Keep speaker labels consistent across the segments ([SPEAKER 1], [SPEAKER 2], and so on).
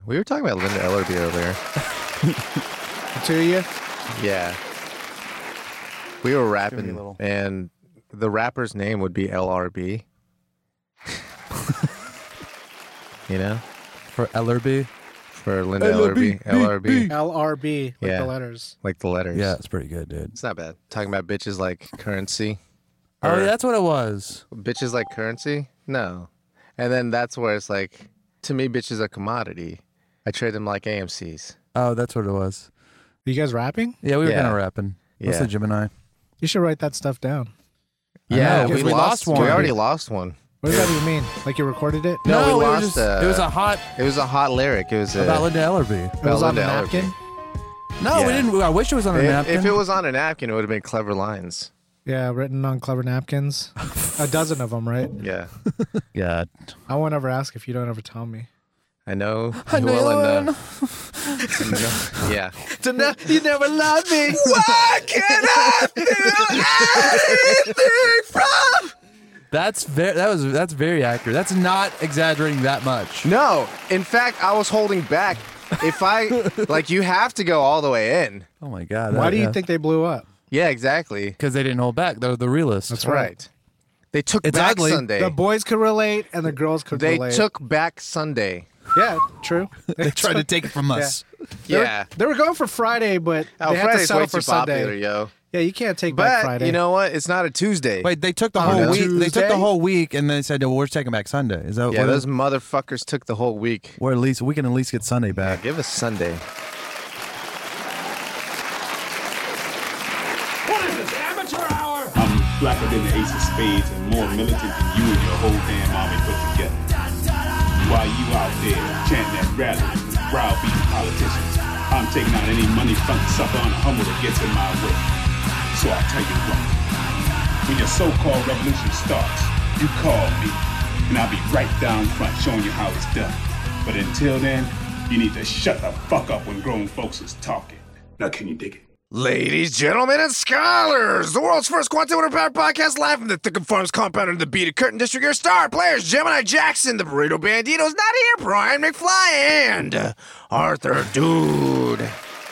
[SPEAKER 1] We were talking about Linda Ellerby earlier.
[SPEAKER 2] The two of you?
[SPEAKER 1] Yeah. We were rapping, and the rapper's name would be LRB. You know?
[SPEAKER 3] For Ellerby?
[SPEAKER 1] For Linda Ellerby. LRB.
[SPEAKER 2] LRB, like
[SPEAKER 1] Yeah.
[SPEAKER 2] the letters.
[SPEAKER 1] Like the letters.
[SPEAKER 3] Yeah, it's pretty good, dude.
[SPEAKER 1] It's not bad. Talking about bitches like currency.
[SPEAKER 3] Oh,
[SPEAKER 1] Or
[SPEAKER 3] yeah, that's what it was.
[SPEAKER 1] bitches like currency? No. And then that's where it's like, to me, bitches are commodity. I trade them like AMCs.
[SPEAKER 3] Oh, that's what it was.
[SPEAKER 2] Are you guys rapping?
[SPEAKER 3] Yeah, we were
[SPEAKER 1] Yeah.
[SPEAKER 3] kind of rapping.
[SPEAKER 1] Yeah.
[SPEAKER 3] Mostly Jim and I.
[SPEAKER 2] You should write that stuff down.
[SPEAKER 1] Yeah,
[SPEAKER 3] know,
[SPEAKER 1] we lost one. We already lost one.
[SPEAKER 2] What does that even mean? Like you recorded it?
[SPEAKER 1] No, we
[SPEAKER 3] were
[SPEAKER 1] lost.
[SPEAKER 3] it was a hot
[SPEAKER 1] It was a hot lyric. It was
[SPEAKER 3] about Linda Ellerby.
[SPEAKER 2] It was on the
[SPEAKER 1] Linda Ellerby.
[SPEAKER 2] napkin?
[SPEAKER 3] No, we
[SPEAKER 1] Yeah.
[SPEAKER 3] didn't. I wish it was on a napkin.
[SPEAKER 1] If it was on a napkin, it would have been clever lines.
[SPEAKER 2] Yeah, written on clever napkins. A dozen of them, right?
[SPEAKER 1] Yeah,
[SPEAKER 3] God.
[SPEAKER 2] I won't ever ask if you don't ever tell me.
[SPEAKER 1] I know.
[SPEAKER 3] I know
[SPEAKER 1] well
[SPEAKER 3] you
[SPEAKER 1] enough. Yeah.
[SPEAKER 2] You never loved me.
[SPEAKER 1] Why can't I feel anything from?
[SPEAKER 3] That's very accurate. That's not exaggerating that much.
[SPEAKER 1] No, in fact, I was holding back. If I you have to go all the way in.
[SPEAKER 3] Oh my God.
[SPEAKER 2] Why do you think they blew up?
[SPEAKER 1] Yeah, exactly.
[SPEAKER 3] Because they didn't hold back. They're the realists.
[SPEAKER 2] That's
[SPEAKER 1] Right. They took
[SPEAKER 3] It's
[SPEAKER 1] back
[SPEAKER 3] ugly.
[SPEAKER 1] Sunday.
[SPEAKER 2] The boys could relate and the girls could
[SPEAKER 1] They
[SPEAKER 2] relate.
[SPEAKER 1] took back Sunday.
[SPEAKER 2] Yeah, true.
[SPEAKER 3] They tried to take it from us.
[SPEAKER 1] Yeah.
[SPEAKER 2] They were going for Friday, but they had to
[SPEAKER 1] Friday's
[SPEAKER 2] settle
[SPEAKER 1] way
[SPEAKER 2] for
[SPEAKER 1] too popular,
[SPEAKER 2] Sunday.
[SPEAKER 1] yo.
[SPEAKER 2] Yeah, you can't take back
[SPEAKER 1] But
[SPEAKER 2] Friday.
[SPEAKER 1] you know what? It's not a Tuesday.
[SPEAKER 3] Wait, they took the
[SPEAKER 2] On
[SPEAKER 3] whole
[SPEAKER 2] a
[SPEAKER 3] week. They took the
[SPEAKER 2] Tuesday?
[SPEAKER 3] whole week, and they said, "Well, we're taking back Sunday." Is that
[SPEAKER 1] Yeah,
[SPEAKER 3] what?
[SPEAKER 1] those motherfuckers took the whole week.
[SPEAKER 3] Or at least we can at least get Sunday back.
[SPEAKER 1] Give us Sunday.
[SPEAKER 4] What is this, amateur hour? I'm blacker than the ace of spades and more militant than you and your whole damn army put together. While you out there chanting at rallies and browbeating politicians, I'm taking out any money front sucker on a humble that gets in my way. So I'll tell you what. When your so-called revolution starts, you call me, and I'll be right down front showing you how it's done. But until then, you need to shut the fuck up when grown folks is talking. Now can you dig it?
[SPEAKER 1] Ladies, gentlemen, and scholars, the world's first quantum powered podcast live from the Thickum Farms compound in the beaded curtain district. Your star players, Gemini Jackson, the Burrito Bandito's not here, Brian McFly, and Arthur Dude.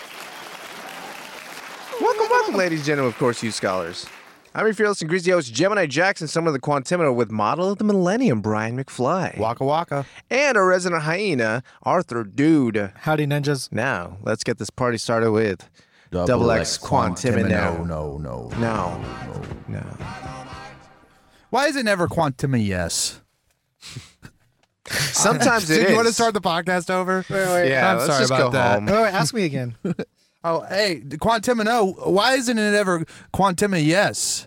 [SPEAKER 1] Welcome, ladies and gentlemen, of course, you scholars. I'm your fearless and greasy host, Gemini Jackson, someone of the Quantimeter with model of the millennium, Brian McFly.
[SPEAKER 3] Waka waka.
[SPEAKER 1] And a resident hyena, Arthur Dude.
[SPEAKER 2] Howdy, ninjas.
[SPEAKER 1] Now, let's get this party started with Double X Quantimino. No.
[SPEAKER 3] Why is it never Quantima yes?
[SPEAKER 1] Sometimes it
[SPEAKER 3] Did
[SPEAKER 1] is.
[SPEAKER 3] you want to start the podcast over?
[SPEAKER 1] Yeah,
[SPEAKER 3] I'm
[SPEAKER 1] let's
[SPEAKER 3] sorry
[SPEAKER 1] just
[SPEAKER 3] about
[SPEAKER 1] go
[SPEAKER 3] that.
[SPEAKER 1] home.
[SPEAKER 2] Wait, ask me again.
[SPEAKER 3] Oh, hey, Quantima no. Why isn't it ever Quantima yes?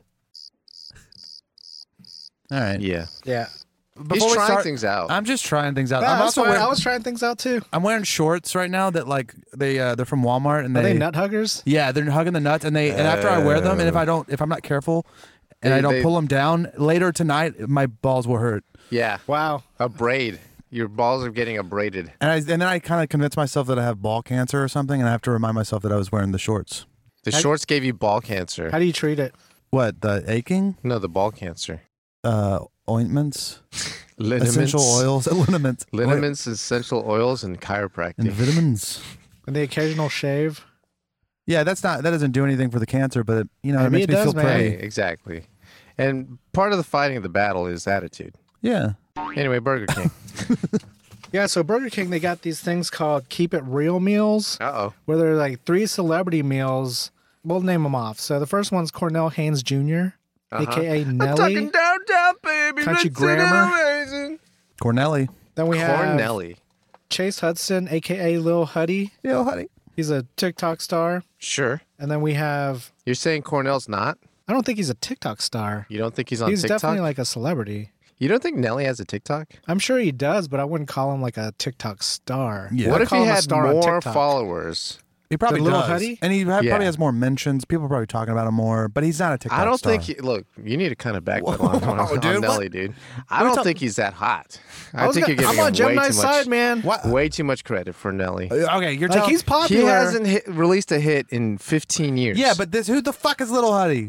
[SPEAKER 3] All right.
[SPEAKER 1] Yeah.
[SPEAKER 2] Yeah.
[SPEAKER 3] Before
[SPEAKER 1] He's
[SPEAKER 3] we
[SPEAKER 1] trying
[SPEAKER 3] start-
[SPEAKER 1] things out.
[SPEAKER 3] I'm just trying things out.
[SPEAKER 2] Yeah,
[SPEAKER 3] I'm
[SPEAKER 2] that's
[SPEAKER 3] also
[SPEAKER 2] fine.
[SPEAKER 3] wearing,
[SPEAKER 2] I was trying things out too.
[SPEAKER 3] I'm wearing shorts right now that like they're from Walmart and
[SPEAKER 2] Are they nut huggers?
[SPEAKER 3] Yeah, they're hugging the nuts and and after I wear them and if I'm not careful and I don't pull them down later tonight, my balls will hurt.
[SPEAKER 1] Yeah.
[SPEAKER 2] Wow.
[SPEAKER 1] A braid. Your balls are getting abraded.
[SPEAKER 3] And then I kind of convince myself that I have ball cancer or something, and I have to remind myself that I was wearing the shorts.
[SPEAKER 1] The shorts gave you ball cancer.
[SPEAKER 2] How do you treat it?
[SPEAKER 3] What, the aching?
[SPEAKER 1] No, the ball cancer.
[SPEAKER 3] Ointments,
[SPEAKER 1] Liniments.
[SPEAKER 3] essential oils, liniments,
[SPEAKER 1] Liniments, essential oils, and chiropractic.
[SPEAKER 3] and vitamins.
[SPEAKER 2] And the occasional shave?
[SPEAKER 3] Yeah, that doesn't do anything for the cancer, but it
[SPEAKER 2] Maybe
[SPEAKER 3] makes
[SPEAKER 2] it
[SPEAKER 3] me feel
[SPEAKER 2] does, man.
[SPEAKER 1] Hey,
[SPEAKER 3] pretty.
[SPEAKER 1] exactly. And part of the fighting of the battle is attitude.
[SPEAKER 3] Yeah.
[SPEAKER 1] Anyway, Burger King.
[SPEAKER 2] Yeah, so Burger King, they got these things called Keep It Real meals,
[SPEAKER 1] Uh-oh.
[SPEAKER 2] where they're like 3 celebrity meals. We'll name them off. So the first one's Cornell Haynes Jr., a.k.a.
[SPEAKER 1] I'm
[SPEAKER 2] Nelly.
[SPEAKER 1] talking downtown, baby.
[SPEAKER 2] Country
[SPEAKER 1] Let's
[SPEAKER 2] grammar.
[SPEAKER 1] sit amazing.
[SPEAKER 3] Cornelli.
[SPEAKER 2] Then we have
[SPEAKER 1] Cornelly.
[SPEAKER 2] Chase Hudson, a.k.a. Lil Huddy.
[SPEAKER 3] Yo, honey.
[SPEAKER 2] He's a TikTok star.
[SPEAKER 1] Sure.
[SPEAKER 2] And then we have,
[SPEAKER 1] You're saying Cornell's not?
[SPEAKER 2] I don't think he's a TikTok star.
[SPEAKER 1] You don't think he's on
[SPEAKER 2] He's
[SPEAKER 1] TikTok?
[SPEAKER 2] definitely like a celebrity.
[SPEAKER 1] You don't think Nelly has a TikTok?
[SPEAKER 2] I'm sure he does, but I wouldn't call him like a TikTok star.
[SPEAKER 3] Yeah.
[SPEAKER 1] What
[SPEAKER 2] I'd
[SPEAKER 1] if
[SPEAKER 2] call
[SPEAKER 1] he
[SPEAKER 2] him a
[SPEAKER 1] had
[SPEAKER 2] star on
[SPEAKER 1] more
[SPEAKER 2] TikTok.
[SPEAKER 1] followers?
[SPEAKER 3] He probably
[SPEAKER 2] The Lil
[SPEAKER 3] does.
[SPEAKER 2] Huddy?
[SPEAKER 3] And he
[SPEAKER 1] Yeah.
[SPEAKER 3] probably has more mentions. People are probably talking about him more, but he's not a TikTok
[SPEAKER 1] I don't
[SPEAKER 3] star.
[SPEAKER 1] think look, you need to kind of back that
[SPEAKER 3] Whoa,
[SPEAKER 1] on
[SPEAKER 3] dude,
[SPEAKER 1] Nelly,
[SPEAKER 3] what?
[SPEAKER 1] dude. I don't think he's that hot. I think you're
[SPEAKER 2] I'm
[SPEAKER 1] giving
[SPEAKER 2] on
[SPEAKER 1] him way
[SPEAKER 2] Gemini's
[SPEAKER 1] too much,
[SPEAKER 2] side, man.
[SPEAKER 3] What?
[SPEAKER 1] way too much credit for Nelly.
[SPEAKER 3] Okay, you're
[SPEAKER 2] Like,
[SPEAKER 3] telling
[SPEAKER 2] he's popular.
[SPEAKER 1] He hasn't released a hit in 15 years.
[SPEAKER 3] Yeah, but who the fuck is Little Huddy?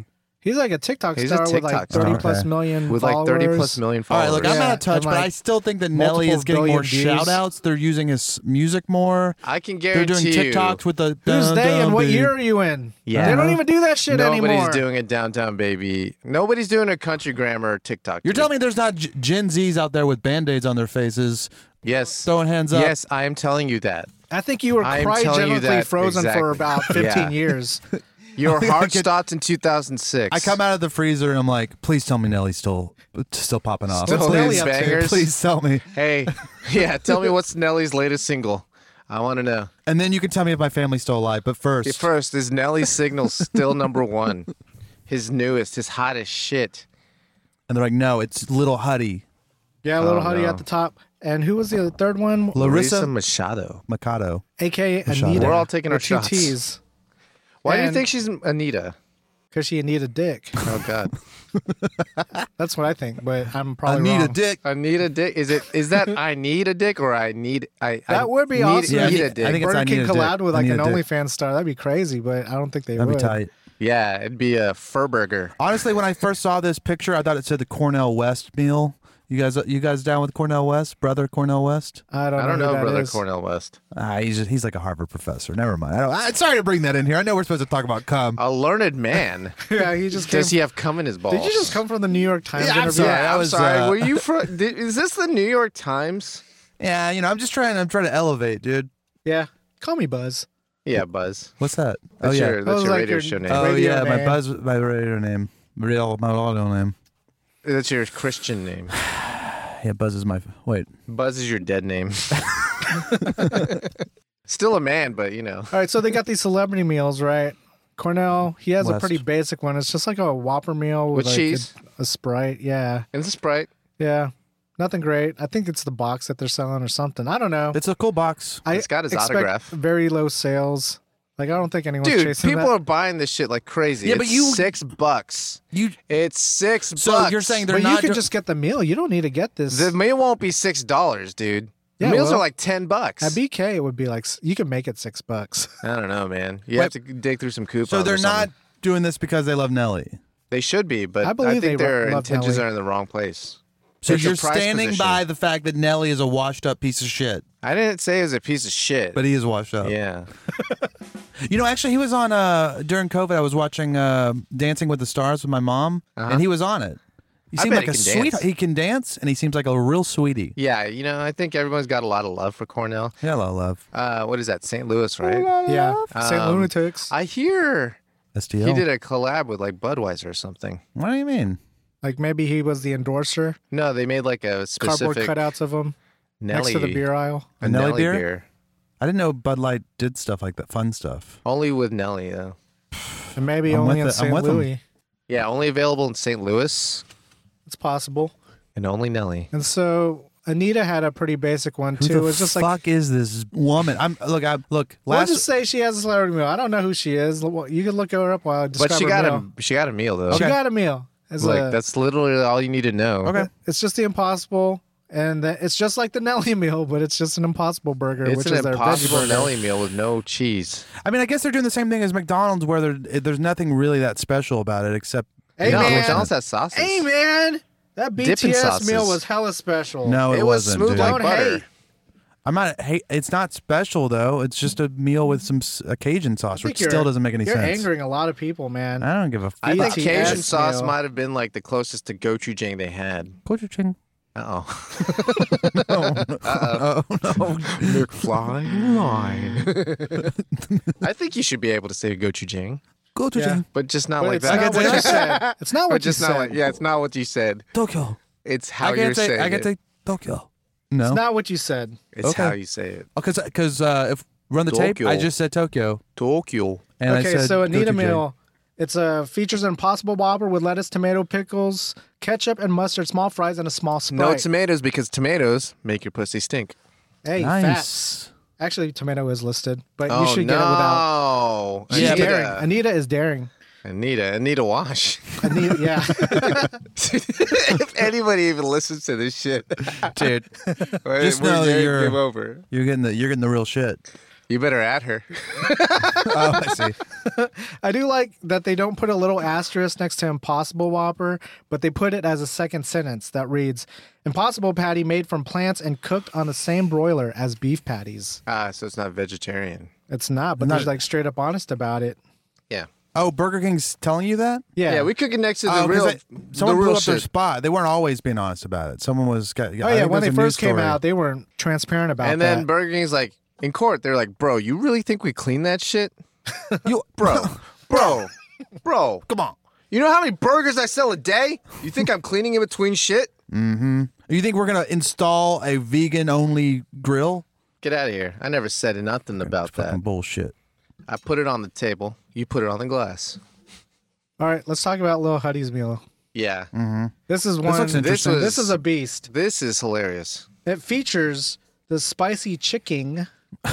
[SPEAKER 2] He's like a TikTok
[SPEAKER 1] He's a
[SPEAKER 2] star with like
[SPEAKER 1] TikTok star.
[SPEAKER 2] 30 plus million
[SPEAKER 1] With
[SPEAKER 2] followers.
[SPEAKER 1] like 30 plus million
[SPEAKER 3] All right,
[SPEAKER 1] followers.
[SPEAKER 3] look, I'm
[SPEAKER 2] Yeah,
[SPEAKER 3] out of touch,
[SPEAKER 2] and,
[SPEAKER 3] but
[SPEAKER 2] like,
[SPEAKER 3] I still think that Nelly is getting
[SPEAKER 2] multiple
[SPEAKER 3] more
[SPEAKER 2] billion views.
[SPEAKER 3] shout outs. They're using his music more.
[SPEAKER 1] I can
[SPEAKER 3] They're
[SPEAKER 1] guarantee
[SPEAKER 3] doing TikToks with the.
[SPEAKER 2] Who's
[SPEAKER 3] dun,
[SPEAKER 2] they
[SPEAKER 3] dun,
[SPEAKER 2] and what
[SPEAKER 3] baby.
[SPEAKER 2] year are you in?
[SPEAKER 1] Yeah.
[SPEAKER 2] They don't even do that shit
[SPEAKER 1] Nobody's
[SPEAKER 2] anymore.
[SPEAKER 1] doing it downtown, baby. Nobody's doing a country grammar TikTok.
[SPEAKER 3] You're
[SPEAKER 1] dude.
[SPEAKER 3] telling me there's not Gen Zs out there with Band-Aids on their faces
[SPEAKER 1] Yes.
[SPEAKER 3] throwing hands up?
[SPEAKER 1] Yes, I am telling you that.
[SPEAKER 2] I think you were
[SPEAKER 1] I am telling you
[SPEAKER 2] cryogenically
[SPEAKER 1] that
[SPEAKER 2] frozen for
[SPEAKER 1] exactly.
[SPEAKER 2] about 15
[SPEAKER 1] Yeah.
[SPEAKER 2] years.
[SPEAKER 1] Your heart stopped in 2006.
[SPEAKER 3] I come out of the freezer and I'm like, please tell me Nelly's still popping off.
[SPEAKER 1] Still
[SPEAKER 2] What's Nelly
[SPEAKER 1] his
[SPEAKER 2] up to?
[SPEAKER 1] bangers.
[SPEAKER 3] Please tell me.
[SPEAKER 1] Hey, yeah, tell me what's Nelly's latest single. I want to know.
[SPEAKER 3] And then you can tell me if my family's still alive. But first,
[SPEAKER 1] First, is Nelly's signal still number one? His newest, his hottest shit.
[SPEAKER 3] and they're like, no, it's Little Huddy,
[SPEAKER 2] Yeah, Little Huddy
[SPEAKER 1] no.
[SPEAKER 2] at the top. And who was the third one?
[SPEAKER 3] Larissa
[SPEAKER 1] Machado.
[SPEAKER 3] Mikado.
[SPEAKER 2] AKA
[SPEAKER 3] Machado.
[SPEAKER 2] Anita.
[SPEAKER 1] We're all taking our
[SPEAKER 2] with two
[SPEAKER 1] shots.
[SPEAKER 2] T's.
[SPEAKER 1] Why do you
[SPEAKER 2] And-
[SPEAKER 1] think she's Anita?
[SPEAKER 2] Because she Anita Dick.
[SPEAKER 1] Oh God,
[SPEAKER 2] That's what I think, but I'm probably
[SPEAKER 3] I need
[SPEAKER 2] wrong.
[SPEAKER 3] a dick.
[SPEAKER 1] Anita Dick. Is that I need a dick or I need
[SPEAKER 2] That would be awesome.
[SPEAKER 3] Yeah,
[SPEAKER 1] Need
[SPEAKER 3] I
[SPEAKER 1] a dick.
[SPEAKER 3] think it's
[SPEAKER 2] Burger
[SPEAKER 3] I
[SPEAKER 2] King
[SPEAKER 3] need a dick.
[SPEAKER 2] collab with
[SPEAKER 3] I
[SPEAKER 2] like
[SPEAKER 3] need
[SPEAKER 2] an
[SPEAKER 3] a dick.
[SPEAKER 2] OnlyFans star. That'd be crazy, but I don't think they
[SPEAKER 3] That'd
[SPEAKER 2] would.
[SPEAKER 3] be tight.
[SPEAKER 1] Yeah, it'd be a fur burger.
[SPEAKER 3] Honestly, when I first saw this picture, I thought it said the Cornell West meal. You guys down with Cornell West, brother Cornell West?
[SPEAKER 2] I don't
[SPEAKER 1] I don't
[SPEAKER 2] know,
[SPEAKER 1] know,
[SPEAKER 2] who that
[SPEAKER 1] brother
[SPEAKER 2] is.
[SPEAKER 1] Cornell West.
[SPEAKER 3] He's like a Harvard professor. Never mind. I'm sorry to bring that in here. I know we're supposed to talk about cum.
[SPEAKER 1] A learned man.
[SPEAKER 2] Yeah, he just came.
[SPEAKER 1] Does he have cum in his balls?
[SPEAKER 2] Did you just come from the New York Times
[SPEAKER 3] Yeah, I'm
[SPEAKER 2] interview?
[SPEAKER 3] sorry.
[SPEAKER 1] Yeah,
[SPEAKER 3] that
[SPEAKER 1] I'm
[SPEAKER 3] was,
[SPEAKER 1] sorry. Were you from? Is this the New York Times?
[SPEAKER 3] Yeah, I'm trying to elevate, dude.
[SPEAKER 2] Yeah. Call me Buzz.
[SPEAKER 1] Yeah, Buzz.
[SPEAKER 3] What's that?
[SPEAKER 1] That's
[SPEAKER 3] yeah.
[SPEAKER 1] your,
[SPEAKER 2] That was like
[SPEAKER 1] radio
[SPEAKER 2] your-
[SPEAKER 1] show name.
[SPEAKER 3] Oh
[SPEAKER 2] radio
[SPEAKER 3] yeah,
[SPEAKER 2] name.
[SPEAKER 3] my radio name. My audio name.
[SPEAKER 1] That's your Christian name.
[SPEAKER 3] Yeah, Buzz is my wait.
[SPEAKER 1] Buzz is your dead name. Still a man, but you know.
[SPEAKER 2] All right, so they got these celebrity meals, right? Cornell, he has a
[SPEAKER 3] West.
[SPEAKER 2] pretty basic one. It's just like a Whopper meal with,
[SPEAKER 1] With
[SPEAKER 2] like
[SPEAKER 1] cheese?
[SPEAKER 2] a Sprite. Yeah.
[SPEAKER 1] And it's a Sprite.
[SPEAKER 2] Yeah. Nothing great. I think it's the box that they're selling or something. I don't know.
[SPEAKER 3] It's a cool box.
[SPEAKER 1] It's got his
[SPEAKER 2] expect
[SPEAKER 1] autograph.
[SPEAKER 2] very low sales. Like, I don't think anyone's
[SPEAKER 1] Dude,
[SPEAKER 2] chasing
[SPEAKER 1] people
[SPEAKER 2] that.
[SPEAKER 1] are buying this shit like crazy.
[SPEAKER 3] Yeah,
[SPEAKER 1] It's
[SPEAKER 3] but you-
[SPEAKER 1] $6.
[SPEAKER 3] You
[SPEAKER 1] It's $6.
[SPEAKER 3] so you're saying they're
[SPEAKER 2] But you
[SPEAKER 3] not
[SPEAKER 2] could
[SPEAKER 3] do-
[SPEAKER 2] just get the meal. You don't need to get this.
[SPEAKER 1] the meal won't be $6, dude. The
[SPEAKER 2] Yeah,
[SPEAKER 1] meals
[SPEAKER 2] well,
[SPEAKER 1] are like $10.
[SPEAKER 2] At BK, it would be like, you could make it $6.
[SPEAKER 1] I don't know, man. You
[SPEAKER 3] Wait.
[SPEAKER 1] have to dig through some coupons.
[SPEAKER 3] so they're
[SPEAKER 1] or
[SPEAKER 3] not
[SPEAKER 1] something.
[SPEAKER 3] doing this because they love Nelly.
[SPEAKER 1] They should be, but
[SPEAKER 2] I
[SPEAKER 1] I,
[SPEAKER 2] believe
[SPEAKER 1] think
[SPEAKER 2] they
[SPEAKER 1] their
[SPEAKER 2] love
[SPEAKER 1] intentions
[SPEAKER 2] Nelly.
[SPEAKER 1] are in the wrong place.
[SPEAKER 3] So
[SPEAKER 1] It's a
[SPEAKER 3] you're
[SPEAKER 1] prize
[SPEAKER 3] standing
[SPEAKER 1] position.
[SPEAKER 3] by the fact that Nelly is a washed up piece of shit,
[SPEAKER 1] I didn't say it was a piece of shit.
[SPEAKER 3] but he is washed up.
[SPEAKER 1] yeah.
[SPEAKER 3] Actually, he was on during COVID. I was watching Dancing with the Stars with my mom, and he was on it. He
[SPEAKER 1] I
[SPEAKER 3] seemed
[SPEAKER 1] bet
[SPEAKER 3] like a
[SPEAKER 1] he can
[SPEAKER 3] sweet.
[SPEAKER 1] dance.
[SPEAKER 3] He can dance, and he seems like a real sweetie.
[SPEAKER 1] Yeah, I think everyone's got a lot of love for Cornell.
[SPEAKER 3] Hello, love.
[SPEAKER 1] What is that? St. Louis, right?
[SPEAKER 2] Yeah. St. Lunatics.
[SPEAKER 1] I hear
[SPEAKER 3] STL.
[SPEAKER 1] he did a collab with like Budweiser or something.
[SPEAKER 3] What do you mean?
[SPEAKER 2] Like, maybe he was the endorser.
[SPEAKER 1] No, they made like a
[SPEAKER 2] Cardboard
[SPEAKER 1] specific
[SPEAKER 2] cutouts of him
[SPEAKER 1] Nelly,
[SPEAKER 2] next to the beer aisle.
[SPEAKER 1] a
[SPEAKER 3] Nelly
[SPEAKER 1] Nelly
[SPEAKER 3] beer?
[SPEAKER 1] beer.
[SPEAKER 3] I didn't know Bud Light did stuff like that, fun stuff.
[SPEAKER 1] Only with Nelly though.
[SPEAKER 2] And maybe
[SPEAKER 3] I'm
[SPEAKER 2] only
[SPEAKER 3] with
[SPEAKER 2] in
[SPEAKER 3] it. I'm
[SPEAKER 2] St.
[SPEAKER 3] with him.
[SPEAKER 2] Louis.
[SPEAKER 1] Yeah, only available in St. Louis
[SPEAKER 2] It's possible.
[SPEAKER 1] and only Nelly.
[SPEAKER 2] And so Anita had a pretty basic one
[SPEAKER 3] Who
[SPEAKER 2] too.
[SPEAKER 3] the
[SPEAKER 2] It was just like,
[SPEAKER 3] fuck is this woman? Look.
[SPEAKER 2] let's
[SPEAKER 3] Last
[SPEAKER 2] just say she has a celebrity meal. I don't know who she is. You can look her up while I describe
[SPEAKER 1] But she
[SPEAKER 2] her
[SPEAKER 1] got
[SPEAKER 2] meal.
[SPEAKER 1] she got a meal though.
[SPEAKER 2] She
[SPEAKER 3] Okay.
[SPEAKER 2] got a meal. It's
[SPEAKER 1] Like that's literally all you need to know.
[SPEAKER 3] Okay.
[SPEAKER 2] It's just the Impossible, and it's just like the Nelly meal, but it's just an Impossible burger,
[SPEAKER 1] It's
[SPEAKER 2] which
[SPEAKER 1] an
[SPEAKER 2] is their veggie
[SPEAKER 1] impossible
[SPEAKER 2] burger.
[SPEAKER 1] Nelly meal with no cheese.
[SPEAKER 3] I mean, I guess they're doing the same thing as McDonald's, where there's nothing really that special about it except.
[SPEAKER 2] Hey,
[SPEAKER 1] no,
[SPEAKER 2] man.
[SPEAKER 1] McDonald's has sauces.
[SPEAKER 2] Hey man, that
[SPEAKER 1] Dipping
[SPEAKER 2] BTS
[SPEAKER 1] sauces.
[SPEAKER 2] meal was hella special.
[SPEAKER 3] No,
[SPEAKER 1] It was
[SPEAKER 3] wasn't.
[SPEAKER 1] smooth
[SPEAKER 3] dude.
[SPEAKER 1] like
[SPEAKER 2] Don't
[SPEAKER 1] butter.
[SPEAKER 2] hate.
[SPEAKER 3] I'm not. Hey, it's not special though. It's just a meal with some a Cajun sauce,
[SPEAKER 2] I think
[SPEAKER 3] which still doesn't make any
[SPEAKER 2] you're
[SPEAKER 3] sense.
[SPEAKER 2] angering a lot of people, man.
[SPEAKER 3] I don't give a fuck.
[SPEAKER 1] I think
[SPEAKER 2] BTS
[SPEAKER 1] Cajun sauce
[SPEAKER 2] meal.
[SPEAKER 1] might have been like the closest to gochujang they had.
[SPEAKER 3] Gochujang.
[SPEAKER 1] Uh-oh.
[SPEAKER 3] Oh no.
[SPEAKER 1] McFly line. I think you should be able to say gochujang,
[SPEAKER 3] Gochujang.
[SPEAKER 2] Yeah.
[SPEAKER 1] but just not
[SPEAKER 2] But
[SPEAKER 1] like
[SPEAKER 2] it's
[SPEAKER 1] that.
[SPEAKER 2] not what you said. It's not
[SPEAKER 1] But
[SPEAKER 2] what you
[SPEAKER 1] just not
[SPEAKER 2] said.
[SPEAKER 1] like, yeah, it's not what you said.
[SPEAKER 3] Tokyo.
[SPEAKER 1] It's how
[SPEAKER 3] I
[SPEAKER 1] you're
[SPEAKER 3] can't say.
[SPEAKER 1] saying
[SPEAKER 3] I can
[SPEAKER 1] it.
[SPEAKER 3] say Tokyo. No.
[SPEAKER 2] It's not what you said.
[SPEAKER 1] It's
[SPEAKER 3] Okay.
[SPEAKER 1] how you say it.
[SPEAKER 3] Because if run the tape,
[SPEAKER 1] Tokyo.
[SPEAKER 3] I just said Tokyo,
[SPEAKER 1] Tokyo.
[SPEAKER 3] and I
[SPEAKER 2] Okay,
[SPEAKER 3] said
[SPEAKER 2] so Anita
[SPEAKER 3] gochujang.
[SPEAKER 2] meal. It's features an Impossible Whopper with lettuce, tomato, pickles, ketchup, and mustard, small fries, and a small Sprite.
[SPEAKER 1] No tomatoes because tomatoes make your pussy stink.
[SPEAKER 2] Hey,
[SPEAKER 3] Nice.
[SPEAKER 2] facts. Actually, tomato is listed, but
[SPEAKER 1] Oh,
[SPEAKER 2] you should
[SPEAKER 1] no.
[SPEAKER 2] get it without. She's
[SPEAKER 3] Yeah, but-
[SPEAKER 2] daring. Anita is daring.
[SPEAKER 1] Anita Wash.
[SPEAKER 2] Anita, yeah.
[SPEAKER 1] If anybody even listens to this shit,
[SPEAKER 3] Dude,
[SPEAKER 1] we're
[SPEAKER 3] Just know that
[SPEAKER 1] game
[SPEAKER 3] you're-
[SPEAKER 1] over.
[SPEAKER 3] you're getting the real shit.
[SPEAKER 1] You better add her.
[SPEAKER 3] Oh, I see.
[SPEAKER 2] I do like that they don't put a little asterisk next to Impossible Whopper, but they put it as a second sentence that reads, Impossible Patty made from plants and cooked on the same broiler as beef patties.
[SPEAKER 1] So it's not vegetarian.
[SPEAKER 2] It's not, but they're like straight up honest about it.
[SPEAKER 1] Yeah.
[SPEAKER 3] Oh, Burger King's telling you that?
[SPEAKER 2] Yeah.
[SPEAKER 1] Yeah, we cook it next to the
[SPEAKER 3] 'cause
[SPEAKER 1] real.
[SPEAKER 3] someone
[SPEAKER 1] the real
[SPEAKER 3] blew up their
[SPEAKER 1] shit.
[SPEAKER 3] spot. They weren't always being honest about it. Someone was.
[SPEAKER 2] Oh yeah, when they first came out, they weren't transparent about
[SPEAKER 1] And
[SPEAKER 2] that.
[SPEAKER 1] then Burger King's like, in court, they're like, bro, you really think we clean that shit? bro,
[SPEAKER 3] Come on.
[SPEAKER 1] You know how many burgers I sell a day? You think I'm cleaning in between shit?
[SPEAKER 3] You think we're gonna install a vegan-only grill?
[SPEAKER 1] Get out of here. I never said nothing about
[SPEAKER 3] Fucking
[SPEAKER 1] that.
[SPEAKER 3] bullshit.
[SPEAKER 1] I put it on the table. You put it on the glass.
[SPEAKER 2] All right, let's talk about Lil Huddy's meal.
[SPEAKER 1] Yeah.
[SPEAKER 2] This is one.
[SPEAKER 3] looks interesting.
[SPEAKER 2] This is a beast.
[SPEAKER 1] This is hilarious.
[SPEAKER 2] It features the spicy chicken.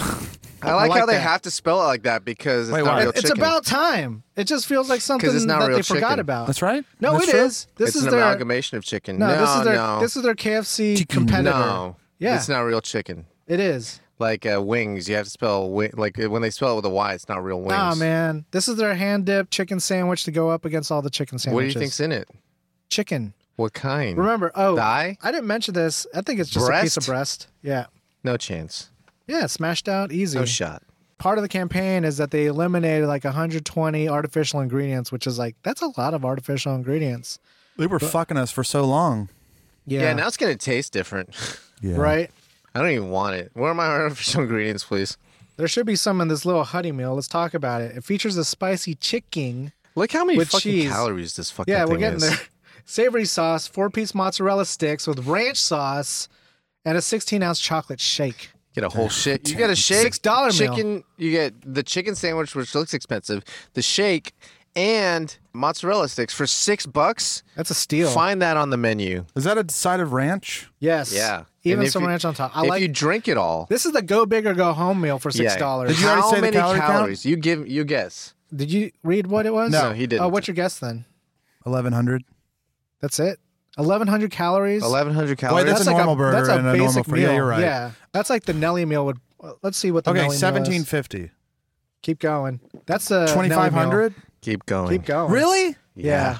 [SPEAKER 1] I like how they
[SPEAKER 2] that.
[SPEAKER 1] have to spell it like that because it's
[SPEAKER 3] Wait,
[SPEAKER 1] not
[SPEAKER 3] why?
[SPEAKER 1] real
[SPEAKER 2] It's
[SPEAKER 1] chicken.
[SPEAKER 2] about time. It just feels like something
[SPEAKER 1] it's not
[SPEAKER 2] that
[SPEAKER 1] real
[SPEAKER 2] they forgot
[SPEAKER 1] chicken.
[SPEAKER 2] about.
[SPEAKER 3] That's right.
[SPEAKER 2] No,
[SPEAKER 3] That's
[SPEAKER 2] it
[SPEAKER 3] true.
[SPEAKER 2] is. This
[SPEAKER 1] it's
[SPEAKER 2] is
[SPEAKER 1] an
[SPEAKER 2] their
[SPEAKER 1] amalgamation of chicken.
[SPEAKER 2] no.
[SPEAKER 1] No,
[SPEAKER 2] This is their KFC competitor.
[SPEAKER 1] No.
[SPEAKER 2] Yeah.
[SPEAKER 1] It's not real chicken.
[SPEAKER 2] It is.
[SPEAKER 1] Like wings, you have to spell like when they spell it with a Y, it's not real wings.
[SPEAKER 2] Nah, man. This is their hand dipped chicken sandwich to go up against all the chicken
[SPEAKER 1] What do
[SPEAKER 2] sandwiches.
[SPEAKER 1] you think's in it?
[SPEAKER 2] Chicken.
[SPEAKER 1] What kind?
[SPEAKER 2] Remember?
[SPEAKER 1] Thigh?
[SPEAKER 2] I didn't mention this. I think it's just a piece of breast. Yeah.
[SPEAKER 1] No chance.
[SPEAKER 2] Yeah, smashed out easy.
[SPEAKER 1] No shot.
[SPEAKER 2] Part of the campaign is that they eliminated like 120 artificial ingredients, which is like that's a lot of artificial ingredients.
[SPEAKER 3] They were fucking us for so long.
[SPEAKER 1] Yeah, now it's gonna taste different.
[SPEAKER 3] Yeah.
[SPEAKER 2] Right.
[SPEAKER 1] I don't even want it. Where are my artificial ingredients, please?
[SPEAKER 2] There should be some in this little Huddy meal. Let's talk about it. It features a spicy chicken.
[SPEAKER 1] Look how many
[SPEAKER 2] With
[SPEAKER 1] fucking
[SPEAKER 2] cheese.
[SPEAKER 1] calories this fucking
[SPEAKER 2] Yeah,
[SPEAKER 1] thing
[SPEAKER 2] we're getting
[SPEAKER 1] is.
[SPEAKER 2] there. Savory sauce, 4-piece mozzarella sticks with ranch sauce, and a 16-ounce chocolate shake.
[SPEAKER 1] Get a whole shit. You get a shake.
[SPEAKER 2] $6 meal.
[SPEAKER 1] chicken. You get the chicken sandwich, which looks expensive. The shake and mozzarella sticks for $6.
[SPEAKER 2] That's a steal.
[SPEAKER 1] Find that on the menu.
[SPEAKER 3] Is that a side of ranch?
[SPEAKER 2] Yes.
[SPEAKER 1] Yeah.
[SPEAKER 2] Even
[SPEAKER 1] And if
[SPEAKER 2] some
[SPEAKER 1] you-
[SPEAKER 2] ranch on top. I
[SPEAKER 1] if
[SPEAKER 2] like.
[SPEAKER 1] you drink it all,
[SPEAKER 2] This is the go big or go home meal for $6.
[SPEAKER 3] Did you already
[SPEAKER 1] how
[SPEAKER 3] say the
[SPEAKER 1] many
[SPEAKER 3] calorie count?
[SPEAKER 1] calories? You guess.
[SPEAKER 2] Did you read what it was?
[SPEAKER 1] No, he didn't.
[SPEAKER 2] Oh, what's your guess then?
[SPEAKER 3] 1,100.
[SPEAKER 2] That's it. 1,100 calories.
[SPEAKER 1] 1,100 calories.
[SPEAKER 3] that's a normal burger
[SPEAKER 2] That's a
[SPEAKER 3] and a normal
[SPEAKER 2] basic
[SPEAKER 3] fr- yeah,
[SPEAKER 2] meal.
[SPEAKER 3] you're right.
[SPEAKER 2] Yeah, that's like the Nelly meal would. Let's see what the
[SPEAKER 3] Okay,
[SPEAKER 2] Nelly meal is.
[SPEAKER 3] $1,750.
[SPEAKER 2] Keep going. That's the
[SPEAKER 3] 2,500.
[SPEAKER 1] Keep going.
[SPEAKER 2] Keep going.
[SPEAKER 3] Really?
[SPEAKER 2] Yeah.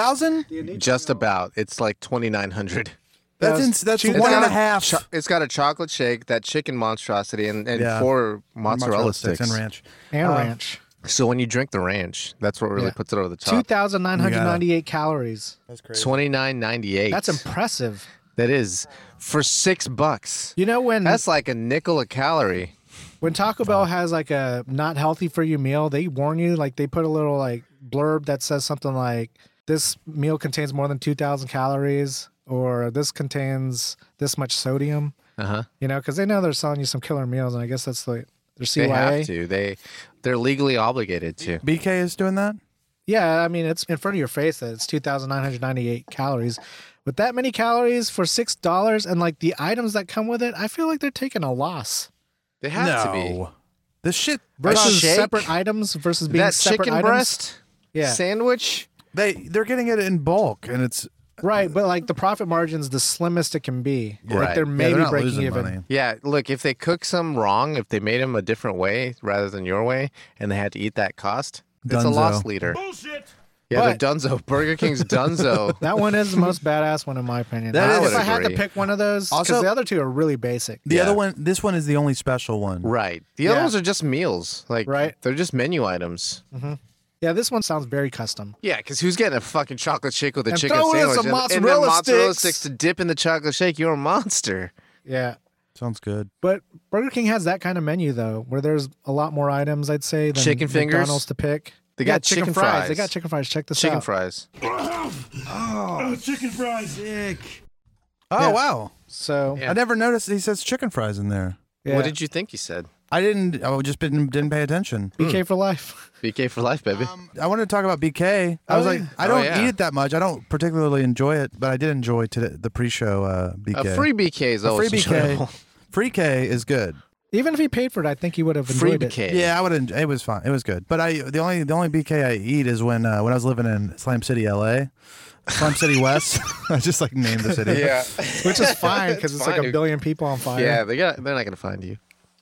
[SPEAKER 3] 3,000?
[SPEAKER 1] Just about. It's like 2,900.
[SPEAKER 3] That's
[SPEAKER 2] It's
[SPEAKER 3] one
[SPEAKER 2] got
[SPEAKER 3] and
[SPEAKER 2] a
[SPEAKER 3] a half.
[SPEAKER 1] It's got a chocolate shake, that chicken monstrosity, and
[SPEAKER 3] Yeah.
[SPEAKER 1] 4 mozzarella sticks.
[SPEAKER 3] and ranch.
[SPEAKER 2] And ranch.
[SPEAKER 1] So when you drink the ranch, that's what really
[SPEAKER 2] Yeah.
[SPEAKER 1] puts it over the top.
[SPEAKER 2] 2,998 calories.
[SPEAKER 3] That's crazy.
[SPEAKER 1] $29.98.
[SPEAKER 2] That's impressive.
[SPEAKER 1] That is for $6.
[SPEAKER 2] You know
[SPEAKER 1] That's like a nickel a calorie.
[SPEAKER 2] when Taco Bell has like a not healthy for you meal, they warn you, like they put a little like blurb that says something like this meal contains more than 2,000 calories or this contains this much sodium. You know, because they know they're selling you some killer meals, and I guess that's like their CYA.
[SPEAKER 1] They have to. They're legally obligated to.
[SPEAKER 3] BK is doing that?
[SPEAKER 2] Yeah, I mean it's in front of your face that it's 2,998 calories. With that many calories for $6 and like the items that come with it, I feel like they're taking a loss.
[SPEAKER 1] They have to be.
[SPEAKER 3] This shit
[SPEAKER 2] Versus
[SPEAKER 1] shake?
[SPEAKER 2] separate items versus being
[SPEAKER 1] That
[SPEAKER 2] separate
[SPEAKER 1] chicken
[SPEAKER 2] items.
[SPEAKER 1] breast
[SPEAKER 2] Yeah.
[SPEAKER 1] sandwich.
[SPEAKER 3] they're getting it in bulk and it's
[SPEAKER 2] Right, but like the profit margin's the slimmest it can be.
[SPEAKER 1] Right.
[SPEAKER 2] Like they're
[SPEAKER 3] yeah,
[SPEAKER 2] maybe
[SPEAKER 3] they're not
[SPEAKER 2] breaking
[SPEAKER 3] losing
[SPEAKER 2] even.
[SPEAKER 3] money.
[SPEAKER 1] Yeah, look, if they cook some wrong, if they made them a different way rather than your way, and they had to eat that cost, it's a
[SPEAKER 3] Dunzo.
[SPEAKER 1] loss leader.
[SPEAKER 4] Bullshit.
[SPEAKER 1] Yeah,
[SPEAKER 2] But-
[SPEAKER 1] they're Dunzo. Burger King's Dunzo.
[SPEAKER 2] That one is the most badass one in my opinion.
[SPEAKER 3] That
[SPEAKER 2] if
[SPEAKER 3] is-
[SPEAKER 2] I had to
[SPEAKER 1] agree.
[SPEAKER 2] pick one of those, because
[SPEAKER 3] Also-
[SPEAKER 2] the other two are really basic.
[SPEAKER 3] The
[SPEAKER 1] Yeah.
[SPEAKER 3] other one, this one is the only special one.
[SPEAKER 1] Right. The other
[SPEAKER 2] Yeah.
[SPEAKER 1] ones are just meals. Like,
[SPEAKER 2] Right.
[SPEAKER 1] they're just menu items.
[SPEAKER 2] Yeah, this one sounds very custom.
[SPEAKER 1] Yeah, because who's getting a fucking chocolate shake with a
[SPEAKER 2] And
[SPEAKER 1] chicken
[SPEAKER 2] throw in
[SPEAKER 1] sandwich
[SPEAKER 2] some
[SPEAKER 1] and then
[SPEAKER 2] mozzarella
[SPEAKER 1] mozzarella
[SPEAKER 2] sticks.
[SPEAKER 1] sticks to dip in the chocolate shake? You're a monster.
[SPEAKER 2] Yeah.
[SPEAKER 3] Sounds good.
[SPEAKER 2] But Burger King has that kind of menu though, where there's a lot more items, I'd say, than
[SPEAKER 1] Chicken fingers?
[SPEAKER 2] McDonald's to pick.
[SPEAKER 1] They
[SPEAKER 2] Yeah,
[SPEAKER 1] got chicken fries.
[SPEAKER 2] They got chicken fries. Check this
[SPEAKER 1] Chicken
[SPEAKER 2] out.
[SPEAKER 1] fries.
[SPEAKER 4] Oh, chicken fries. Ick.
[SPEAKER 3] Oh,
[SPEAKER 2] Yeah.
[SPEAKER 3] wow.
[SPEAKER 2] So
[SPEAKER 1] Yeah.
[SPEAKER 3] I never noticed he says chicken fries in there.
[SPEAKER 2] yeah.
[SPEAKER 1] What did you think he said?
[SPEAKER 3] I just didn't pay attention.
[SPEAKER 2] BK for life.
[SPEAKER 1] BK for life, baby.
[SPEAKER 3] I wanted to talk about BK. I was
[SPEAKER 2] Oh,
[SPEAKER 3] like,
[SPEAKER 2] yeah.
[SPEAKER 3] I don't
[SPEAKER 1] yeah.
[SPEAKER 3] eat it that much. I don't particularly enjoy it, but I did enjoy the pre-show BK.
[SPEAKER 1] A free BK is
[SPEAKER 3] A
[SPEAKER 1] always
[SPEAKER 3] free
[SPEAKER 1] enjoyable.
[SPEAKER 3] BK. Free K is good.
[SPEAKER 2] Even if he paid for it, I think he would have
[SPEAKER 1] Free
[SPEAKER 2] enjoyed it.
[SPEAKER 1] BK.
[SPEAKER 3] Yeah, I would. It was fine. It was good. But the only BK I eat is when I was living in Slam City, LA, Slam City West. I just like named the city.
[SPEAKER 1] Yeah.
[SPEAKER 2] Which is fine because it's like
[SPEAKER 1] fine,
[SPEAKER 2] a
[SPEAKER 1] dude.
[SPEAKER 2] billion people on fire.
[SPEAKER 1] Yeah, they're not going to find you.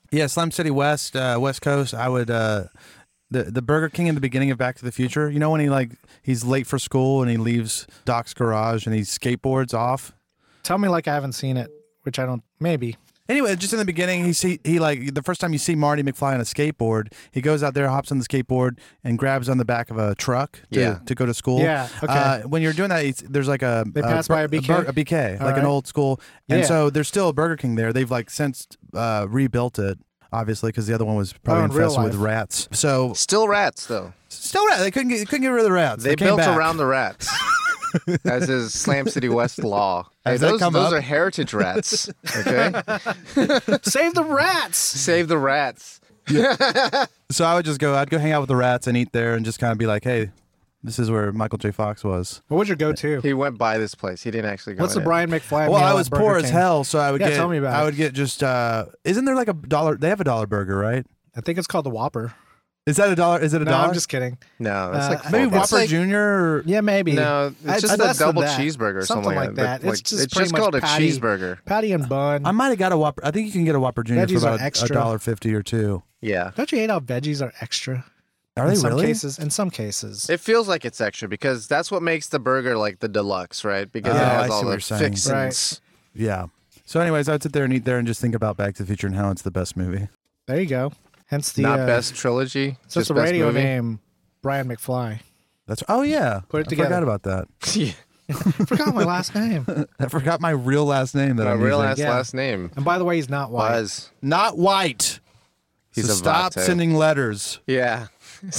[SPEAKER 3] Yeah, Slime City West, West Coast. I would the Burger King in the beginning of Back to the Future. You know when he's late for school and he leaves Doc's garage and he skateboards off.
[SPEAKER 2] Tell me like I haven't seen it, which I don't. Maybe. Anyway,
[SPEAKER 3] just in the beginning, he like the first time you see Marty McFly on a skateboard, he goes out there, hops on the skateboard, and grabs on the back of a truck to go to school.
[SPEAKER 2] Yeah. Okay.
[SPEAKER 3] When you're doing that, there's like
[SPEAKER 2] they pass by a BK,
[SPEAKER 3] a BK, like
[SPEAKER 2] right.
[SPEAKER 3] an old school, and so there's still a Burger King there. They've like since rebuilt it, obviously, because the other one was probably infested with rats. So
[SPEAKER 1] still rats though.
[SPEAKER 3] Still rats. They couldn't get rid of the rats.
[SPEAKER 1] They built around the rats. As is Slam City West law. Hey, those are heritage rats. Okay,
[SPEAKER 2] save the rats.
[SPEAKER 1] Save the rats.
[SPEAKER 3] So I'd go hang out with the rats and eat there and just kind of be like, hey, this is where Michael J. Fox was.
[SPEAKER 2] What was your go-to?
[SPEAKER 1] He went by this place. He didn't actually go.
[SPEAKER 2] What's the Brian McFly?
[SPEAKER 3] Well, I was poor as hell, so I would get.
[SPEAKER 2] Tell me about it.
[SPEAKER 3] I would get just. Isn't there like $1? They have $1 burger, right?
[SPEAKER 2] I think it's called the Whopper.
[SPEAKER 3] Is that $1? Is it $1?
[SPEAKER 2] No, I'm just kidding.
[SPEAKER 1] No, it's like
[SPEAKER 3] maybe Whopper Jr.
[SPEAKER 2] Yeah, maybe.
[SPEAKER 1] No, it's just a double cheeseburger or something like that.
[SPEAKER 2] It's just
[SPEAKER 1] called a cheeseburger.
[SPEAKER 2] Patty and bun.
[SPEAKER 3] I might have got a Whopper. I think you can get a Whopper Jr.
[SPEAKER 2] Veggies
[SPEAKER 3] for about
[SPEAKER 2] $1.50
[SPEAKER 3] or $2.
[SPEAKER 1] Yeah.
[SPEAKER 2] Don't you hate how veggies are extra?
[SPEAKER 3] Are they really?
[SPEAKER 2] In some cases.
[SPEAKER 1] It feels like it's extra because that's what makes the burger like the deluxe, right? Because it has all the fixings.
[SPEAKER 2] Right.
[SPEAKER 3] Yeah. So anyways, I would sit there and eat there and just think about Back to the Future and how it's the best movie.
[SPEAKER 2] There you go. Hence the
[SPEAKER 1] not best trilogy.
[SPEAKER 2] So it's a radio name, Brian McFly.
[SPEAKER 3] Yeah.
[SPEAKER 2] Put it together.
[SPEAKER 3] I forgot about that.
[SPEAKER 1] Yeah.
[SPEAKER 2] Forgot my last name.
[SPEAKER 3] I forgot my real last name.
[SPEAKER 1] My real last name.
[SPEAKER 2] And by the way, he's not white.
[SPEAKER 1] Buzz.
[SPEAKER 3] Not white.
[SPEAKER 1] He's
[SPEAKER 3] so stop sending letters.
[SPEAKER 1] Yeah.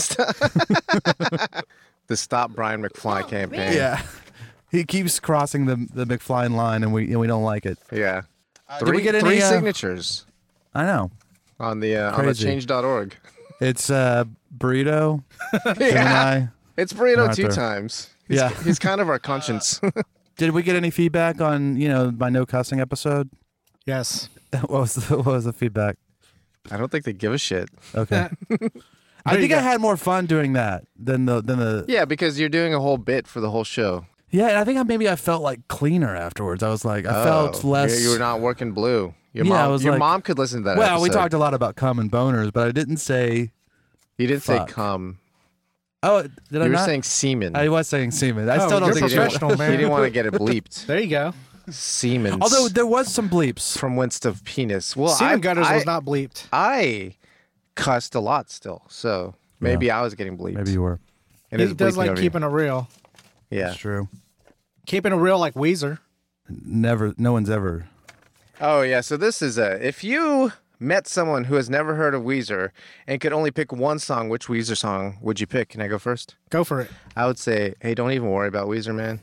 [SPEAKER 1] The Stop Brian McFly campaign.
[SPEAKER 3] Yeah. He keeps crossing the McFly line, and we don't like it.
[SPEAKER 1] Yeah.
[SPEAKER 3] Did we get any
[SPEAKER 1] three signatures?
[SPEAKER 3] I know.
[SPEAKER 1] On the change.org.
[SPEAKER 3] It's Burrito.
[SPEAKER 1] Yeah. It's Burrito
[SPEAKER 3] Arthur.
[SPEAKER 1] 2 times. He's kind of our conscience.
[SPEAKER 3] Did we get any feedback on my no cussing episode?
[SPEAKER 2] Yes.
[SPEAKER 3] What was the feedback?
[SPEAKER 1] I don't think they give a shit.
[SPEAKER 3] Okay. I think I had more fun doing that than the.
[SPEAKER 1] Yeah, because you're doing a whole bit for the whole show.
[SPEAKER 3] Yeah, and I think I felt like cleaner afterwards. I was like, I felt less.
[SPEAKER 1] You were not working blue. Your mom could listen to that.
[SPEAKER 3] Well,
[SPEAKER 1] episode.
[SPEAKER 3] we talked a lot about cum and boners, but I didn't say.
[SPEAKER 1] You didn't say cum.
[SPEAKER 3] Oh, did I not?
[SPEAKER 1] You were saying semen.
[SPEAKER 3] I was saying semen. I still don't think
[SPEAKER 2] professional, man.
[SPEAKER 1] You didn't want to get it bleeped.
[SPEAKER 2] There you go.
[SPEAKER 1] Semen.
[SPEAKER 3] Although there was some bleeps.
[SPEAKER 1] From whence of penis. Well,
[SPEAKER 2] semen gutters was not bleeped.
[SPEAKER 1] I cussed a lot still, so maybe I was getting bleeped.
[SPEAKER 3] Maybe you were.
[SPEAKER 2] He does like keeping it real.
[SPEAKER 1] Yeah,
[SPEAKER 3] that's true.
[SPEAKER 2] Keeping it real like Weezer.
[SPEAKER 3] Never. No one's ever.
[SPEAKER 1] Oh yeah. So this is if you met someone who has never heard of Weezer and could only pick one song, which Weezer song would you pick? Can I go first?
[SPEAKER 2] Go for it.
[SPEAKER 1] I would say, hey, don't even worry about Weezer, man.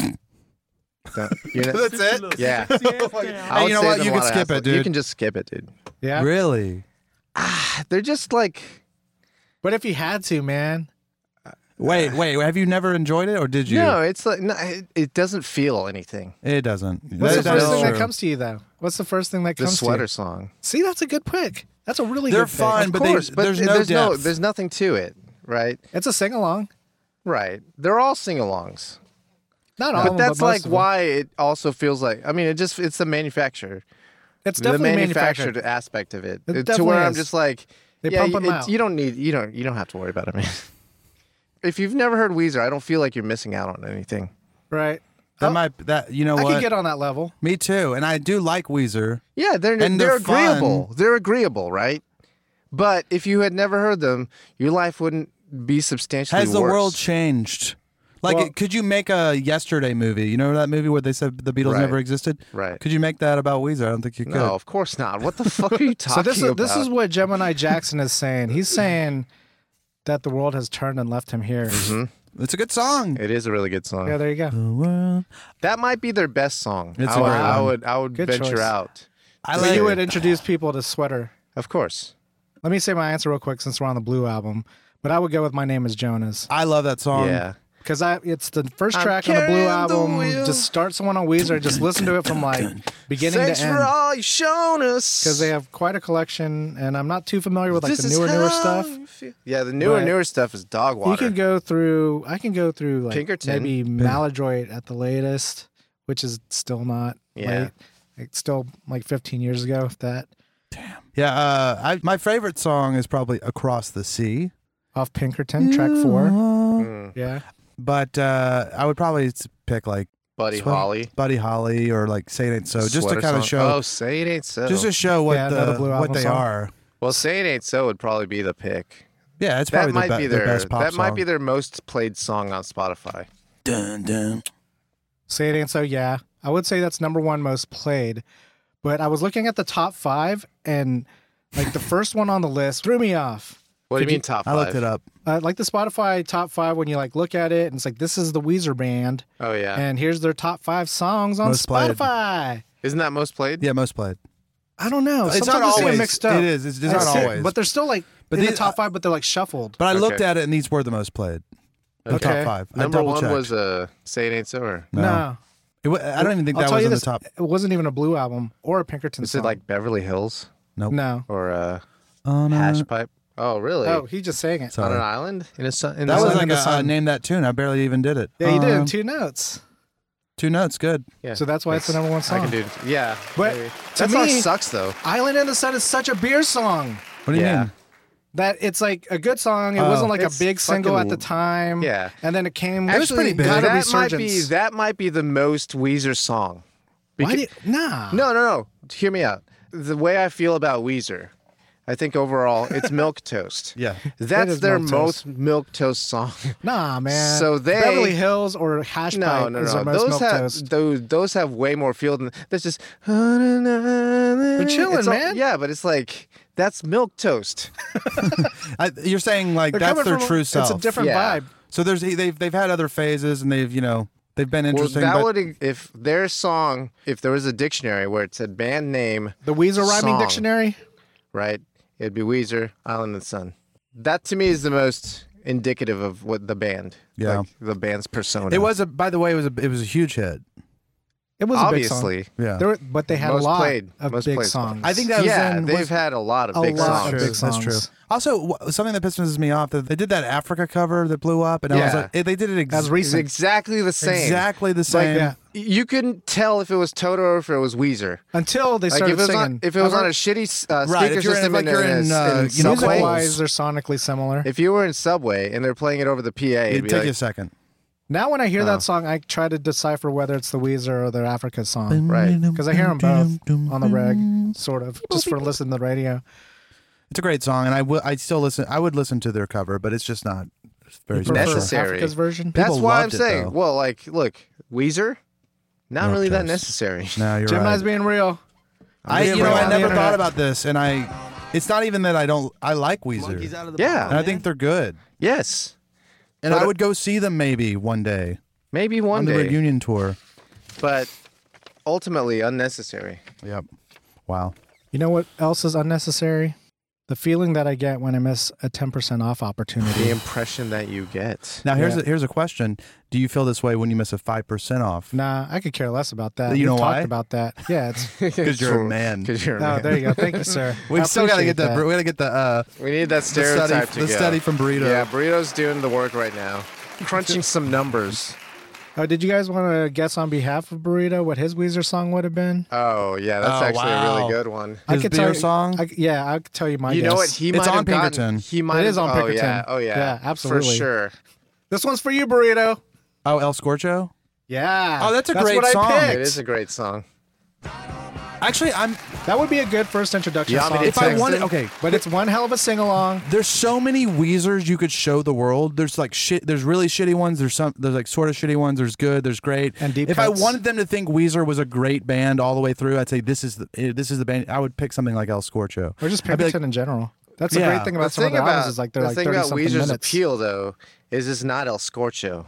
[SPEAKER 3] That's it?
[SPEAKER 1] Yeah.
[SPEAKER 3] Hey, you know what? You can skip it, dude.
[SPEAKER 1] You can just skip it, dude.
[SPEAKER 2] Yeah.
[SPEAKER 3] Really?
[SPEAKER 1] They're just like.
[SPEAKER 2] But if you had to, man.
[SPEAKER 3] Wait. Have you never enjoyed it, or did you?
[SPEAKER 1] No, it's like it doesn't feel anything.
[SPEAKER 3] It doesn't.
[SPEAKER 2] What's the first thing that comes to you, though? What's the first thing that comes to you?
[SPEAKER 1] The Sweater song.
[SPEAKER 2] See, that's a good pick. That's a really
[SPEAKER 3] They're
[SPEAKER 2] good pick.
[SPEAKER 3] fun,
[SPEAKER 1] Of
[SPEAKER 3] but
[SPEAKER 1] course,
[SPEAKER 3] there's no depth.
[SPEAKER 1] There's nothing to it, right?
[SPEAKER 2] It's a sing-along.
[SPEAKER 1] Right. They're all sing-alongs.
[SPEAKER 2] Not all
[SPEAKER 1] But
[SPEAKER 2] of them,
[SPEAKER 1] that's
[SPEAKER 2] but most
[SPEAKER 1] like
[SPEAKER 2] of them.
[SPEAKER 1] why it also feels like. I mean, it's the manufacturer.
[SPEAKER 2] It's definitely
[SPEAKER 1] the
[SPEAKER 2] manufactured.
[SPEAKER 1] aspect of it.
[SPEAKER 2] It
[SPEAKER 1] To
[SPEAKER 2] definitely
[SPEAKER 1] where I'm
[SPEAKER 2] is.
[SPEAKER 1] just like,
[SPEAKER 2] They pump them out.
[SPEAKER 1] You don't have to worry about it, man. If you've never heard Weezer, I don't feel like you're missing out on anything.
[SPEAKER 2] Right.
[SPEAKER 3] You know
[SPEAKER 2] I
[SPEAKER 3] what?
[SPEAKER 2] can get on that level.
[SPEAKER 3] Me too, and I do like Weezer.
[SPEAKER 1] Yeah, they're agreeable.
[SPEAKER 3] fun.
[SPEAKER 1] They're agreeable, right? But if you had never heard them, your life wouldn't be substantially
[SPEAKER 3] Has the
[SPEAKER 1] worse.
[SPEAKER 3] world changed? Like,
[SPEAKER 2] Well-
[SPEAKER 3] could you make a Yesterday movie? You know that movie where they said the Beatles
[SPEAKER 1] Right.
[SPEAKER 3] never existed?
[SPEAKER 1] Right.
[SPEAKER 3] Could you make that about Weezer? I don't think you could.
[SPEAKER 1] No, of course not. What the fuck are you
[SPEAKER 2] So
[SPEAKER 1] talking about?
[SPEAKER 2] this is what Gemini Jackson is saying. He's saying that the world has turned and left him here.
[SPEAKER 1] Mm-hmm.
[SPEAKER 3] It's a good song.
[SPEAKER 1] It is a really good song.
[SPEAKER 2] Yeah, there you go.
[SPEAKER 3] The world.
[SPEAKER 1] That might be their best song.
[SPEAKER 3] It's a great
[SPEAKER 1] I
[SPEAKER 3] one.
[SPEAKER 1] would
[SPEAKER 2] Good
[SPEAKER 1] venture
[SPEAKER 2] choice.
[SPEAKER 1] out.
[SPEAKER 2] So you would introduce people to Sweater.
[SPEAKER 1] Of course.
[SPEAKER 2] Let me say my answer real quick since we're on the Blue album. But I would go with My Name is Jonas.
[SPEAKER 3] I love that song.
[SPEAKER 1] Yeah.
[SPEAKER 2] Because it's the first
[SPEAKER 1] I'm
[SPEAKER 2] track on the Blue
[SPEAKER 1] carrying the
[SPEAKER 2] album.
[SPEAKER 1] wheel.
[SPEAKER 2] Just start someone on Weezer. Just listen to it from like beginning
[SPEAKER 1] Thanks
[SPEAKER 2] to
[SPEAKER 1] for
[SPEAKER 2] end.
[SPEAKER 1] all you've shown us.
[SPEAKER 2] Because they have quite a collection, and I'm not too familiar with like
[SPEAKER 1] This
[SPEAKER 2] the
[SPEAKER 1] is
[SPEAKER 2] newer
[SPEAKER 1] how
[SPEAKER 2] stuff.
[SPEAKER 1] you feel. Yeah, the newer stuff is dog water.
[SPEAKER 2] You can go through. I can go through like
[SPEAKER 1] Pinkerton.
[SPEAKER 2] maybe Maladroit at the latest, which is still not
[SPEAKER 1] Yeah.
[SPEAKER 2] late. It's still like 15 years ago. If that.
[SPEAKER 3] Yeah, my favorite song is probably "Across the Sea,"
[SPEAKER 2] Off Pinkerton, track 4. Yeah.
[SPEAKER 3] but I would probably pick like
[SPEAKER 1] Buddy Holly.
[SPEAKER 3] Buddy Holly, or like "Say It Ain't So," just to
[SPEAKER 1] Sweater
[SPEAKER 3] kind of
[SPEAKER 1] song.
[SPEAKER 3] show,
[SPEAKER 1] Oh, Say It Ain't So.
[SPEAKER 3] just to show what
[SPEAKER 2] Yeah, another Blue
[SPEAKER 3] what
[SPEAKER 2] Album
[SPEAKER 3] they
[SPEAKER 2] song.
[SPEAKER 3] are.
[SPEAKER 1] Well, Say It Ain't So would probably be the pick.
[SPEAKER 3] Yeah, it's
[SPEAKER 1] That
[SPEAKER 3] probably
[SPEAKER 1] might be
[SPEAKER 3] their
[SPEAKER 1] their
[SPEAKER 3] best pop
[SPEAKER 1] that
[SPEAKER 3] song.
[SPEAKER 1] might be their most played song on Spotify.
[SPEAKER 3] Dun, dun.
[SPEAKER 2] Say It Ain't So, yeah. I would say that's number 1 most played. But I was looking at the top 5, and like the first one on the list threw me off.
[SPEAKER 1] What do you mean top 5?
[SPEAKER 3] I looked it up.
[SPEAKER 2] Like the Spotify top 5, when you like look at it, and it's like, this is the Weezer band,
[SPEAKER 1] Oh yeah.
[SPEAKER 2] and here's their top 5 songs on
[SPEAKER 3] Most played.
[SPEAKER 2] Spotify.
[SPEAKER 1] Isn't that most played?
[SPEAKER 3] Yeah, most played.
[SPEAKER 2] I don't know.
[SPEAKER 3] It's
[SPEAKER 2] Sometimes
[SPEAKER 3] not
[SPEAKER 2] I see it
[SPEAKER 3] always
[SPEAKER 2] mixed up.
[SPEAKER 3] It is. It's not
[SPEAKER 2] That's it.
[SPEAKER 3] always.
[SPEAKER 2] But they're still like
[SPEAKER 3] But
[SPEAKER 2] in the
[SPEAKER 3] these-
[SPEAKER 2] top 5, but they're like shuffled.
[SPEAKER 3] But I looked
[SPEAKER 1] Okay.
[SPEAKER 3] at it, and these were the most played. The
[SPEAKER 2] Okay.
[SPEAKER 3] top 5. I
[SPEAKER 1] Number 1
[SPEAKER 3] double-checked.
[SPEAKER 1] was Say It Ain't So, or
[SPEAKER 2] No.
[SPEAKER 3] I don't even think
[SPEAKER 2] I'll
[SPEAKER 3] that
[SPEAKER 2] tell
[SPEAKER 3] was
[SPEAKER 2] you
[SPEAKER 3] in
[SPEAKER 2] this,
[SPEAKER 3] the top.
[SPEAKER 2] it wasn't even a Blue album or a Pinkerton
[SPEAKER 1] is
[SPEAKER 2] song.
[SPEAKER 1] it like Beverly Hills
[SPEAKER 3] Nope.
[SPEAKER 2] No.
[SPEAKER 1] or
[SPEAKER 3] On a-
[SPEAKER 1] Hash Pipe? Oh really?
[SPEAKER 2] Oh, he just sang it.
[SPEAKER 1] on
[SPEAKER 3] Sorry.
[SPEAKER 1] an island in a sun. In
[SPEAKER 3] That
[SPEAKER 1] the
[SPEAKER 3] was
[SPEAKER 1] sun?
[SPEAKER 3] like
[SPEAKER 2] in the sun.
[SPEAKER 3] name that tune. I barely even did it.
[SPEAKER 2] Yeah, you did it in
[SPEAKER 3] Um,
[SPEAKER 2] 2 notes.
[SPEAKER 3] 2 notes. Good.
[SPEAKER 1] Yeah.
[SPEAKER 2] So that's why it's the number 1 song.
[SPEAKER 1] I can do. Yeah.
[SPEAKER 2] But
[SPEAKER 1] maybe.
[SPEAKER 2] to
[SPEAKER 1] that song
[SPEAKER 2] me-
[SPEAKER 1] sucks though.
[SPEAKER 2] Island in the Sun is such a beer song
[SPEAKER 3] What do you
[SPEAKER 1] Yeah.
[SPEAKER 3] mean?
[SPEAKER 2] that it's like a good song. It
[SPEAKER 3] Oh.
[SPEAKER 2] wasn't like a
[SPEAKER 1] It's
[SPEAKER 2] big single
[SPEAKER 1] fucking-
[SPEAKER 2] at the time.
[SPEAKER 1] Yeah.
[SPEAKER 2] And then it came.
[SPEAKER 3] It was pretty big.
[SPEAKER 2] Got a
[SPEAKER 1] that might be the most Weezer song.
[SPEAKER 2] Why did, nah.
[SPEAKER 1] No. Hear me out. The way I feel about Weezer, I think overall it's Milk Toast.
[SPEAKER 3] Yeah.
[SPEAKER 1] That's
[SPEAKER 2] is
[SPEAKER 1] their
[SPEAKER 2] Milquetoast.
[SPEAKER 1] most Milk Toast song.
[SPEAKER 2] Nah, man.
[SPEAKER 1] So they-
[SPEAKER 2] Beverly Hills or Hash
[SPEAKER 1] No,
[SPEAKER 2] Pipe
[SPEAKER 1] no,
[SPEAKER 2] is
[SPEAKER 1] no.
[SPEAKER 2] our most
[SPEAKER 1] Those
[SPEAKER 2] milk
[SPEAKER 1] have
[SPEAKER 2] toast.
[SPEAKER 1] those have way more feel than that's just. They're
[SPEAKER 2] chilling, man.
[SPEAKER 1] Yeah, but it's like that's Milk Toast.
[SPEAKER 3] You're saying like
[SPEAKER 2] They're
[SPEAKER 3] that's
[SPEAKER 2] coming
[SPEAKER 3] their
[SPEAKER 2] from-
[SPEAKER 3] true self.
[SPEAKER 2] It's a different
[SPEAKER 1] Yeah.
[SPEAKER 2] vibe.
[SPEAKER 3] So they've had other phases, and they've been
[SPEAKER 1] Well,
[SPEAKER 3] interesting.
[SPEAKER 1] that
[SPEAKER 3] but
[SPEAKER 1] would if their song, if there was a dictionary where it said band name,
[SPEAKER 2] The Weezer rhyming
[SPEAKER 1] Song.
[SPEAKER 2] dictionary.
[SPEAKER 1] right? It'd be Weezer, Island in the Sun. That to me is the most indicative of what the band,
[SPEAKER 3] Yeah.
[SPEAKER 1] like the band's persona.
[SPEAKER 3] it was by the way, it was a huge hit.
[SPEAKER 2] It was a big song.
[SPEAKER 1] obviously.
[SPEAKER 3] Yeah.
[SPEAKER 2] But they had
[SPEAKER 1] Most
[SPEAKER 2] a lot
[SPEAKER 1] played-
[SPEAKER 2] of
[SPEAKER 1] most
[SPEAKER 2] big
[SPEAKER 1] played
[SPEAKER 2] songs.
[SPEAKER 3] I think that was
[SPEAKER 1] Yeah,
[SPEAKER 3] in,
[SPEAKER 1] they've
[SPEAKER 3] was-
[SPEAKER 1] had a lot of
[SPEAKER 2] A
[SPEAKER 1] big
[SPEAKER 2] lot
[SPEAKER 1] songs.
[SPEAKER 2] of big
[SPEAKER 3] That's true.
[SPEAKER 2] songs.
[SPEAKER 3] Also, something that pisses me off that they did that Africa cover that blew up, and I was
[SPEAKER 1] Yeah.
[SPEAKER 3] like, they did it
[SPEAKER 2] That's
[SPEAKER 1] It's
[SPEAKER 2] recent.
[SPEAKER 1] exactly the same.
[SPEAKER 3] exactly the same.
[SPEAKER 2] yeah.
[SPEAKER 1] You couldn't tell if it was Toto or if it was Weezer.
[SPEAKER 2] Until they
[SPEAKER 1] Like
[SPEAKER 2] started
[SPEAKER 1] if it was
[SPEAKER 2] singing.
[SPEAKER 1] on, if it was on a shitty speaker
[SPEAKER 3] Right, if you're in-
[SPEAKER 1] system
[SPEAKER 3] like you're in,
[SPEAKER 1] in
[SPEAKER 3] you know,
[SPEAKER 1] Subway,
[SPEAKER 2] Music-wise, they're sonically similar.
[SPEAKER 1] if you were in Subway and they're playing it over the PA, it'd
[SPEAKER 3] It'd
[SPEAKER 1] be
[SPEAKER 3] take
[SPEAKER 1] like,
[SPEAKER 3] you a second.
[SPEAKER 2] Now when I hear
[SPEAKER 1] Oh.
[SPEAKER 2] that song, I try to decipher whether it's the Weezer or the Africa song.
[SPEAKER 1] Right.
[SPEAKER 2] Because I hear them both on the reg, sort of, just for listening to the radio.
[SPEAKER 3] It's a great song, and I still listen. I would listen to their cover, but it's just not very
[SPEAKER 2] You prefer
[SPEAKER 3] special.
[SPEAKER 1] Necessary.
[SPEAKER 2] Africa's version?
[SPEAKER 1] That's
[SPEAKER 3] People
[SPEAKER 1] why I'm
[SPEAKER 3] loved it,
[SPEAKER 1] saying.
[SPEAKER 3] though.
[SPEAKER 1] Well, like, look, Weezer, not
[SPEAKER 3] Milk
[SPEAKER 1] really that
[SPEAKER 3] Toast.
[SPEAKER 1] necessary.
[SPEAKER 3] No, you're
[SPEAKER 2] Gemini's
[SPEAKER 3] right.
[SPEAKER 2] being real.
[SPEAKER 3] I
[SPEAKER 2] being real
[SPEAKER 3] I
[SPEAKER 2] on the
[SPEAKER 3] never
[SPEAKER 2] internet.
[SPEAKER 3] thought about this, and it's not even that I like Weezer,
[SPEAKER 1] Yeah.
[SPEAKER 3] and I think they're good,
[SPEAKER 1] Yes.
[SPEAKER 3] and
[SPEAKER 1] But-
[SPEAKER 3] I would go see them maybe one day
[SPEAKER 1] Maybe one
[SPEAKER 3] on the
[SPEAKER 1] day,
[SPEAKER 3] reunion tour.
[SPEAKER 1] but ultimately unnecessary.
[SPEAKER 3] Yep. Wow.
[SPEAKER 2] You know what else is unnecessary? The feeling that I get when I miss a 10% off
[SPEAKER 1] The
[SPEAKER 2] opportunity.
[SPEAKER 1] impression that you get.
[SPEAKER 3] Now
[SPEAKER 2] Yeah.
[SPEAKER 3] here's a question: do you feel this way when you miss a 5% off?
[SPEAKER 2] Nah, I could care less about that.
[SPEAKER 3] You know
[SPEAKER 2] We've
[SPEAKER 3] why?
[SPEAKER 2] talked about that. Yeah, it's.
[SPEAKER 3] Because you're a man.
[SPEAKER 1] Because you're a
[SPEAKER 2] Oh,
[SPEAKER 1] man.
[SPEAKER 2] there you go. Thank you, sir.
[SPEAKER 3] We
[SPEAKER 2] I
[SPEAKER 3] still got to
[SPEAKER 2] appreciate
[SPEAKER 3] get the
[SPEAKER 2] that.
[SPEAKER 3] we got to get the
[SPEAKER 1] We need that
[SPEAKER 3] study
[SPEAKER 1] stereotype to
[SPEAKER 3] the
[SPEAKER 1] go.
[SPEAKER 3] study from Burrito.
[SPEAKER 1] Yeah, Burrito's doing the work right now. Crunching some numbers.
[SPEAKER 2] Oh, did you guys want to guess on behalf of Burrito what his Weezer song would have been?
[SPEAKER 1] Oh, yeah, that's
[SPEAKER 3] Oh,
[SPEAKER 1] actually a
[SPEAKER 3] wow.
[SPEAKER 1] really good one.
[SPEAKER 3] His
[SPEAKER 2] could
[SPEAKER 3] beer
[SPEAKER 2] tell
[SPEAKER 3] song?
[SPEAKER 2] Yeah, I could tell you my
[SPEAKER 1] You
[SPEAKER 2] guess.
[SPEAKER 1] know what? He
[SPEAKER 3] It's
[SPEAKER 1] might
[SPEAKER 3] on
[SPEAKER 1] have gotten.
[SPEAKER 3] Pinkerton.
[SPEAKER 1] He might
[SPEAKER 2] It is
[SPEAKER 1] have,
[SPEAKER 2] on Pinkerton.
[SPEAKER 1] Oh, yeah.
[SPEAKER 2] Yeah, absolutely.
[SPEAKER 1] For sure.
[SPEAKER 2] This one's for you, Burrito.
[SPEAKER 3] Oh, El Scorcho.
[SPEAKER 2] Yeah.
[SPEAKER 3] Oh, that's a great
[SPEAKER 2] what
[SPEAKER 3] song.
[SPEAKER 2] I picked.
[SPEAKER 1] It is a great song.
[SPEAKER 3] Actually,
[SPEAKER 2] That would be a good first introduction
[SPEAKER 1] You want me
[SPEAKER 2] song.
[SPEAKER 1] to
[SPEAKER 3] if I
[SPEAKER 1] text
[SPEAKER 3] wanted,
[SPEAKER 1] him?
[SPEAKER 3] okay,
[SPEAKER 2] But it's one hell of a sing along.
[SPEAKER 3] there's so many Weezers you could show the world. There's like shit. There's really shitty ones. There's like sort of shitty ones. There's good. There's great.
[SPEAKER 2] And deep
[SPEAKER 3] If
[SPEAKER 2] cuts.
[SPEAKER 3] I wanted them to think Weezer was a great band all the way through, I'd say this is the band. I would pick something like El Scorcho.
[SPEAKER 2] Or just
[SPEAKER 3] I'd be like,
[SPEAKER 2] Pinkerton in general. That's the
[SPEAKER 3] Yeah.
[SPEAKER 2] great thing about
[SPEAKER 1] The
[SPEAKER 2] some of
[SPEAKER 1] thing
[SPEAKER 2] their
[SPEAKER 1] about,
[SPEAKER 2] albums is like they're
[SPEAKER 1] the
[SPEAKER 2] like
[SPEAKER 1] thing
[SPEAKER 2] 30
[SPEAKER 1] about
[SPEAKER 2] something
[SPEAKER 1] Weezer's
[SPEAKER 2] minutes.
[SPEAKER 1] appeal, though, is it's not El Scorcho.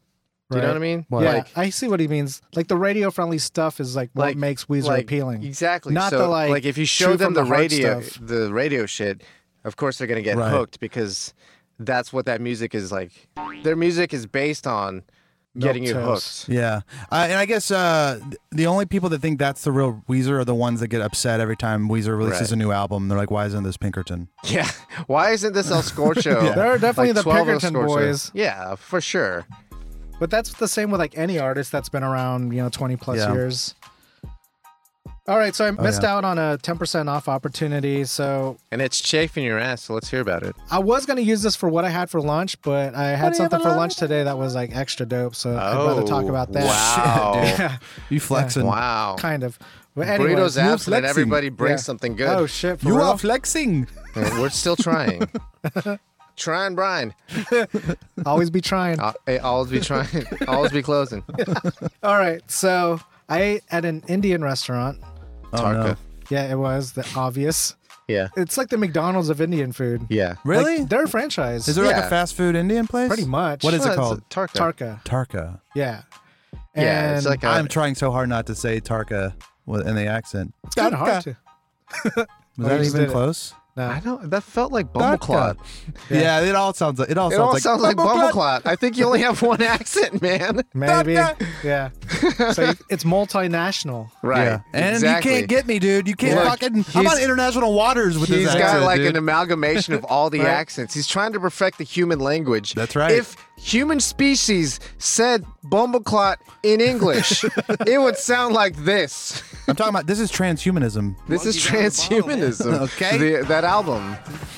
[SPEAKER 1] Do you know
[SPEAKER 2] Right.
[SPEAKER 1] what I mean?
[SPEAKER 3] What?
[SPEAKER 2] Yeah,
[SPEAKER 1] Like,
[SPEAKER 2] I see what he means. Like the radio friendly stuff is like what makes Weezer appealing.
[SPEAKER 1] Exactly.
[SPEAKER 2] Not
[SPEAKER 1] so,
[SPEAKER 2] the like
[SPEAKER 1] if you
[SPEAKER 2] shoot
[SPEAKER 1] show them
[SPEAKER 2] from
[SPEAKER 1] the
[SPEAKER 2] heart
[SPEAKER 1] radio,
[SPEAKER 2] stuff.
[SPEAKER 1] the radio shit, of course they're gonna get
[SPEAKER 3] Right.
[SPEAKER 1] hooked because that's what that music is like. Their music is based on getting you
[SPEAKER 2] Milquetoast.
[SPEAKER 1] hooked.
[SPEAKER 3] Yeah, and I guess the only people that think that's the real Weezer are the ones that get upset every time Weezer releases
[SPEAKER 1] Right.
[SPEAKER 3] a new album. They're like, "Why isn't this Pinkerton?"
[SPEAKER 1] Yeah. Why isn't this El Scorcho?
[SPEAKER 2] They're definitely
[SPEAKER 1] like
[SPEAKER 2] the
[SPEAKER 1] 12 El
[SPEAKER 2] Pinkerton
[SPEAKER 1] Scorcho?
[SPEAKER 2] boys.
[SPEAKER 1] Yeah, for sure.
[SPEAKER 2] But that's the same with like any artist that's been around, 20 plus
[SPEAKER 3] Yeah.
[SPEAKER 2] years. All right, so I missed out on a 10% off opportunity. So
[SPEAKER 1] And it's chafing your ass, so let's hear about it.
[SPEAKER 2] I was going to use this for what I had for lunch, but I had something for lunch today that was like extra dope. So I'd rather talk about that.
[SPEAKER 1] Wow.
[SPEAKER 2] Yeah,
[SPEAKER 3] You flexing.
[SPEAKER 1] Wow.
[SPEAKER 2] kind of. But anyways,
[SPEAKER 1] Burritos
[SPEAKER 3] you
[SPEAKER 1] absent and
[SPEAKER 3] flexing.
[SPEAKER 1] everybody brings
[SPEAKER 2] Yeah.
[SPEAKER 1] something good.
[SPEAKER 2] Oh, shit. For
[SPEAKER 3] You
[SPEAKER 2] real?
[SPEAKER 3] are flexing.
[SPEAKER 1] We're still trying. Trying, Brian.
[SPEAKER 2] Always be trying.
[SPEAKER 1] Always be trying. Always be closing.
[SPEAKER 2] All right, so I ate at an Indian restaurant.
[SPEAKER 1] Tarka.
[SPEAKER 3] no.
[SPEAKER 2] Yeah, it was the obvious.
[SPEAKER 1] Yeah.
[SPEAKER 2] It's like the McDonald's of Indian food.
[SPEAKER 1] Yeah.
[SPEAKER 3] Really?
[SPEAKER 2] Like, they're a franchise.
[SPEAKER 3] Is there like
[SPEAKER 1] Yeah.
[SPEAKER 3] a fast food Indian place?
[SPEAKER 2] Pretty much.
[SPEAKER 3] What is
[SPEAKER 1] Well,
[SPEAKER 3] it
[SPEAKER 1] it's
[SPEAKER 3] called?
[SPEAKER 1] Tarka.
[SPEAKER 2] Tarka.
[SPEAKER 3] Tarka.
[SPEAKER 2] Yeah.
[SPEAKER 1] Yeah, it's
[SPEAKER 2] And
[SPEAKER 1] like
[SPEAKER 3] I'm trying so hard not to say Tarka in the accent.
[SPEAKER 2] it's kind of hard to.
[SPEAKER 3] Was
[SPEAKER 2] you
[SPEAKER 3] that
[SPEAKER 2] just
[SPEAKER 3] even
[SPEAKER 2] did it.
[SPEAKER 3] close?
[SPEAKER 2] No.
[SPEAKER 1] I don't. That felt like Bumbleclot.
[SPEAKER 3] Yeah. It all sounds like
[SPEAKER 1] It all sounds like
[SPEAKER 3] Bumbleclot.
[SPEAKER 1] Bumbleclot. I think you only have one accent, man.
[SPEAKER 2] Maybe.
[SPEAKER 3] Tarka.
[SPEAKER 2] Yeah. So it's multinational.
[SPEAKER 1] Right.
[SPEAKER 3] Yeah. And
[SPEAKER 1] exactly.
[SPEAKER 3] you can't get me, dude. You can't
[SPEAKER 1] Look,
[SPEAKER 3] fucking. I'm on
[SPEAKER 1] he's-
[SPEAKER 3] international waters with
[SPEAKER 1] He's
[SPEAKER 3] this
[SPEAKER 1] got
[SPEAKER 3] accent,
[SPEAKER 1] like
[SPEAKER 3] dude.
[SPEAKER 1] an amalgamation of all the
[SPEAKER 2] Right.
[SPEAKER 1] accents. He's trying to perfect the human language.
[SPEAKER 3] That's right.
[SPEAKER 1] If human species said Bumbleclot in English, it would sound like this.
[SPEAKER 3] I'm talking about. This is transhumanism.
[SPEAKER 1] This is transhumanism.
[SPEAKER 3] Okay.
[SPEAKER 1] That album.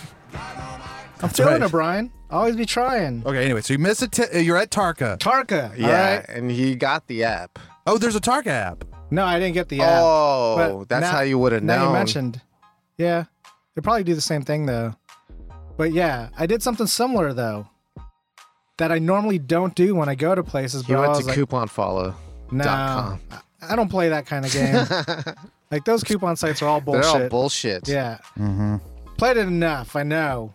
[SPEAKER 2] I'm feeling
[SPEAKER 3] right.
[SPEAKER 2] it, Brian. Always be trying.
[SPEAKER 3] Okay. Anyway, so you miss it. You're at Tarka.
[SPEAKER 2] Tarka.
[SPEAKER 1] Yeah,
[SPEAKER 2] All right.
[SPEAKER 1] and he got the app.
[SPEAKER 3] Oh, there's a Tarka app.
[SPEAKER 2] No, I didn't get the app.
[SPEAKER 1] Oh,
[SPEAKER 2] But
[SPEAKER 1] that's
[SPEAKER 2] now-
[SPEAKER 1] how you would have
[SPEAKER 2] Now
[SPEAKER 1] known.
[SPEAKER 2] you mentioned. Yeah. They probably do the same thing though. But yeah, I did something similar though. That I normally don't do when I go to places.
[SPEAKER 1] You
[SPEAKER 2] But I
[SPEAKER 1] went
[SPEAKER 2] was
[SPEAKER 1] to
[SPEAKER 2] like,
[SPEAKER 1] couponfollow.
[SPEAKER 2] no,
[SPEAKER 1] .com.
[SPEAKER 2] I don't play that kind of game. Like those coupon sites are all bullshit.
[SPEAKER 1] They're all bullshit.
[SPEAKER 2] Yeah. Played it enough. I know.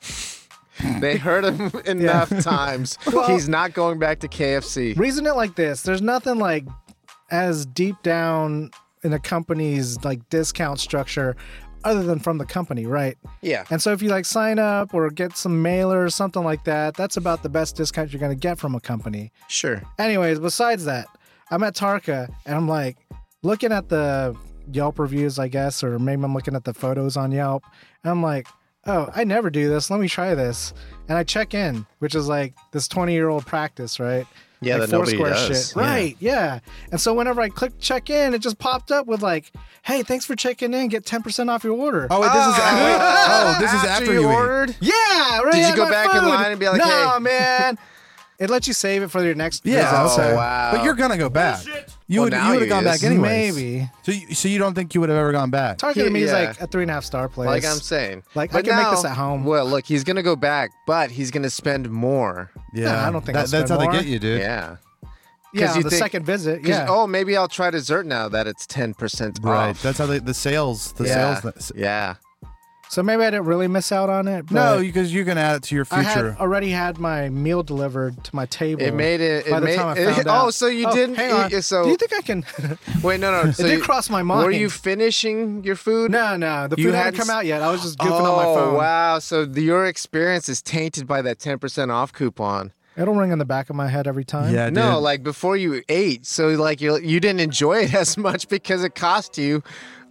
[SPEAKER 1] They heard him enough times. He's not going back to KFC.
[SPEAKER 2] Reason it like this. There's nothing like as deep down in a company's like discount structure other than from the company, right?
[SPEAKER 1] Yeah.
[SPEAKER 2] And so if you like sign up or get some mailer or something like that, that's about the best discount you're going to get from a company.
[SPEAKER 1] Sure.
[SPEAKER 2] Anyways, besides that, I'm at Tarka and I'm like looking at the Yelp reviews, I guess, or maybe I'm looking at the photos on Yelp. And I'm like, oh, I never do this. Let me try this. And I check in, which is like this 20-year-old practice, right?
[SPEAKER 1] Yeah,
[SPEAKER 2] Like
[SPEAKER 1] that nobody
[SPEAKER 2] Foursquare
[SPEAKER 1] does.
[SPEAKER 2] shit. Right, yeah. And so whenever I click check in, it just popped up with like, hey, thanks for checking in. Get 10% off your order.
[SPEAKER 3] Oh, wait, this is after you ate.
[SPEAKER 1] ordered.
[SPEAKER 2] Yeah, right.
[SPEAKER 1] Did you
[SPEAKER 2] on
[SPEAKER 1] go
[SPEAKER 2] my
[SPEAKER 1] back in
[SPEAKER 2] food.
[SPEAKER 1] line and be like,
[SPEAKER 2] no,
[SPEAKER 1] hey?
[SPEAKER 2] man. It lets you save it for your next
[SPEAKER 3] Yeah.
[SPEAKER 2] visit.
[SPEAKER 3] Okay.
[SPEAKER 1] Oh, wow.
[SPEAKER 3] But you're gonna go back. You
[SPEAKER 1] Well,
[SPEAKER 3] would.
[SPEAKER 1] now
[SPEAKER 3] You would
[SPEAKER 1] he
[SPEAKER 3] have gone back
[SPEAKER 1] is.
[SPEAKER 3] anyways.
[SPEAKER 2] Maybe.
[SPEAKER 3] So you don't think you would have ever gone back?
[SPEAKER 2] Target to me is
[SPEAKER 1] Yeah.
[SPEAKER 2] like a 3.5 star place.
[SPEAKER 1] Like I'm saying.
[SPEAKER 2] Like, I
[SPEAKER 1] But
[SPEAKER 2] can make
[SPEAKER 1] now-
[SPEAKER 2] this at home.
[SPEAKER 1] Well, look, he's going to go back, but he's going to spend more.
[SPEAKER 3] Yeah.
[SPEAKER 2] I don't think I'll
[SPEAKER 3] that's
[SPEAKER 2] spend
[SPEAKER 3] how
[SPEAKER 2] more.
[SPEAKER 3] they get you, dude.
[SPEAKER 1] Yeah.
[SPEAKER 2] yeah,
[SPEAKER 1] 'cause
[SPEAKER 2] on
[SPEAKER 1] you
[SPEAKER 2] the
[SPEAKER 1] think-
[SPEAKER 2] second visit.
[SPEAKER 1] 'Cause,
[SPEAKER 2] Yeah.
[SPEAKER 1] oh, maybe I'll try dessert now that it's 10%
[SPEAKER 3] Right.
[SPEAKER 1] off.
[SPEAKER 3] That's how the sales. The
[SPEAKER 1] yeah.
[SPEAKER 3] sales.
[SPEAKER 1] Yeah.
[SPEAKER 2] So maybe I didn't really miss out on it.
[SPEAKER 3] No,
[SPEAKER 2] but
[SPEAKER 3] because you can add it to your
[SPEAKER 2] I
[SPEAKER 3] future.
[SPEAKER 2] had already had my meal delivered to my table.
[SPEAKER 1] It made it.
[SPEAKER 2] by
[SPEAKER 1] It
[SPEAKER 2] the
[SPEAKER 1] made,
[SPEAKER 2] time I found out.
[SPEAKER 1] Oh, so you
[SPEAKER 2] Oh,
[SPEAKER 1] didn't.
[SPEAKER 2] hang on.
[SPEAKER 1] So
[SPEAKER 2] Do you think I can?
[SPEAKER 1] wait, no. So
[SPEAKER 2] it did
[SPEAKER 1] you-
[SPEAKER 2] cross my mind.
[SPEAKER 1] Were you finishing your food?
[SPEAKER 2] No, the
[SPEAKER 1] You
[SPEAKER 2] food hadn't
[SPEAKER 1] hadn't
[SPEAKER 2] come
[SPEAKER 1] s-
[SPEAKER 2] out yet. I was just goofing
[SPEAKER 1] Oh,
[SPEAKER 2] on my phone.
[SPEAKER 1] wow. So your experience is tainted by that 10% off coupon.
[SPEAKER 2] It'll ring in the back of my head every time.
[SPEAKER 3] yeah,
[SPEAKER 1] No,
[SPEAKER 3] dude.
[SPEAKER 1] like before you ate. So like you didn't enjoy it as much because it cost you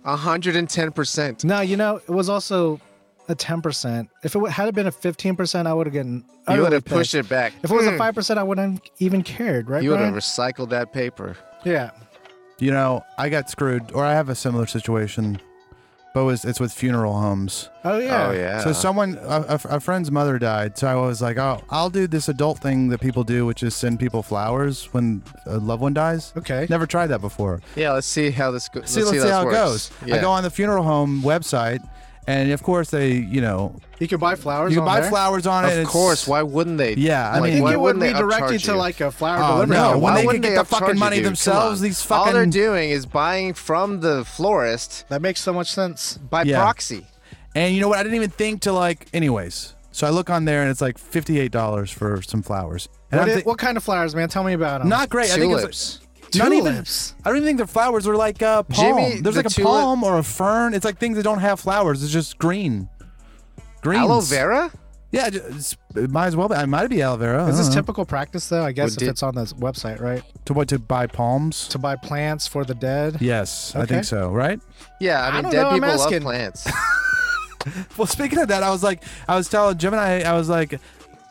[SPEAKER 1] 110%.
[SPEAKER 2] No, it was also a 10%. If it had been a 15%, I would have gotten.
[SPEAKER 1] You would have
[SPEAKER 2] utterly
[SPEAKER 1] pushed
[SPEAKER 2] pissed.
[SPEAKER 1] it back.
[SPEAKER 2] If it was a 5%, I wouldn't have even cared, right?
[SPEAKER 1] You would have
[SPEAKER 2] Brian?
[SPEAKER 1] recycled that paper.
[SPEAKER 2] Yeah.
[SPEAKER 3] I got screwed, or I have a similar situation, but it's with funeral homes.
[SPEAKER 2] Oh yeah.
[SPEAKER 1] Oh yeah.
[SPEAKER 3] So a friend's mother died, so I was like, oh, I'll do this adult thing that people do, which is send people flowers when a loved one dies.
[SPEAKER 2] Okay.
[SPEAKER 3] Never tried that before.
[SPEAKER 1] Yeah. Let's see how this goes.
[SPEAKER 3] Let's see how it goes.
[SPEAKER 1] Yeah.
[SPEAKER 3] I go on the funeral home website, and of course they,
[SPEAKER 2] You can buy flowers.
[SPEAKER 3] you can
[SPEAKER 2] on
[SPEAKER 3] buy
[SPEAKER 2] there?
[SPEAKER 3] flowers on it. and
[SPEAKER 1] Of
[SPEAKER 3] it's-
[SPEAKER 1] course. Why wouldn't they?
[SPEAKER 3] Yeah, I
[SPEAKER 2] I
[SPEAKER 3] mean,
[SPEAKER 2] think
[SPEAKER 1] why
[SPEAKER 2] it would
[SPEAKER 1] wouldn't they
[SPEAKER 2] redirect you
[SPEAKER 1] upcharge
[SPEAKER 2] to like a flower
[SPEAKER 3] Oh,
[SPEAKER 2] delivery.
[SPEAKER 3] no,
[SPEAKER 2] company.
[SPEAKER 3] when
[SPEAKER 1] Why
[SPEAKER 3] they
[SPEAKER 1] wouldn't
[SPEAKER 3] could get the
[SPEAKER 1] upcharge
[SPEAKER 3] fucking
[SPEAKER 1] you,
[SPEAKER 3] money
[SPEAKER 1] dude? Come
[SPEAKER 3] themselves,
[SPEAKER 1] on.
[SPEAKER 3] these
[SPEAKER 1] All they're
[SPEAKER 3] fucking-
[SPEAKER 1] doing is buying from the florist
[SPEAKER 2] That makes so much sense.
[SPEAKER 1] by
[SPEAKER 3] Yeah.
[SPEAKER 1] proxy.
[SPEAKER 3] And you know what? I didn't even think to anyways. So I look on there and it's like $58 for some flowers. And
[SPEAKER 2] What kind of flowers, man? Tell me about them.
[SPEAKER 3] not great. I think
[SPEAKER 1] Tulips.
[SPEAKER 3] it's not even.
[SPEAKER 2] Tulips.
[SPEAKER 3] I don't even think the flowers are like palm.
[SPEAKER 1] Jimmy,
[SPEAKER 3] There's
[SPEAKER 1] the
[SPEAKER 3] like a
[SPEAKER 1] tulip-
[SPEAKER 3] palm or a fern. It's like things that don't have flowers. It's just green. Greens.
[SPEAKER 1] Aloe vera?
[SPEAKER 3] Yeah, it might as well be. It might be aloe vera.
[SPEAKER 2] Is
[SPEAKER 3] I
[SPEAKER 2] this
[SPEAKER 3] don't know.
[SPEAKER 2] typical practice though? I guess
[SPEAKER 1] Would
[SPEAKER 2] if
[SPEAKER 1] it-
[SPEAKER 2] it's on this website, right?
[SPEAKER 3] to buy palms?
[SPEAKER 2] To buy plants for the dead.
[SPEAKER 3] Yes, I
[SPEAKER 2] Okay.
[SPEAKER 3] think so. Right.
[SPEAKER 1] Yeah, I mean,
[SPEAKER 2] don't
[SPEAKER 1] dead
[SPEAKER 2] know, I'm
[SPEAKER 1] people love
[SPEAKER 2] asking.
[SPEAKER 1] plants.
[SPEAKER 3] Well, speaking of that, I was telling Jim and I was like,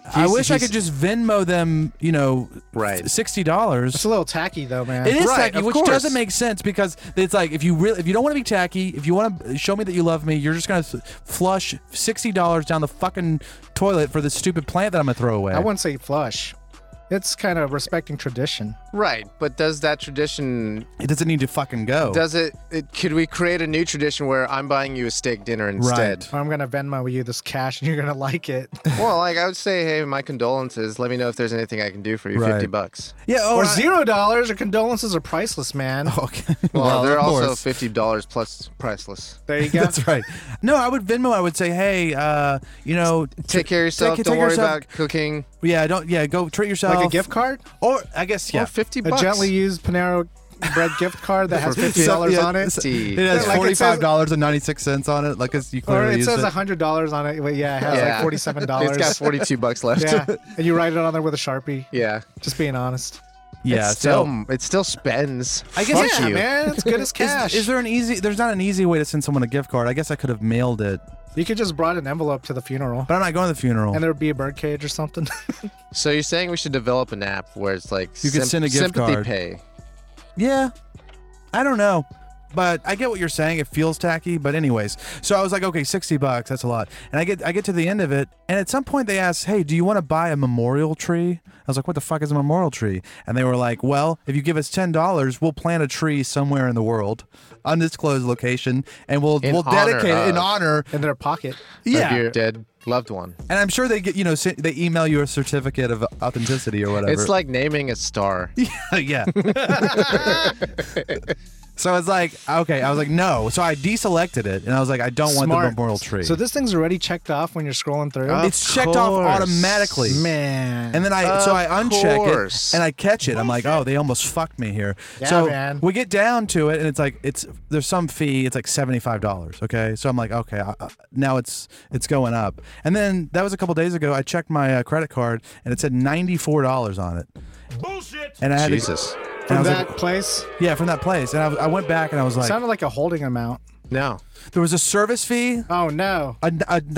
[SPEAKER 3] I wish I could just Venmo them,
[SPEAKER 1] Right.
[SPEAKER 3] $60.
[SPEAKER 2] It's a little tacky though, man.
[SPEAKER 3] It is
[SPEAKER 1] Right,
[SPEAKER 3] tacky,
[SPEAKER 1] of
[SPEAKER 3] which
[SPEAKER 1] course.
[SPEAKER 3] doesn't make sense because it's like if you don't want to be tacky, if you want to show me that you love me, you're just gonna flush $60 down the fucking toilet for this stupid plant that I'm gonna throw away.
[SPEAKER 2] I wouldn't say flush. It's kind of respecting tradition.
[SPEAKER 1] Right, but does that tradition
[SPEAKER 3] It doesn't need to fucking go.
[SPEAKER 1] could we create a new tradition where I'm buying you a steak dinner instead?
[SPEAKER 2] Or I'm gonna Venmo you this cash and you're gonna like it.
[SPEAKER 1] Well, like I would say, hey, my condolences. Let me know if there's anything I can do for you.
[SPEAKER 3] Right.
[SPEAKER 1] $50.
[SPEAKER 3] Yeah.
[SPEAKER 2] Or $0. Or condolences are priceless, man.
[SPEAKER 3] Okay.
[SPEAKER 1] Well, they're
[SPEAKER 3] of
[SPEAKER 1] also
[SPEAKER 3] course.
[SPEAKER 1] $50 plus priceless.
[SPEAKER 2] There you go.
[SPEAKER 3] That's right. No, I would Venmo. I would say, hey,
[SPEAKER 1] Take care of yourself.
[SPEAKER 3] take
[SPEAKER 1] Don't worry
[SPEAKER 3] yourself.
[SPEAKER 1] about cooking.
[SPEAKER 3] Go treat yourself.
[SPEAKER 2] Like a gift card?
[SPEAKER 3] Or I guess
[SPEAKER 1] Or $50.
[SPEAKER 2] A gently used Panera Bread gift card that has $50 on it?
[SPEAKER 3] It has
[SPEAKER 2] Like it says-
[SPEAKER 3] $45.96 on it. Like you
[SPEAKER 2] Or
[SPEAKER 3] clearly
[SPEAKER 2] it
[SPEAKER 3] used
[SPEAKER 2] says
[SPEAKER 3] it.
[SPEAKER 2] $100 on it. But yeah, it has
[SPEAKER 1] Yeah.
[SPEAKER 2] like $47.
[SPEAKER 1] It's got $42 left.
[SPEAKER 2] Yeah, and you write it on there with a Sharpie.
[SPEAKER 1] Yeah.
[SPEAKER 2] Just being honest.
[SPEAKER 3] Yeah.
[SPEAKER 1] It still spends.
[SPEAKER 3] I guess
[SPEAKER 1] Fuck
[SPEAKER 2] Yeah,
[SPEAKER 1] you.
[SPEAKER 2] man, it's good as cash.
[SPEAKER 3] Is there there's not an easy way to send someone a gift card. I guess I could have mailed it,
[SPEAKER 2] You could just brought an envelope to the funeral,
[SPEAKER 3] but I'm not going to the funeral.
[SPEAKER 2] and there would be a birdcage or something.
[SPEAKER 1] So you're saying we should develop an app where it's like
[SPEAKER 3] You could send a gift
[SPEAKER 1] sympathy
[SPEAKER 3] card.
[SPEAKER 1] pay.
[SPEAKER 3] Yeah. I don't know. But I get what you're saying. It feels tacky, but anyways. So I was like, okay, $60, that's a lot. And I get to the end of it, and at some point they asked, hey, do you want to buy a memorial tree? I was like, what the fuck is a memorial tree? And they were like, well, if you give us $10, we'll plant a tree somewhere in the world, undisclosed location, and we'll
[SPEAKER 1] In
[SPEAKER 3] dedicate
[SPEAKER 1] honor
[SPEAKER 3] it in
[SPEAKER 1] of-
[SPEAKER 3] honor.
[SPEAKER 2] In their pocket.
[SPEAKER 1] Of
[SPEAKER 3] Yeah.
[SPEAKER 1] your dead loved one.
[SPEAKER 3] And I'm sure they get, they email you a certificate of authenticity or whatever.
[SPEAKER 1] It's like naming a star.
[SPEAKER 3] Yeah. So it's like, okay, I was like, no. So I deselected it, and I was like, I don't want the
[SPEAKER 2] Smart.
[SPEAKER 3] memorial tree.
[SPEAKER 2] So this thing's already checked off when you're scrolling through.
[SPEAKER 1] Oh.
[SPEAKER 3] it's checked off
[SPEAKER 1] course.
[SPEAKER 3] automatically.
[SPEAKER 2] Man.
[SPEAKER 3] And then I
[SPEAKER 1] Of
[SPEAKER 3] uncheck
[SPEAKER 1] course.
[SPEAKER 3] it and I catch it. I'm like, oh, they almost fucked me here.
[SPEAKER 2] Yeah,
[SPEAKER 3] so
[SPEAKER 2] man.
[SPEAKER 3] we get down to it, and it's like there's some fee. It's like $75. Okay, so I'm like, okay, now it's going up. And then that was a couple days ago. I checked my credit card, and it said $94 on it.
[SPEAKER 5] Bullshit.
[SPEAKER 3] And I had
[SPEAKER 1] Jesus.
[SPEAKER 3] and I
[SPEAKER 2] From
[SPEAKER 3] was
[SPEAKER 2] that
[SPEAKER 3] like,
[SPEAKER 2] place,
[SPEAKER 3] yeah, from that place. And I went back, and I was like,
[SPEAKER 2] sounded like a holding amount.
[SPEAKER 1] No.
[SPEAKER 3] there was a service fee.
[SPEAKER 2] Oh no.
[SPEAKER 3] A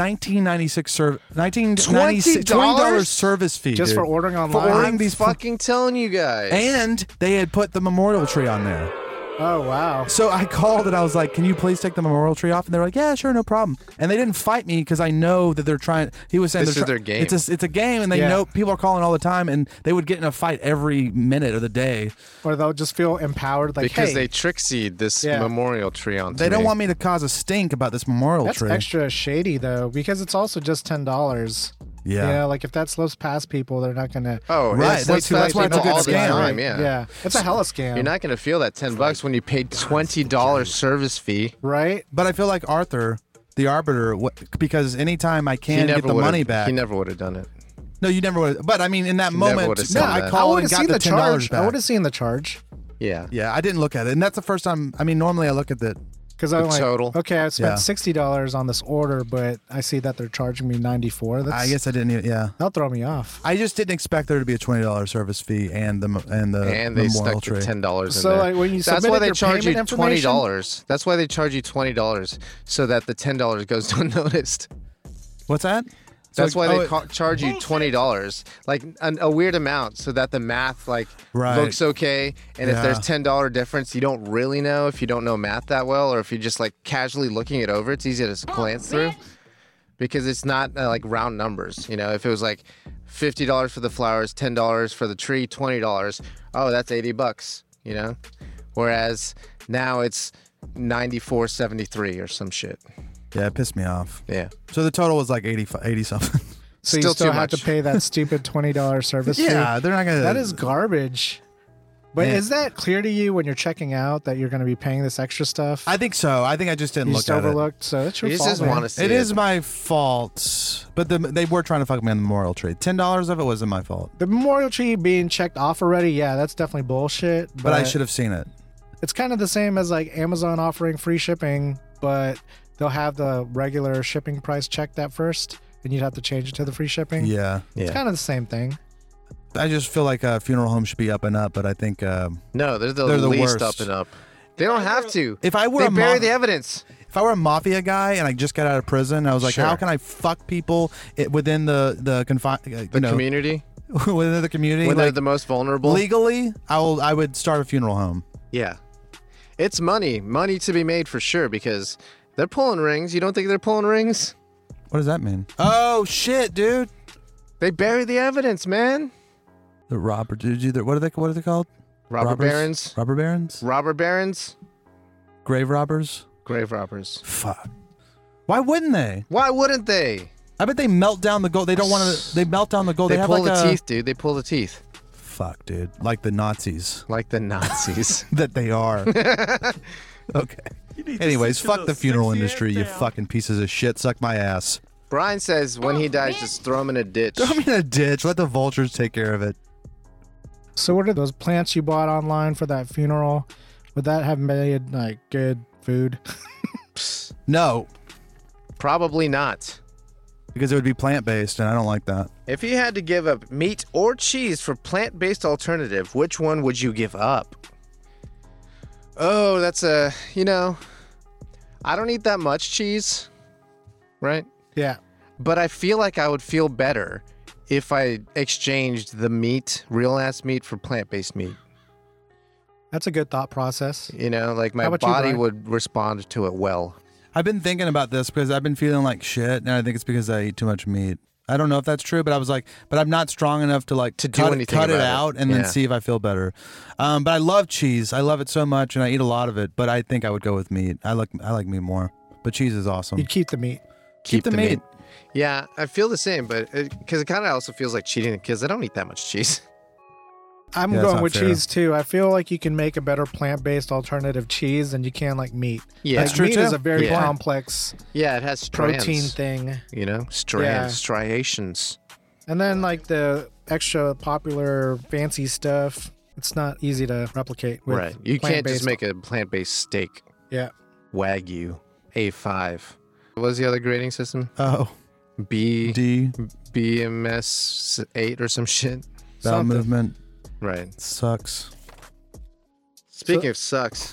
[SPEAKER 3] $19.96 service fee,
[SPEAKER 2] Just
[SPEAKER 3] dude.
[SPEAKER 2] for ordering
[SPEAKER 3] For
[SPEAKER 2] online?
[SPEAKER 3] ordering
[SPEAKER 1] I'm
[SPEAKER 3] these
[SPEAKER 1] fucking telling you guys.
[SPEAKER 3] and they had put the memorial tree on there.
[SPEAKER 2] Oh wow.
[SPEAKER 3] So I called and I was like, "Can you please take the memorial tree off?" And they're like, "Yeah, sure, no problem." And they didn't fight me because I know that they're trying. He was saying
[SPEAKER 1] This
[SPEAKER 3] they're
[SPEAKER 1] is their game.
[SPEAKER 3] It's a game, and they
[SPEAKER 2] Yeah.
[SPEAKER 3] know people are calling all the time, and they would get in a fight every minute of the day.
[SPEAKER 2] Or they'll just feel empowered, like,
[SPEAKER 1] because
[SPEAKER 2] hey,
[SPEAKER 1] they trick-seed this
[SPEAKER 2] Yeah.
[SPEAKER 1] memorial tree onto
[SPEAKER 3] They don't
[SPEAKER 1] me.
[SPEAKER 3] want me to cause a stink about this memorial
[SPEAKER 2] that's
[SPEAKER 3] tree.
[SPEAKER 2] extra shady though, because it's also just $10.
[SPEAKER 3] Yeah.
[SPEAKER 2] You know, like if that slips past people, they're not gonna.
[SPEAKER 1] Oh,
[SPEAKER 3] Right,
[SPEAKER 1] it
[SPEAKER 3] that's
[SPEAKER 1] slips past
[SPEAKER 3] why it's a
[SPEAKER 1] people
[SPEAKER 3] good
[SPEAKER 1] all the
[SPEAKER 3] scam.
[SPEAKER 1] time, yeah.
[SPEAKER 2] Yeah. It's a hella scam.
[SPEAKER 1] You're not going to feel that $10 when you paid $20 service fee.
[SPEAKER 2] right?
[SPEAKER 3] But I feel like Arthur, the arbiter, because anytime I
[SPEAKER 1] He
[SPEAKER 3] can
[SPEAKER 1] never
[SPEAKER 3] get the
[SPEAKER 1] would've-
[SPEAKER 3] money back.
[SPEAKER 1] He never would have done it.
[SPEAKER 3] No, you never would. But I mean, in that
[SPEAKER 1] Never
[SPEAKER 3] moment,
[SPEAKER 1] would've
[SPEAKER 3] no,
[SPEAKER 1] said
[SPEAKER 3] I
[SPEAKER 1] that.
[SPEAKER 2] I
[SPEAKER 3] called
[SPEAKER 2] would
[SPEAKER 3] and
[SPEAKER 2] have
[SPEAKER 3] got
[SPEAKER 2] seen
[SPEAKER 3] the
[SPEAKER 2] the
[SPEAKER 3] $10
[SPEAKER 2] charge.
[SPEAKER 3] back.
[SPEAKER 2] I would have seen the charge.
[SPEAKER 1] Yeah.
[SPEAKER 3] Yeah, I didn't look at it, and that's the first time. I mean, normally I look at the.
[SPEAKER 2] Because I'm
[SPEAKER 1] The
[SPEAKER 2] like,
[SPEAKER 1] total.
[SPEAKER 2] okay, I spent
[SPEAKER 3] Yeah.
[SPEAKER 2] $60 on this order, but I see that they're charging me $94.
[SPEAKER 3] I guess I didn't. Yeah.
[SPEAKER 2] That'll throw me off.
[SPEAKER 3] I just didn't expect there to be a $20 service fee and the
[SPEAKER 1] And they
[SPEAKER 3] memorial
[SPEAKER 1] stuck the
[SPEAKER 3] tree.
[SPEAKER 1] $10 in
[SPEAKER 2] So,
[SPEAKER 1] there.
[SPEAKER 2] like, when you
[SPEAKER 1] That's
[SPEAKER 2] submitted
[SPEAKER 1] why they
[SPEAKER 2] your
[SPEAKER 1] charge you
[SPEAKER 2] payment information-
[SPEAKER 1] $20. That's why they charge you $20 so that the $10 goes unnoticed.
[SPEAKER 3] What's that?
[SPEAKER 1] That's why they
[SPEAKER 3] oh,
[SPEAKER 1] charge you $20, like a weird amount, so that the math
[SPEAKER 3] Right.
[SPEAKER 1] looks okay. And if
[SPEAKER 3] Yeah.
[SPEAKER 1] there's $10 difference, you don't really know if you don't know math that well, or if you're just like casually looking it over. It's easy to just glance through because it's not like round numbers. You know, if it was like $50 for the flowers, $10 for the tree, $20, oh, that's $80. You know, whereas now it's $94.73 or some shit.
[SPEAKER 3] Yeah, it pissed me off.
[SPEAKER 1] Yeah.
[SPEAKER 3] So the total was like 80 something.
[SPEAKER 2] So you
[SPEAKER 1] Still
[SPEAKER 2] still
[SPEAKER 1] too
[SPEAKER 2] have to
[SPEAKER 1] much.
[SPEAKER 2] pay that stupid $20 service fee.
[SPEAKER 3] Yeah, they're not gonna.
[SPEAKER 2] That is garbage. But
[SPEAKER 3] Yeah.
[SPEAKER 2] is that clear to you when you're checking out that you're going to be paying this extra stuff?
[SPEAKER 3] I think so. I think I just didn't
[SPEAKER 2] you
[SPEAKER 3] look
[SPEAKER 2] just
[SPEAKER 3] at
[SPEAKER 2] overlooked, so it's your
[SPEAKER 1] You
[SPEAKER 2] fault,
[SPEAKER 1] just
[SPEAKER 2] man.
[SPEAKER 1] want to see
[SPEAKER 3] it. It is my fault, but they were trying to fuck me on the memorial tree. $10 of it wasn't my fault,
[SPEAKER 2] The memorial tree being checked off already, yeah, that's definitely bullshit.
[SPEAKER 3] but I should have seen it.
[SPEAKER 2] It's kind of the same as like Amazon offering free shipping, but they'll have the regular shipping price checked at first, and you'd have to change it to the free shipping.
[SPEAKER 3] Yeah,
[SPEAKER 2] It's kind of the same thing.
[SPEAKER 3] I just feel like a funeral home should be up and up, but I think
[SPEAKER 1] No, they're the
[SPEAKER 3] They're the
[SPEAKER 1] least
[SPEAKER 3] worst.
[SPEAKER 1] up and up. They don't have to.
[SPEAKER 3] if I were
[SPEAKER 1] They
[SPEAKER 3] a
[SPEAKER 1] bury
[SPEAKER 3] mom,
[SPEAKER 1] the evidence.
[SPEAKER 3] if I were a mafia guy and I just got out of prison, I was like,
[SPEAKER 1] Sure.
[SPEAKER 3] how can I fuck people within the
[SPEAKER 1] community
[SPEAKER 3] within the community?
[SPEAKER 1] when they're
[SPEAKER 3] Like,
[SPEAKER 1] the most vulnerable.
[SPEAKER 3] legally, I would start a funeral home.
[SPEAKER 1] Yeah, it's money to be made for sure because they're pulling rings. You don't think they're pulling rings?
[SPEAKER 3] What does that mean? Oh shit, dude!
[SPEAKER 1] They bury the evidence, man.
[SPEAKER 3] The robber, dude. What are they called?
[SPEAKER 1] Robber
[SPEAKER 3] Robbers?
[SPEAKER 1] barons,
[SPEAKER 3] Robber barons,
[SPEAKER 1] robber barons,
[SPEAKER 3] grave robbers.
[SPEAKER 1] grave robbers.
[SPEAKER 3] Fuck. Why wouldn't they?
[SPEAKER 1] Why wouldn't they?
[SPEAKER 3] I bet they melt down the gold. They don't want to. They melt down the gold.
[SPEAKER 1] They
[SPEAKER 3] have
[SPEAKER 1] pull
[SPEAKER 3] like
[SPEAKER 1] the
[SPEAKER 3] a
[SPEAKER 1] teeth, dude. They pull the teeth.
[SPEAKER 3] Fuck, dude. Like the Nazis
[SPEAKER 1] Like the Nazis.
[SPEAKER 3] that they are. Okay. Anyways, fuck the funeral industry, you fucking pieces of shit. Suck my ass.
[SPEAKER 1] Brian says when he dies, just throw him in a ditch.
[SPEAKER 3] Throw me in a ditch. Let the vultures take care of it.
[SPEAKER 2] So what are those plants you bought online for that funeral? Would that have made like good food?
[SPEAKER 3] No,
[SPEAKER 1] Probably not.
[SPEAKER 3] because it would be plant based, and I don't like that.
[SPEAKER 1] If you had to give up meat or cheese for plant-based alternative, which one would you give up? Oh, that's I don't eat that much cheese, right?
[SPEAKER 2] Yeah.
[SPEAKER 1] But I feel like I would feel better if I exchanged the meat, real-ass meat, for plant-based meat.
[SPEAKER 2] That's a good thought process.
[SPEAKER 1] Like my
[SPEAKER 2] How about you,
[SPEAKER 1] body
[SPEAKER 2] Brian?
[SPEAKER 1] would respond to it well.
[SPEAKER 3] I've been thinking about this because I've been feeling like shit, and I think it's because I eat too much meat. I don't know if that's true, but I was like, but I'm not strong enough to like
[SPEAKER 1] To do
[SPEAKER 3] cut
[SPEAKER 1] anything
[SPEAKER 3] it
[SPEAKER 1] about it.
[SPEAKER 3] out and then
[SPEAKER 1] Yeah.
[SPEAKER 3] see if I feel better. But I love cheese. I love it so much, and I eat a lot of it. But I think I would go with meat. I like meat more. But cheese is awesome.
[SPEAKER 2] You'd keep the meat.
[SPEAKER 3] Keep the meat.
[SPEAKER 1] Yeah, I feel the same, but because it kind of also feels like cheating the kids. I don't eat that much cheese.
[SPEAKER 2] I'm
[SPEAKER 3] Yeah, that's
[SPEAKER 2] going
[SPEAKER 3] not
[SPEAKER 2] with
[SPEAKER 3] fair.
[SPEAKER 2] cheese too. I feel like you can make a better plant-based alternative cheese than you can like meat.
[SPEAKER 1] Yeah.
[SPEAKER 2] Like,
[SPEAKER 1] That's
[SPEAKER 3] true,
[SPEAKER 2] meat
[SPEAKER 3] too.
[SPEAKER 2] is a very
[SPEAKER 1] Yeah.
[SPEAKER 2] complex
[SPEAKER 1] Yeah, it has strands.
[SPEAKER 2] protein thing.
[SPEAKER 1] Strands, striations.
[SPEAKER 2] And then like the extra popular fancy stuff, it's not easy to replicate. With
[SPEAKER 1] Right. You can't just
[SPEAKER 2] plant-based-
[SPEAKER 1] make a plant-based steak.
[SPEAKER 2] Yeah.
[SPEAKER 1] Wagyu, A5. What was the other grading system?
[SPEAKER 3] Oh, D.
[SPEAKER 1] BMS 8 or some shit.
[SPEAKER 3] Bowel
[SPEAKER 2] Something.
[SPEAKER 3] movement
[SPEAKER 1] Right.
[SPEAKER 3] sucks.
[SPEAKER 1] Speaking of sucks,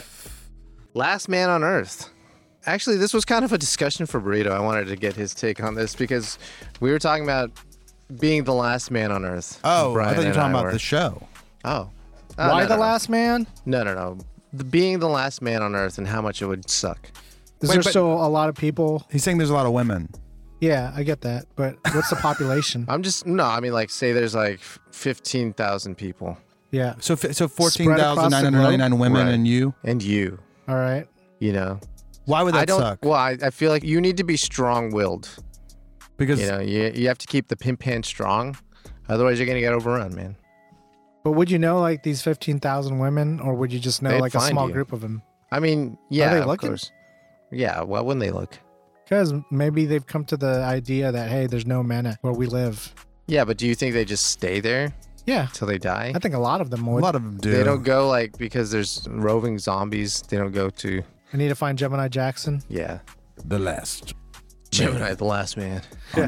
[SPEAKER 1] Last Man on Earth. Actually, this was kind of a discussion for Burrito. I wanted to get his take on this because we were talking about being the last man on Earth.
[SPEAKER 3] Oh,
[SPEAKER 1] Brian
[SPEAKER 3] I thought you were
[SPEAKER 1] and
[SPEAKER 3] talking
[SPEAKER 1] I
[SPEAKER 3] about
[SPEAKER 1] were.
[SPEAKER 3] the show.
[SPEAKER 1] Oh.
[SPEAKER 2] Why
[SPEAKER 1] no,
[SPEAKER 2] the
[SPEAKER 1] no.
[SPEAKER 2] last man?
[SPEAKER 1] No. Being the last man on Earth and how much it would suck.
[SPEAKER 2] Is
[SPEAKER 3] Wait,
[SPEAKER 2] there
[SPEAKER 3] but-
[SPEAKER 2] still a lot of people?
[SPEAKER 3] He's saying there's a lot of women.
[SPEAKER 2] Yeah, I get that. But what's the population?
[SPEAKER 1] Like say there's like 15,000 people
[SPEAKER 2] Yeah.
[SPEAKER 3] So
[SPEAKER 2] Spread across the
[SPEAKER 3] 14,999
[SPEAKER 2] globe?
[SPEAKER 3] women
[SPEAKER 1] Right.
[SPEAKER 3] and you.
[SPEAKER 1] and you,
[SPEAKER 2] All right.
[SPEAKER 3] Why would that
[SPEAKER 1] I don't,
[SPEAKER 3] suck?
[SPEAKER 1] well, I feel like you need to be strong-willed.
[SPEAKER 3] Because
[SPEAKER 1] You have to keep the pimp hand strong. Otherwise, you're going to get overrun, man.
[SPEAKER 2] But would you know like these 15,000 women, or would you just know
[SPEAKER 1] They'd
[SPEAKER 2] like a
[SPEAKER 1] find
[SPEAKER 2] small
[SPEAKER 1] you.
[SPEAKER 2] group of them?
[SPEAKER 1] I mean, yeah,
[SPEAKER 2] they
[SPEAKER 1] of
[SPEAKER 2] looking?
[SPEAKER 1] course. Yeah, why wouldn't they look?
[SPEAKER 2] Because maybe they've come to the idea that, hey, there's no men where we live.
[SPEAKER 1] Yeah, but do you think they just stay there
[SPEAKER 2] Yeah.
[SPEAKER 1] till they die?
[SPEAKER 2] I think a lot of them
[SPEAKER 3] a
[SPEAKER 2] would.
[SPEAKER 3] lot of them do.
[SPEAKER 1] They don't go like because there's roving zombies. They don't go to
[SPEAKER 2] I need to find Gemini Jackson.
[SPEAKER 3] The last.
[SPEAKER 1] Gemini, the last man.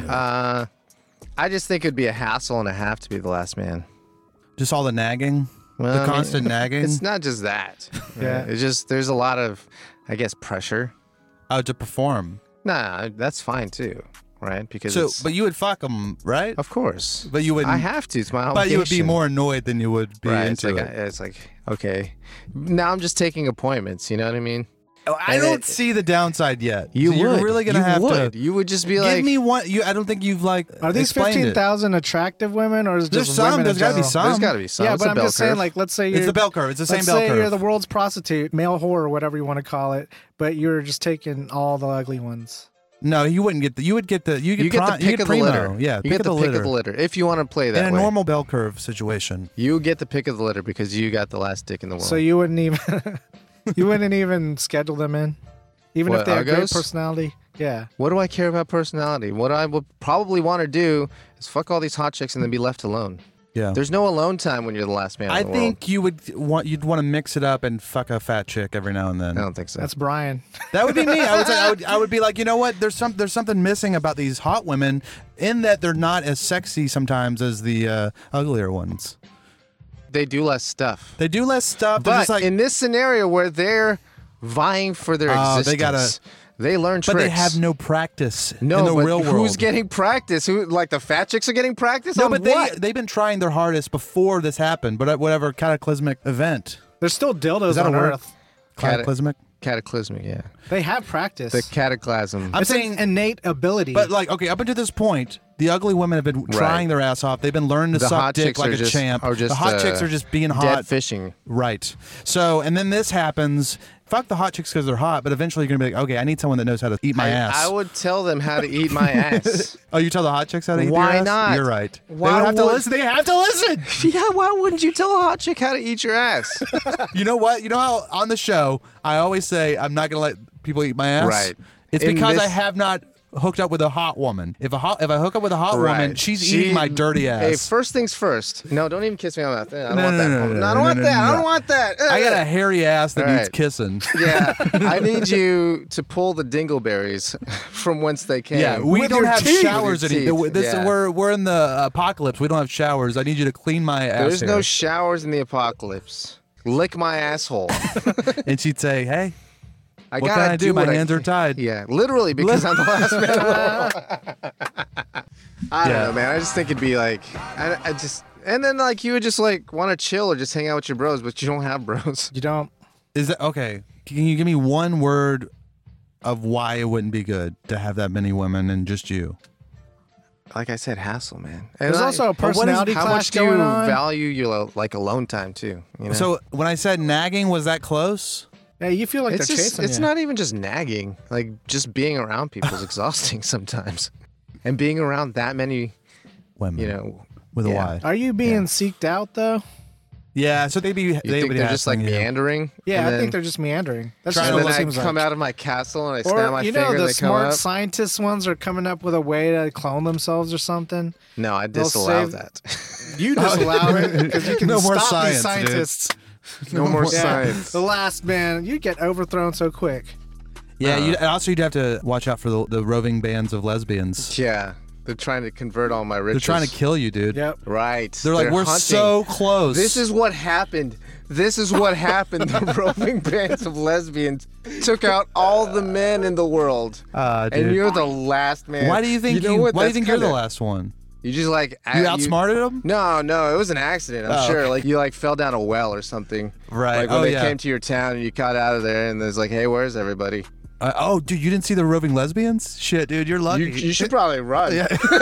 [SPEAKER 1] I just think it'd be a hassle and a half to be the last man.
[SPEAKER 3] Just all the nagging.
[SPEAKER 1] Well,
[SPEAKER 3] The
[SPEAKER 1] I mean,
[SPEAKER 3] constant nagging.
[SPEAKER 1] It's not just that.
[SPEAKER 2] Yeah.
[SPEAKER 1] It's just there's a lot of, I guess, pressure.
[SPEAKER 3] Oh, to perform.
[SPEAKER 1] Nah, that's fine too, right? Because
[SPEAKER 3] So,
[SPEAKER 1] it's,
[SPEAKER 3] but you would fuck them, right?
[SPEAKER 1] of course,
[SPEAKER 3] But you wouldn't.
[SPEAKER 1] I have to. It's my obligation.
[SPEAKER 3] But you would be more annoyed than you would be
[SPEAKER 1] right. It's
[SPEAKER 3] into
[SPEAKER 1] like
[SPEAKER 3] it.
[SPEAKER 1] it's like okay, now I'm just taking appointments. You know what I mean?
[SPEAKER 3] I
[SPEAKER 1] and
[SPEAKER 3] don't
[SPEAKER 1] it-
[SPEAKER 3] see the downside yet.
[SPEAKER 1] You
[SPEAKER 3] So
[SPEAKER 1] would.
[SPEAKER 3] You're really gonna
[SPEAKER 1] you
[SPEAKER 3] have
[SPEAKER 1] would.
[SPEAKER 3] to
[SPEAKER 1] You would just be
[SPEAKER 3] give
[SPEAKER 1] like,
[SPEAKER 3] me one. I don't think you've like.
[SPEAKER 2] Are these
[SPEAKER 3] explained it.
[SPEAKER 2] 15,000 attractive women, or is it
[SPEAKER 3] There's
[SPEAKER 2] just
[SPEAKER 3] some.
[SPEAKER 2] women
[SPEAKER 3] There's
[SPEAKER 2] in
[SPEAKER 3] gotta be
[SPEAKER 2] general?
[SPEAKER 3] some.
[SPEAKER 1] there's got to be some.
[SPEAKER 2] Yeah,
[SPEAKER 1] It's
[SPEAKER 2] but
[SPEAKER 1] a
[SPEAKER 2] I'm
[SPEAKER 1] bell
[SPEAKER 2] just saying,
[SPEAKER 1] curve.
[SPEAKER 2] like, let's say
[SPEAKER 3] It's
[SPEAKER 2] you're
[SPEAKER 3] the bell curve. It's the same
[SPEAKER 2] let's
[SPEAKER 3] bell
[SPEAKER 2] say
[SPEAKER 3] curve.
[SPEAKER 2] you're the world's prostitute, male whore, or whatever you want to call it, but you're just taking all the ugly ones.
[SPEAKER 3] No, you wouldn't get the. You would get the. You get,
[SPEAKER 1] you get the
[SPEAKER 3] you
[SPEAKER 1] pick
[SPEAKER 3] get
[SPEAKER 1] of the
[SPEAKER 3] primo.
[SPEAKER 1] litter.
[SPEAKER 3] Yeah,
[SPEAKER 1] you
[SPEAKER 3] pick
[SPEAKER 1] get
[SPEAKER 3] of
[SPEAKER 1] the
[SPEAKER 3] the
[SPEAKER 1] pick
[SPEAKER 3] litter.
[SPEAKER 1] of the litter if you want to play that
[SPEAKER 3] In a
[SPEAKER 1] way.
[SPEAKER 3] normal bell curve situation.
[SPEAKER 1] You get the pick of the litter because you got the last dick in the world.
[SPEAKER 2] So you wouldn't even you wouldn't even schedule them in, even
[SPEAKER 1] What,
[SPEAKER 2] if they have great
[SPEAKER 1] Argos?
[SPEAKER 2] personality. Yeah.
[SPEAKER 1] What do I care about personality? What I would probably want to do is fuck all these hot chicks and then be left alone.
[SPEAKER 3] Yeah.
[SPEAKER 1] There's no alone time when you're the last man
[SPEAKER 3] I
[SPEAKER 1] in the world.
[SPEAKER 3] think you'd want to mix it up and fuck a fat chick every now and then.
[SPEAKER 1] I don't think so.
[SPEAKER 2] That's Brian.
[SPEAKER 3] That would be me. I would be like, you know what? There's something missing about these hot women in that they're not as sexy sometimes as the uglier ones.
[SPEAKER 1] They do less stuff.
[SPEAKER 3] They do less stuff. They're
[SPEAKER 1] But
[SPEAKER 3] just like
[SPEAKER 1] in this scenario where they're vying for their
[SPEAKER 3] Oh,
[SPEAKER 1] existence. They learn
[SPEAKER 3] But
[SPEAKER 1] tricks.
[SPEAKER 3] they have no practice
[SPEAKER 1] no,
[SPEAKER 3] in the
[SPEAKER 1] but
[SPEAKER 3] real world.
[SPEAKER 1] who's getting practice? Who, like the fat chicks are getting practice?
[SPEAKER 3] No,
[SPEAKER 1] on
[SPEAKER 3] but
[SPEAKER 1] what?
[SPEAKER 3] they've been trying their hardest before this happened. But at whatever cataclysmic event.
[SPEAKER 2] There's still dildos
[SPEAKER 3] that a
[SPEAKER 2] on
[SPEAKER 3] word?
[SPEAKER 2] Earth.
[SPEAKER 3] Cataclysmic?
[SPEAKER 1] Cataclysmic, yeah.
[SPEAKER 2] They have practice.
[SPEAKER 1] The cataclysm.
[SPEAKER 3] I'm
[SPEAKER 2] it's
[SPEAKER 3] saying,
[SPEAKER 2] an innate ability.
[SPEAKER 3] but like, okay, up until this point, the ugly women have been trying their ass off. They've been learning to
[SPEAKER 1] The
[SPEAKER 3] suck
[SPEAKER 1] hot
[SPEAKER 3] dick
[SPEAKER 1] chicks
[SPEAKER 3] like
[SPEAKER 1] are
[SPEAKER 3] a
[SPEAKER 1] just-
[SPEAKER 3] champ.
[SPEAKER 1] are just,
[SPEAKER 3] the hot chicks are just being
[SPEAKER 1] dead
[SPEAKER 3] hot.
[SPEAKER 1] fishing.
[SPEAKER 3] Right. So, and then this happens. Fuck the hot chicks because they're hot, but eventually you're going to be like, okay, I need someone that knows how to eat my ass.
[SPEAKER 1] I would tell them how to eat my ass.
[SPEAKER 3] Oh, you tell the hot chicks how to eat
[SPEAKER 1] Why
[SPEAKER 3] their ass?
[SPEAKER 1] not?
[SPEAKER 3] You're right.
[SPEAKER 1] Why
[SPEAKER 3] they would have to
[SPEAKER 1] would-
[SPEAKER 3] listen. They have to listen.
[SPEAKER 1] Yeah, why wouldn't you tell a hot chick how to eat your ass?
[SPEAKER 3] You know what? You know how on the show I always say I'm not going to let people eat my ass?
[SPEAKER 1] Right.
[SPEAKER 3] It's
[SPEAKER 1] In
[SPEAKER 3] because I
[SPEAKER 1] this-
[SPEAKER 3] have not hooked up with a hot woman. If I hook up with a hot woman, she's eating my dirty ass.
[SPEAKER 1] Hey, first things first. No, don't even kiss me on that thing. I don't
[SPEAKER 3] No,
[SPEAKER 1] want
[SPEAKER 3] no,
[SPEAKER 1] that.
[SPEAKER 3] no,
[SPEAKER 1] I
[SPEAKER 3] no,
[SPEAKER 1] don't
[SPEAKER 3] no,
[SPEAKER 1] want
[SPEAKER 3] no,
[SPEAKER 1] that.
[SPEAKER 3] no,
[SPEAKER 1] I
[SPEAKER 3] no.
[SPEAKER 1] don't want that.
[SPEAKER 3] I got a hairy ass that
[SPEAKER 1] All
[SPEAKER 3] needs
[SPEAKER 1] right.
[SPEAKER 3] kissing.
[SPEAKER 1] Yeah, I need you to pull the dingleberries from whence they came.
[SPEAKER 3] Yeah, we
[SPEAKER 1] With
[SPEAKER 3] don't
[SPEAKER 1] your
[SPEAKER 3] have
[SPEAKER 1] teeth.
[SPEAKER 3] showers
[SPEAKER 1] With your
[SPEAKER 3] anymore.
[SPEAKER 1] teeth.
[SPEAKER 3] This
[SPEAKER 1] Yeah.
[SPEAKER 3] we're in the apocalypse. We don't have showers. I need you to clean my ass.
[SPEAKER 1] There's no
[SPEAKER 3] hair.
[SPEAKER 1] showers in the apocalypse. Lick my asshole.
[SPEAKER 3] And she'd say, "Hey,
[SPEAKER 1] I
[SPEAKER 3] what
[SPEAKER 1] gotta
[SPEAKER 3] can I do? My
[SPEAKER 1] what
[SPEAKER 3] hands are tied."
[SPEAKER 1] Yeah, literally because I'm the last man of the world. I don't know, man. I just think it'd be like, I just, and then like you would just like want to chill or just hang out with your bros, but you don't have bros.
[SPEAKER 2] you don't.
[SPEAKER 3] Is that okay? Can you give me one word of why it wouldn't be good to have that many women and just you?
[SPEAKER 1] Like I said, hassle, man.
[SPEAKER 2] There's also a
[SPEAKER 1] but what is-
[SPEAKER 2] personality
[SPEAKER 1] how
[SPEAKER 2] clash
[SPEAKER 1] much do you
[SPEAKER 2] going on.
[SPEAKER 1] value your like alone time too? You know?
[SPEAKER 3] So when I said nagging, was that close?
[SPEAKER 2] Yeah, you feel like
[SPEAKER 1] it's
[SPEAKER 2] they're
[SPEAKER 1] just,
[SPEAKER 2] chasing
[SPEAKER 1] it's
[SPEAKER 2] you.
[SPEAKER 1] not even just nagging. Like just being around people is exhausting sometimes, and being around that many,
[SPEAKER 3] Women,
[SPEAKER 1] you know,
[SPEAKER 3] with a
[SPEAKER 1] yeah.
[SPEAKER 3] Y.
[SPEAKER 2] Are you being seeked out though?
[SPEAKER 3] Yeah, so they
[SPEAKER 1] You think they're just like meandering?
[SPEAKER 2] Yeah,
[SPEAKER 1] and
[SPEAKER 2] I
[SPEAKER 1] then,
[SPEAKER 2] think they're just meandering. That's
[SPEAKER 3] Trying
[SPEAKER 2] just
[SPEAKER 3] to
[SPEAKER 2] what
[SPEAKER 1] And
[SPEAKER 2] it
[SPEAKER 1] then I
[SPEAKER 2] seems
[SPEAKER 1] come
[SPEAKER 2] like.
[SPEAKER 1] out of my castle and I snap my
[SPEAKER 2] Or you
[SPEAKER 1] finger
[SPEAKER 2] know,
[SPEAKER 1] and
[SPEAKER 2] the
[SPEAKER 1] they come
[SPEAKER 2] smart
[SPEAKER 1] up.
[SPEAKER 2] scientist ones are coming up with a way to clone themselves or something.
[SPEAKER 1] No, I
[SPEAKER 2] They'll
[SPEAKER 1] disallow
[SPEAKER 2] save-
[SPEAKER 1] that.
[SPEAKER 2] You disallow it because you can
[SPEAKER 3] No more
[SPEAKER 2] stop
[SPEAKER 3] science,
[SPEAKER 2] these
[SPEAKER 3] dude.
[SPEAKER 2] scientists.
[SPEAKER 1] No more
[SPEAKER 2] Yeah,
[SPEAKER 1] science.
[SPEAKER 2] The last man, you get overthrown so quick.
[SPEAKER 3] Yeah, and also you'd have to watch out for the roving bands of lesbians.
[SPEAKER 1] Yeah, they're trying to convert all my
[SPEAKER 3] They're
[SPEAKER 1] riches.
[SPEAKER 3] trying to kill you, dude.
[SPEAKER 2] Yep.
[SPEAKER 1] Right.
[SPEAKER 3] They're like, we're
[SPEAKER 1] hunting.
[SPEAKER 3] so close.
[SPEAKER 1] This is what happened. This is what happened. The roving bands of lesbians took out all the men in the world,
[SPEAKER 3] dude.
[SPEAKER 1] and you're the last man.
[SPEAKER 3] Why do you think
[SPEAKER 1] know what?
[SPEAKER 3] Why do you
[SPEAKER 1] That's
[SPEAKER 3] think you're the
[SPEAKER 1] kinda-
[SPEAKER 3] last one?
[SPEAKER 1] You just like
[SPEAKER 3] You outsmarted them?
[SPEAKER 1] No, it was an accident. I'm
[SPEAKER 3] Oh,
[SPEAKER 1] sure.
[SPEAKER 3] okay.
[SPEAKER 1] Like you like fell down a well or something.
[SPEAKER 3] Right.
[SPEAKER 1] Like when
[SPEAKER 3] Oh,
[SPEAKER 1] they
[SPEAKER 3] yeah.
[SPEAKER 1] came to your town and you got out of there, and there's like, hey, where's everybody?
[SPEAKER 3] Oh, dude, you didn't see the roving lesbians? Shit, dude, you're lucky.
[SPEAKER 1] You should probably run.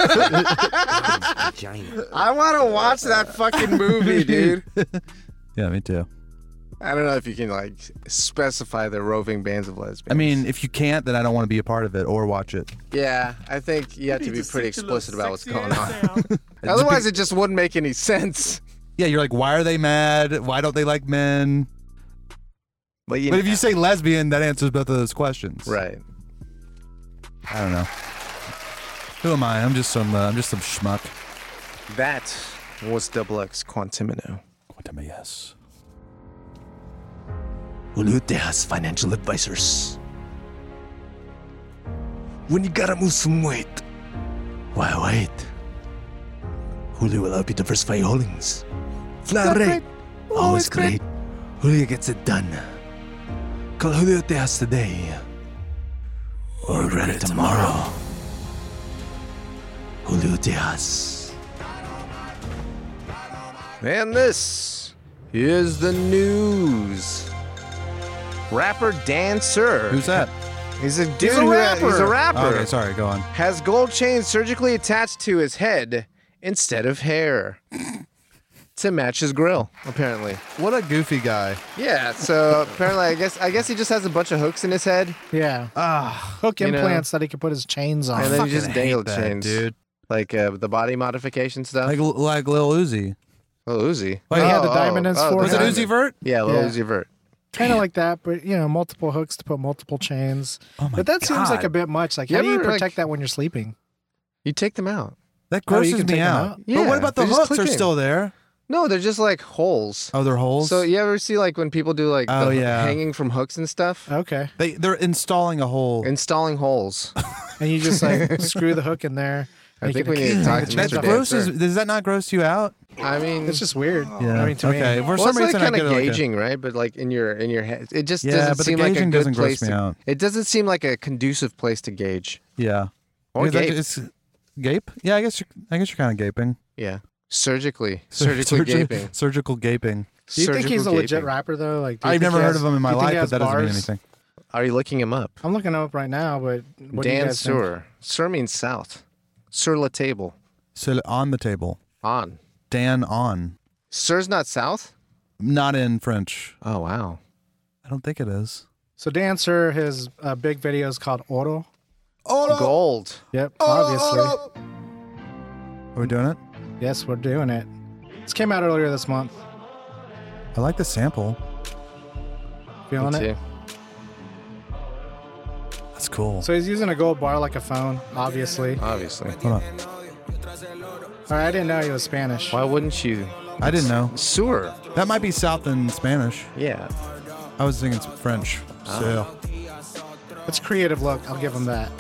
[SPEAKER 1] I want to watch that fucking movie, dude.
[SPEAKER 3] Yeah, me too.
[SPEAKER 1] I don't know if you can like specify the roving bands of lesbians.
[SPEAKER 3] I mean, if you can't, then I don't want to be a part of it or watch it.
[SPEAKER 1] yeah, I think you have to be pretty explicit about what's going on. Otherwise, it just wouldn't make any sense.
[SPEAKER 3] Yeah, you're like, why are they mad? Why don't they like men?
[SPEAKER 1] But
[SPEAKER 3] But if you say lesbian, that answers both of those questions.
[SPEAKER 1] right,
[SPEAKER 3] I don't know. Who am I? I'm just some schmuck.
[SPEAKER 1] that was Double X Quantimino.
[SPEAKER 3] Quantum, yes.
[SPEAKER 1] Julio Tejas Financial Advisors. When you gotta move some weight, why wait? Julio will help you diversify your holdings. Flat rate, always great. Julio gets it done. Call Julio Tejas today, or regret it tomorrow. Julio Tejas. And this is the news. Rapper Dancer.
[SPEAKER 3] Who's that?
[SPEAKER 1] He's a dude.
[SPEAKER 2] He's a rapper.
[SPEAKER 1] He's a rapper.
[SPEAKER 3] Oh, okay, sorry, go on.
[SPEAKER 1] Has gold chains surgically attached to his head instead of hair to match his grill. Apparently.
[SPEAKER 3] What a goofy guy.
[SPEAKER 1] Yeah. So apparently, I guess he just has a bunch of hooks in his head,
[SPEAKER 2] Yeah. Hook
[SPEAKER 1] you know.
[SPEAKER 2] implants that he could put his chains on.
[SPEAKER 1] and then he
[SPEAKER 3] fucking
[SPEAKER 1] just dangle
[SPEAKER 3] hate that,
[SPEAKER 1] chains,
[SPEAKER 3] dude.
[SPEAKER 1] Like the body modification stuff.
[SPEAKER 3] Like Lil Uzi.
[SPEAKER 1] Oh, Uzi.
[SPEAKER 2] He had the diamond in his
[SPEAKER 1] the
[SPEAKER 3] Was it
[SPEAKER 2] forehead.
[SPEAKER 3] Uzi Vert?
[SPEAKER 1] Yeah, Lil
[SPEAKER 2] Yeah.
[SPEAKER 1] Uzi Vert.
[SPEAKER 2] Kind of like that, but multiple hooks to put multiple chains.
[SPEAKER 3] Oh my
[SPEAKER 2] But that seems like
[SPEAKER 3] God.
[SPEAKER 2] a bit much. Like,
[SPEAKER 1] You
[SPEAKER 2] how do you
[SPEAKER 1] ever, like-
[SPEAKER 2] protect that when you're sleeping?
[SPEAKER 1] You take them out.
[SPEAKER 3] That
[SPEAKER 2] Oh, you
[SPEAKER 3] grosses
[SPEAKER 2] can
[SPEAKER 3] me
[SPEAKER 2] take them
[SPEAKER 3] out.
[SPEAKER 2] out?
[SPEAKER 3] But
[SPEAKER 1] Yeah,
[SPEAKER 3] what about the
[SPEAKER 1] they're just
[SPEAKER 3] hooks? Are
[SPEAKER 1] clicking.
[SPEAKER 3] still there?
[SPEAKER 1] No, they're just like holes.
[SPEAKER 3] Oh, they're holes.
[SPEAKER 1] So you ever see like when people do like
[SPEAKER 3] Oh,
[SPEAKER 1] the
[SPEAKER 3] yeah.
[SPEAKER 1] hanging from hooks and stuff?
[SPEAKER 2] Okay.
[SPEAKER 3] they're installing a hole.
[SPEAKER 1] Installing holes.
[SPEAKER 2] And you just like screw the hook in there.
[SPEAKER 1] I
[SPEAKER 2] and you
[SPEAKER 1] think
[SPEAKER 2] can
[SPEAKER 1] we need to talk to
[SPEAKER 2] change
[SPEAKER 3] That's
[SPEAKER 1] Mr.
[SPEAKER 2] up.
[SPEAKER 3] gross.
[SPEAKER 1] Dancer.
[SPEAKER 3] Does that not gross you out?
[SPEAKER 1] I mean,
[SPEAKER 2] It's just weird.
[SPEAKER 3] Yeah.
[SPEAKER 2] I mean, to
[SPEAKER 3] okay.
[SPEAKER 2] me.
[SPEAKER 3] For
[SPEAKER 1] well,
[SPEAKER 3] some
[SPEAKER 1] it's like
[SPEAKER 3] reason, I
[SPEAKER 1] kind
[SPEAKER 3] get
[SPEAKER 1] of
[SPEAKER 3] it like a-
[SPEAKER 1] gauging, right? But like in your head, it just
[SPEAKER 3] Yeah,
[SPEAKER 1] doesn't
[SPEAKER 3] but the
[SPEAKER 1] seem like a
[SPEAKER 3] gauging
[SPEAKER 1] good
[SPEAKER 3] doesn't gross
[SPEAKER 1] place
[SPEAKER 3] me
[SPEAKER 1] to.
[SPEAKER 3] out.
[SPEAKER 1] It doesn't seem like a conducive place to gauge
[SPEAKER 3] yeah.
[SPEAKER 1] or
[SPEAKER 3] Because
[SPEAKER 1] gape.
[SPEAKER 3] It's gape. Yeah, I guess you're kind of gaping.
[SPEAKER 1] Yeah, surgically gaping.
[SPEAKER 3] Surgical gaping.
[SPEAKER 2] Do you think he's a
[SPEAKER 1] Surgical
[SPEAKER 2] legit
[SPEAKER 1] gaping.
[SPEAKER 2] rapper though? Like, do you
[SPEAKER 3] I've
[SPEAKER 2] think
[SPEAKER 3] never
[SPEAKER 2] he
[SPEAKER 3] heard
[SPEAKER 2] has-
[SPEAKER 3] of him in my
[SPEAKER 2] do you think
[SPEAKER 3] life,
[SPEAKER 2] he
[SPEAKER 3] but
[SPEAKER 2] has
[SPEAKER 3] that doesn't mean
[SPEAKER 2] bars?
[SPEAKER 3] anything.
[SPEAKER 1] Are you looking him up?
[SPEAKER 2] I'm looking him up right now, but what do you
[SPEAKER 1] Dan
[SPEAKER 2] guys think?
[SPEAKER 1] Sur. Sur means south. Sur la table.
[SPEAKER 3] So on the table.
[SPEAKER 1] On.
[SPEAKER 3] Dan on.
[SPEAKER 1] Sur's not south?
[SPEAKER 3] Not in French.
[SPEAKER 1] Oh, wow.
[SPEAKER 3] I don't think it is.
[SPEAKER 2] So Dan Sur, his big video is called Oro.
[SPEAKER 1] Gold.
[SPEAKER 2] Yep, obviously.
[SPEAKER 3] Are we doing it?
[SPEAKER 2] Yes, we're doing it. This came out earlier this month.
[SPEAKER 3] I like the sample.
[SPEAKER 2] Feeling
[SPEAKER 1] Me
[SPEAKER 2] it?
[SPEAKER 1] too.
[SPEAKER 3] That's cool.
[SPEAKER 2] So he's using a gold bar like a phone, obviously.
[SPEAKER 1] Obviously.
[SPEAKER 3] Hold on.
[SPEAKER 2] All right, I didn't know he was Spanish.
[SPEAKER 1] Why wouldn't you?
[SPEAKER 3] I didn't know.
[SPEAKER 1] Sur.
[SPEAKER 3] That might be South in Spanish.
[SPEAKER 1] Yeah.
[SPEAKER 3] I was thinking it's French. So
[SPEAKER 2] It's a creative look. I'll give him that.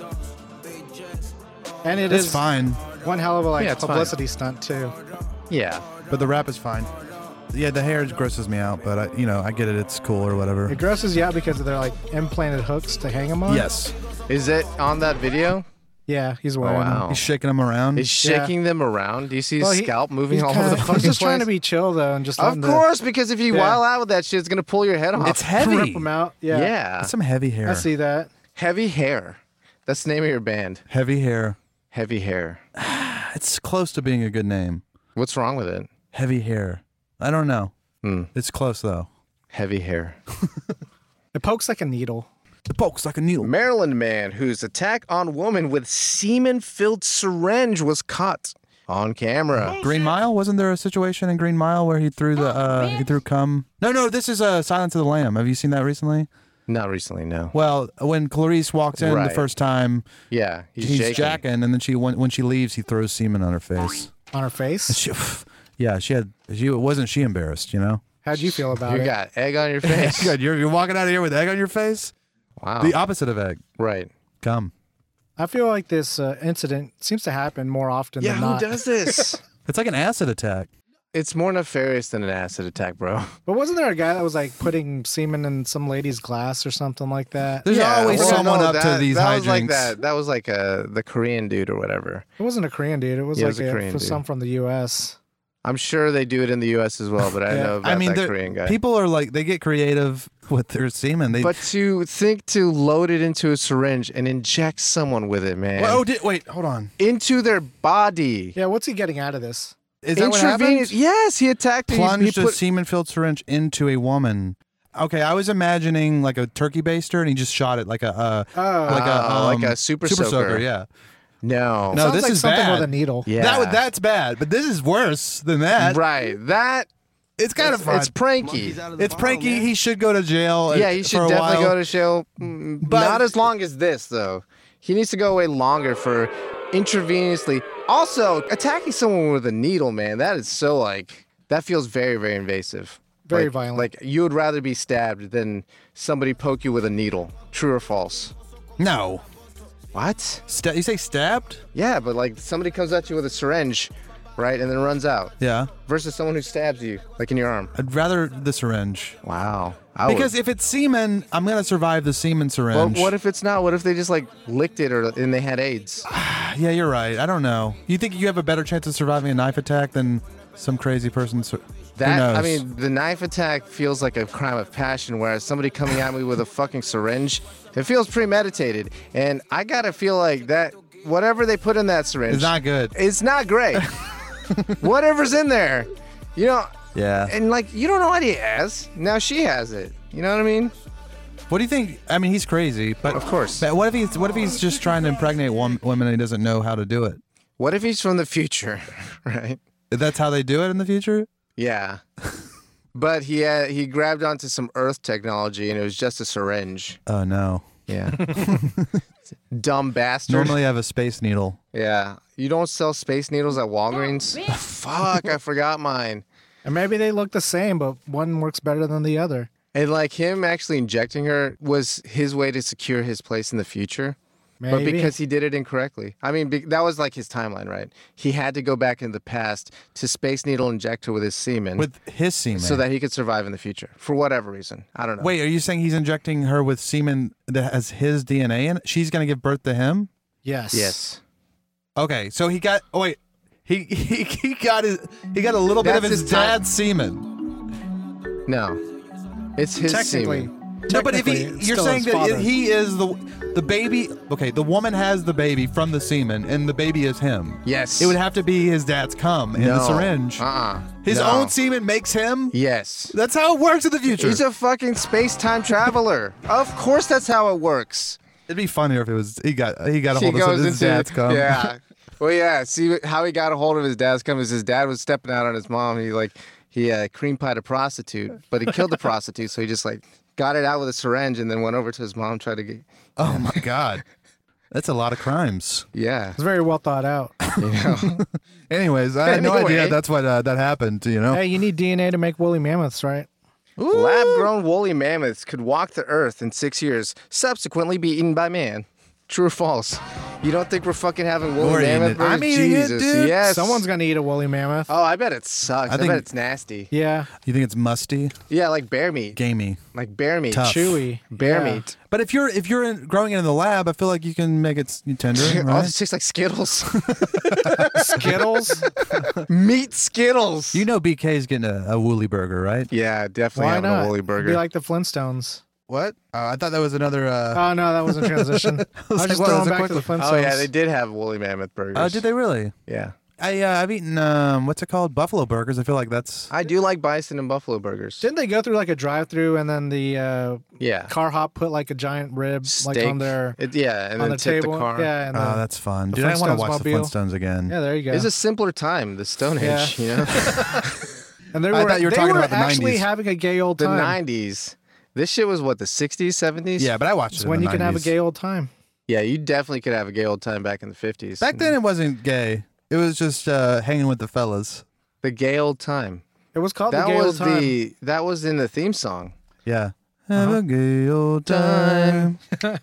[SPEAKER 2] And it
[SPEAKER 3] it's
[SPEAKER 2] is
[SPEAKER 3] fine,
[SPEAKER 2] one hell of a
[SPEAKER 1] Yeah, it's fine.
[SPEAKER 2] publicity stunt too.
[SPEAKER 1] Yeah.
[SPEAKER 3] but the rap is fine. Yeah, the hair grosses me out, but I get it. It's cool or whatever.
[SPEAKER 2] It grosses you out because they're like implanted hooks to hang him on.
[SPEAKER 3] Yes.
[SPEAKER 1] Is it on that video?
[SPEAKER 2] Yeah, he's
[SPEAKER 1] Oh,
[SPEAKER 2] wearing them.
[SPEAKER 1] wow.
[SPEAKER 3] He's shaking them around.
[SPEAKER 1] He's shaking them around. Do you see his
[SPEAKER 2] Well,
[SPEAKER 1] scalp moving
[SPEAKER 2] He's
[SPEAKER 1] all over the
[SPEAKER 2] kinda-
[SPEAKER 1] fucking
[SPEAKER 2] He's just
[SPEAKER 1] place?
[SPEAKER 2] trying to be chill though, and just
[SPEAKER 1] Of
[SPEAKER 2] letting
[SPEAKER 1] course, because if you
[SPEAKER 2] Yeah.
[SPEAKER 1] wild out with that shit, it's gonna pull your head off.
[SPEAKER 3] It's
[SPEAKER 2] the,
[SPEAKER 3] heavy.
[SPEAKER 2] rip him out. Yeah,
[SPEAKER 1] Yeah.
[SPEAKER 3] That's some heavy hair.
[SPEAKER 2] I see that.
[SPEAKER 1] Heavy hair. That's the name of your band.
[SPEAKER 3] Heavy hair.
[SPEAKER 1] Heavy hair.
[SPEAKER 3] It's close to being a good name.
[SPEAKER 1] What's wrong with it?
[SPEAKER 3] Heavy hair. I don't know.
[SPEAKER 1] Hmm.
[SPEAKER 3] It's close though.
[SPEAKER 1] Heavy hair.
[SPEAKER 2] It pokes like a needle.
[SPEAKER 3] It pokes like a needle.
[SPEAKER 1] Maryland man whose attack on woman with semen-filled syringe was caught on camera.
[SPEAKER 3] Green Mile? Wasn't there a situation in Green Mile where he threw he threw cum? No. This is Silence of the Lamb. Have you seen that recently?
[SPEAKER 1] Not recently, no.
[SPEAKER 3] Well, when Clarice walks in the
[SPEAKER 1] Right.
[SPEAKER 3] first time,
[SPEAKER 1] Yeah, he's
[SPEAKER 3] he's
[SPEAKER 1] shaking.
[SPEAKER 3] and then when she leaves, he throws semen on her face.
[SPEAKER 2] On her face.
[SPEAKER 3] She, yeah, wasn't she embarrassed? You know.
[SPEAKER 2] How'd you feel about
[SPEAKER 1] You
[SPEAKER 2] it?
[SPEAKER 1] got egg on your face.
[SPEAKER 3] Good. You're walking out of here with egg on your face.
[SPEAKER 1] Wow.
[SPEAKER 3] The opposite of egg.
[SPEAKER 1] Right.
[SPEAKER 3] Cum.
[SPEAKER 2] I feel like this incident seems to happen more often
[SPEAKER 1] Yeah,
[SPEAKER 2] than
[SPEAKER 1] who
[SPEAKER 2] not.
[SPEAKER 1] does this?
[SPEAKER 3] It's like an acid attack.
[SPEAKER 1] It's more nefarious than an acid attack, bro.
[SPEAKER 2] But wasn't there a guy that was like putting semen in some lady's glass or something like that?
[SPEAKER 3] There's always
[SPEAKER 1] well,
[SPEAKER 3] someone
[SPEAKER 1] no,
[SPEAKER 3] up to
[SPEAKER 1] that-
[SPEAKER 3] these
[SPEAKER 1] that
[SPEAKER 3] hijinks.
[SPEAKER 1] was like that. That was like the Korean dude or whatever.
[SPEAKER 2] It wasn't a Korean dude. It was
[SPEAKER 1] Yeah, it
[SPEAKER 2] like
[SPEAKER 1] was a Korean
[SPEAKER 2] for
[SPEAKER 1] dude.
[SPEAKER 2] some from the U.S.
[SPEAKER 1] I'm sure they do it in the U.S. as well, but I
[SPEAKER 2] Yeah.
[SPEAKER 1] know about
[SPEAKER 3] I mean,
[SPEAKER 1] that
[SPEAKER 3] they're-
[SPEAKER 1] Korean guy.
[SPEAKER 3] people are like they get creative with their semen. They
[SPEAKER 1] But to think to load it into a syringe and inject someone with it, man,
[SPEAKER 3] wait, hold on.
[SPEAKER 1] into their body.
[SPEAKER 2] Yeah, what's he getting out of this?
[SPEAKER 3] Is that what happened?
[SPEAKER 1] Intravenous. Yes, he attacked.
[SPEAKER 3] Plunged
[SPEAKER 1] he
[SPEAKER 3] a
[SPEAKER 1] put,
[SPEAKER 3] semen-filled syringe into a woman. Okay, I was imagining like a turkey baster, and he just shot it like a
[SPEAKER 1] like a super soaker.
[SPEAKER 3] Yeah.
[SPEAKER 1] No.
[SPEAKER 3] No,
[SPEAKER 2] Sounds
[SPEAKER 3] this
[SPEAKER 2] like
[SPEAKER 3] is
[SPEAKER 2] something
[SPEAKER 3] bad.
[SPEAKER 2] with a needle.
[SPEAKER 1] Yeah.
[SPEAKER 3] That's bad, but this is worse than that.
[SPEAKER 1] Right. That
[SPEAKER 3] It's kind of fun.
[SPEAKER 1] it's pranky.
[SPEAKER 3] It's pranky. He should go to jail.
[SPEAKER 1] Yeah, he should
[SPEAKER 3] for a
[SPEAKER 1] definitely
[SPEAKER 3] while.
[SPEAKER 1] go to jail.
[SPEAKER 3] But-
[SPEAKER 1] Not as long as this, though. He needs to go away longer for intravenously. Also, attacking someone with a needle, man, that is so like that feels very, very invasive.
[SPEAKER 2] Very
[SPEAKER 1] Like-
[SPEAKER 2] violent.
[SPEAKER 1] Like you would rather be stabbed than somebody poke you with a needle. True or false?
[SPEAKER 3] No.
[SPEAKER 1] What?
[SPEAKER 3] You say stabbed?
[SPEAKER 1] Yeah, but like somebody comes at you with a syringe, right, and then runs out,
[SPEAKER 3] Yeah.
[SPEAKER 1] versus someone who stabs you, like in your arm.
[SPEAKER 3] I'd rather the syringe.
[SPEAKER 1] Wow.
[SPEAKER 3] Because if it's semen, I'm gonna survive the semen
[SPEAKER 1] Well,
[SPEAKER 3] syringe.
[SPEAKER 1] what if it's not? What if they just like licked it and they had AIDS?
[SPEAKER 3] Yeah, you're right. I don't know. You think you have a better chance of surviving a knife attack than some crazy person? Who
[SPEAKER 1] That
[SPEAKER 3] knows?
[SPEAKER 1] I mean, the knife attack feels like a crime of passion, whereas somebody coming at me with a fucking syringe, it feels premeditated. And I gotta feel like that whatever they put in that syringe,
[SPEAKER 3] it's not good.
[SPEAKER 1] It's not great. Whatever's in there, you know.
[SPEAKER 3] Yeah.
[SPEAKER 1] And like you don't know what he has. Now she has it. You know what I mean?
[SPEAKER 3] What do you think? I mean, he's crazy, but
[SPEAKER 1] Of course.
[SPEAKER 3] But what if he's just trying to impregnate women and he doesn't know how to do it?
[SPEAKER 1] What if he's from the future, right?
[SPEAKER 3] That's how they do it in the future.
[SPEAKER 1] Yeah. But he grabbed onto some Earth technology and it was just a syringe.
[SPEAKER 3] Oh no.
[SPEAKER 1] Yeah. Dumb bastard.
[SPEAKER 3] Normally I have a space needle.
[SPEAKER 1] Yeah. You don't sell space needles at Walgreens? Fuck, I forgot mine.
[SPEAKER 2] And maybe they look the same, but one works better than the other.
[SPEAKER 1] And like him actually injecting her was his way to secure his place in the future.
[SPEAKER 2] Maybe.
[SPEAKER 1] But because he did it incorrectly. I mean, that was like his timeline, right? He had to go back into the past to Space Needle inject her with his semen.
[SPEAKER 3] With his semen.
[SPEAKER 1] So that he could survive in the future. For whatever reason. I don't know.
[SPEAKER 3] Wait, are you saying he's injecting her with semen that has his DNA in it? She's going to give birth to him?
[SPEAKER 2] Yes.
[SPEAKER 1] Yes.
[SPEAKER 3] Okay, so he got... Oh, wait. He got a little bit of
[SPEAKER 1] That's
[SPEAKER 3] his
[SPEAKER 1] his time.
[SPEAKER 3] dad's semen.
[SPEAKER 1] No. It's his
[SPEAKER 2] Technically.
[SPEAKER 1] semen.
[SPEAKER 3] No, but if
[SPEAKER 2] technically, it's
[SPEAKER 3] you're
[SPEAKER 2] still
[SPEAKER 3] saying
[SPEAKER 2] his
[SPEAKER 3] that
[SPEAKER 2] father.
[SPEAKER 3] he is the baby. Okay, the woman has the baby from the semen, and the baby is him.
[SPEAKER 1] Yes.
[SPEAKER 3] It would have to be his dad's cum in the
[SPEAKER 1] No.
[SPEAKER 3] syringe. His
[SPEAKER 1] No.
[SPEAKER 3] own semen makes him.
[SPEAKER 1] Yes.
[SPEAKER 3] That's how it works in the future.
[SPEAKER 1] He's a fucking space-time traveler. Of course that's how it works.
[SPEAKER 3] It'd be funnier if it was he got a
[SPEAKER 1] He
[SPEAKER 3] hold of
[SPEAKER 1] goes
[SPEAKER 3] his dad's cum.
[SPEAKER 1] Yeah. Well, yeah. See how he got a hold of his dad's cum is his dad was stepping out on his mom. He cream pied a prostitute, but he killed the prostitute. So he just like got it out with a syringe and then went over to his mom, tried to get.
[SPEAKER 3] Oh my god, that's a lot of crimes.
[SPEAKER 1] Yeah.
[SPEAKER 2] It's very well thought out.
[SPEAKER 1] You know.
[SPEAKER 3] Anyways, I had no
[SPEAKER 1] Anyway.
[SPEAKER 3] idea that's what that happened. You know.
[SPEAKER 2] Hey, you need DNA to make woolly mammoths, right?
[SPEAKER 1] Lab-grown woolly mammoths could walk the earth in 6 years, subsequently be eaten by man. True or false? You don't think we're fucking having woolly
[SPEAKER 3] We're eating
[SPEAKER 1] mammoth
[SPEAKER 3] it.
[SPEAKER 1] burgers?
[SPEAKER 3] I'm eating it,
[SPEAKER 1] Jesus,
[SPEAKER 3] dude.
[SPEAKER 1] yes.
[SPEAKER 2] Someone's gonna eat a woolly mammoth.
[SPEAKER 1] Oh, I bet it sucks. I
[SPEAKER 3] think-
[SPEAKER 1] bet it's nasty.
[SPEAKER 2] Yeah.
[SPEAKER 3] You think it's musty,
[SPEAKER 1] Yeah, like bear meat.
[SPEAKER 3] gamey?
[SPEAKER 1] Like bear meat.
[SPEAKER 3] Tough.
[SPEAKER 2] Chewy.
[SPEAKER 1] Bear
[SPEAKER 2] Yeah.
[SPEAKER 1] meat.
[SPEAKER 3] But if you're growing it in the lab, I feel like you can make it tender,
[SPEAKER 1] Oh,
[SPEAKER 3] right?
[SPEAKER 1] it tastes like Skittles.
[SPEAKER 2] Skittles.
[SPEAKER 1] Meat Skittles.
[SPEAKER 3] You know, BK's getting a woolly burger, right?
[SPEAKER 1] Yeah, definitely
[SPEAKER 2] Why
[SPEAKER 1] having
[SPEAKER 2] not?
[SPEAKER 1] a woolly
[SPEAKER 2] It'd
[SPEAKER 1] burger.
[SPEAKER 2] be like the Flintstones.
[SPEAKER 3] What? I thought that was another.
[SPEAKER 2] Oh no, that was a transition. I was
[SPEAKER 3] like,
[SPEAKER 2] just
[SPEAKER 3] what,
[SPEAKER 2] throwing
[SPEAKER 3] was it
[SPEAKER 2] back to the
[SPEAKER 3] quick-
[SPEAKER 2] Flintstones.
[SPEAKER 1] Oh yeah, they did have woolly mammoth burgers.
[SPEAKER 3] Oh, did they really?
[SPEAKER 1] Yeah.
[SPEAKER 3] I've eaten what's it called? Buffalo burgers. I feel like that's.
[SPEAKER 1] I do like bison and buffalo burgers.
[SPEAKER 2] Didn't they go through like a drive-through and then the
[SPEAKER 1] Yeah.
[SPEAKER 2] car hop put like a giant rib like
[SPEAKER 1] Steak.
[SPEAKER 2] on their
[SPEAKER 1] Yeah, and
[SPEAKER 2] on
[SPEAKER 1] then
[SPEAKER 2] the
[SPEAKER 1] tip
[SPEAKER 2] table?
[SPEAKER 1] the car.
[SPEAKER 2] Yeah, and
[SPEAKER 3] Oh, that's fun.
[SPEAKER 2] the
[SPEAKER 3] Dude, I want to watch the
[SPEAKER 2] Flintstones-mobile.
[SPEAKER 3] Flintstones again.
[SPEAKER 2] yeah, there you go.
[SPEAKER 1] It's a simpler time, the Stone Age,
[SPEAKER 2] Yeah.
[SPEAKER 1] you know?
[SPEAKER 2] And they
[SPEAKER 3] I
[SPEAKER 2] were,
[SPEAKER 3] thought you were
[SPEAKER 2] they
[SPEAKER 3] talking
[SPEAKER 2] were
[SPEAKER 3] about the
[SPEAKER 2] actually
[SPEAKER 3] 90s.
[SPEAKER 2] having a gay old
[SPEAKER 1] The
[SPEAKER 2] time.
[SPEAKER 1] 90s. This shit was what, the 60s, 70s?
[SPEAKER 3] Yeah, but I watched
[SPEAKER 2] It's
[SPEAKER 3] it.
[SPEAKER 2] when
[SPEAKER 3] in
[SPEAKER 2] you
[SPEAKER 3] the
[SPEAKER 2] can have a
[SPEAKER 3] 90s.
[SPEAKER 2] gay old time.
[SPEAKER 1] Yeah, you definitely could have a gay old time back in the 50s.
[SPEAKER 3] Back then, it wasn't gay. It was just hanging with the fellas.
[SPEAKER 1] The gay old time.
[SPEAKER 2] It was called
[SPEAKER 1] That
[SPEAKER 2] the gay old
[SPEAKER 1] was
[SPEAKER 2] time.
[SPEAKER 1] that was in the theme song.
[SPEAKER 3] Yeah. Have a gay old time.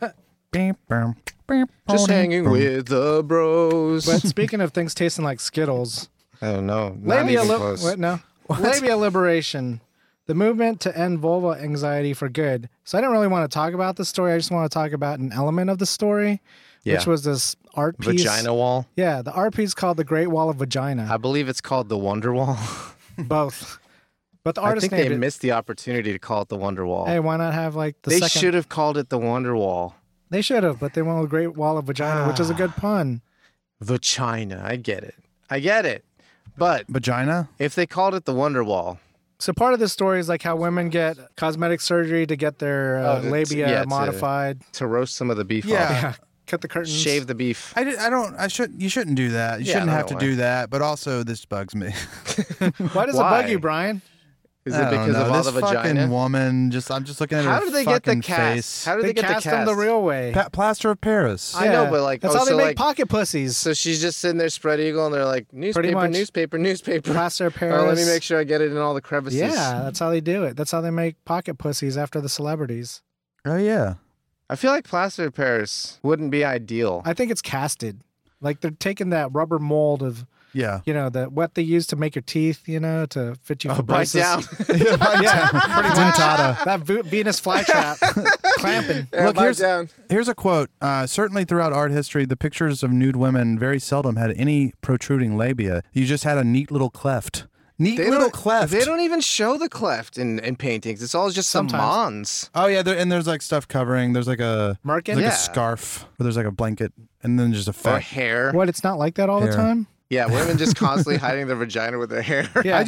[SPEAKER 1] Just hanging with the bros.
[SPEAKER 2] But speaking of things tasting like Skittles,
[SPEAKER 1] I don't know. Not
[SPEAKER 2] labia
[SPEAKER 1] even close.
[SPEAKER 2] what? No. Labia liberation, the movement to end vulva anxiety for good. So I didn't really want to talk about the story. I just want to talk about an element of the story,
[SPEAKER 1] Yeah.
[SPEAKER 2] which was this art piece.
[SPEAKER 1] Vagina wall.
[SPEAKER 2] Yeah, the art piece called the Great Wall of Vagina.
[SPEAKER 1] I believe it's called the Wonder Wall.
[SPEAKER 2] Both. But the
[SPEAKER 1] I
[SPEAKER 2] artist
[SPEAKER 1] think they
[SPEAKER 2] named it.
[SPEAKER 1] missed the opportunity to call it the Wonder Wall.
[SPEAKER 2] Hey, why not have like the
[SPEAKER 1] they
[SPEAKER 2] second?
[SPEAKER 1] should have called it the Wonder Wall.
[SPEAKER 2] They should have, but they went with Great Wall of Vagina, which is a good pun.
[SPEAKER 1] Vagina. I get it. I get it. But
[SPEAKER 3] Vagina?
[SPEAKER 1] if they called it the Wonder Wall,
[SPEAKER 2] So part of this story is like how women get cosmetic surgery to get their labia
[SPEAKER 1] yeah, to-
[SPEAKER 2] modified.
[SPEAKER 1] to roast some of the beef
[SPEAKER 3] Yeah.
[SPEAKER 1] off.
[SPEAKER 2] Yeah, cut the curtains.
[SPEAKER 1] Shave the beef.
[SPEAKER 3] You shouldn't do that. You
[SPEAKER 1] Yeah,
[SPEAKER 3] shouldn't
[SPEAKER 1] I
[SPEAKER 3] have to
[SPEAKER 1] don't know
[SPEAKER 3] do that. But also, this bugs me.
[SPEAKER 2] Why does it
[SPEAKER 1] Why?
[SPEAKER 2] bug you, Brian?
[SPEAKER 1] Is
[SPEAKER 3] I
[SPEAKER 1] it
[SPEAKER 3] don't
[SPEAKER 1] because
[SPEAKER 3] know.
[SPEAKER 1] of all
[SPEAKER 3] this
[SPEAKER 1] the
[SPEAKER 3] fucking
[SPEAKER 1] vagina?
[SPEAKER 3] woman, I'm just looking at
[SPEAKER 1] How
[SPEAKER 3] her
[SPEAKER 1] do they get the
[SPEAKER 3] fucking
[SPEAKER 1] cast?
[SPEAKER 3] face.
[SPEAKER 1] How do they,
[SPEAKER 2] They
[SPEAKER 1] get the
[SPEAKER 2] cast
[SPEAKER 1] cast?
[SPEAKER 2] them the real way.
[SPEAKER 3] Plaster of Paris.
[SPEAKER 1] I know, but like,
[SPEAKER 2] that's
[SPEAKER 1] oh,
[SPEAKER 2] how they
[SPEAKER 1] so
[SPEAKER 2] make
[SPEAKER 1] like-
[SPEAKER 2] pocket pussies.
[SPEAKER 1] So she's just sitting there spread eagle, and they're like, newspaper,
[SPEAKER 2] much.
[SPEAKER 1] newspaper.
[SPEAKER 2] Plaster of
[SPEAKER 1] Oh,
[SPEAKER 2] Paris.
[SPEAKER 1] let me make sure I get it in all the crevices.
[SPEAKER 2] Yeah, that's how they do it. That's how they make pocket pussies after the celebrities.
[SPEAKER 3] Oh yeah.
[SPEAKER 1] I feel like plaster of Paris wouldn't be ideal.
[SPEAKER 2] I think it's casted. Like they're taking that rubber mold of,
[SPEAKER 3] Yeah.
[SPEAKER 2] what they use to make your teeth, to fit you for
[SPEAKER 1] Bite
[SPEAKER 2] braces.
[SPEAKER 1] down.
[SPEAKER 2] Yeah, pretty much.
[SPEAKER 3] Dentata.
[SPEAKER 2] That Venus flytrap clamping.
[SPEAKER 1] Yeah,
[SPEAKER 3] Look,
[SPEAKER 1] bite
[SPEAKER 3] here's-
[SPEAKER 1] down.
[SPEAKER 3] Here's a quote. Certainly throughout art history, the pictures of nude women very seldom had any protruding labia. You just had a neat little cleft. Neat little cleft.
[SPEAKER 1] They don't even show the cleft in paintings. It's all just some
[SPEAKER 2] Sometimes.
[SPEAKER 1] mons.
[SPEAKER 3] Oh yeah, and there's like stuff covering. There's like a
[SPEAKER 2] Merkin?
[SPEAKER 3] there's like
[SPEAKER 1] Yeah.
[SPEAKER 3] a scarf, or there's like a blanket, and then just a
[SPEAKER 1] Or
[SPEAKER 3] fat.
[SPEAKER 1] hair.
[SPEAKER 2] What? It's not like that all
[SPEAKER 3] Hair.
[SPEAKER 2] the time?
[SPEAKER 1] Yeah, women just constantly hiding their vagina with their hair.
[SPEAKER 2] Yeah.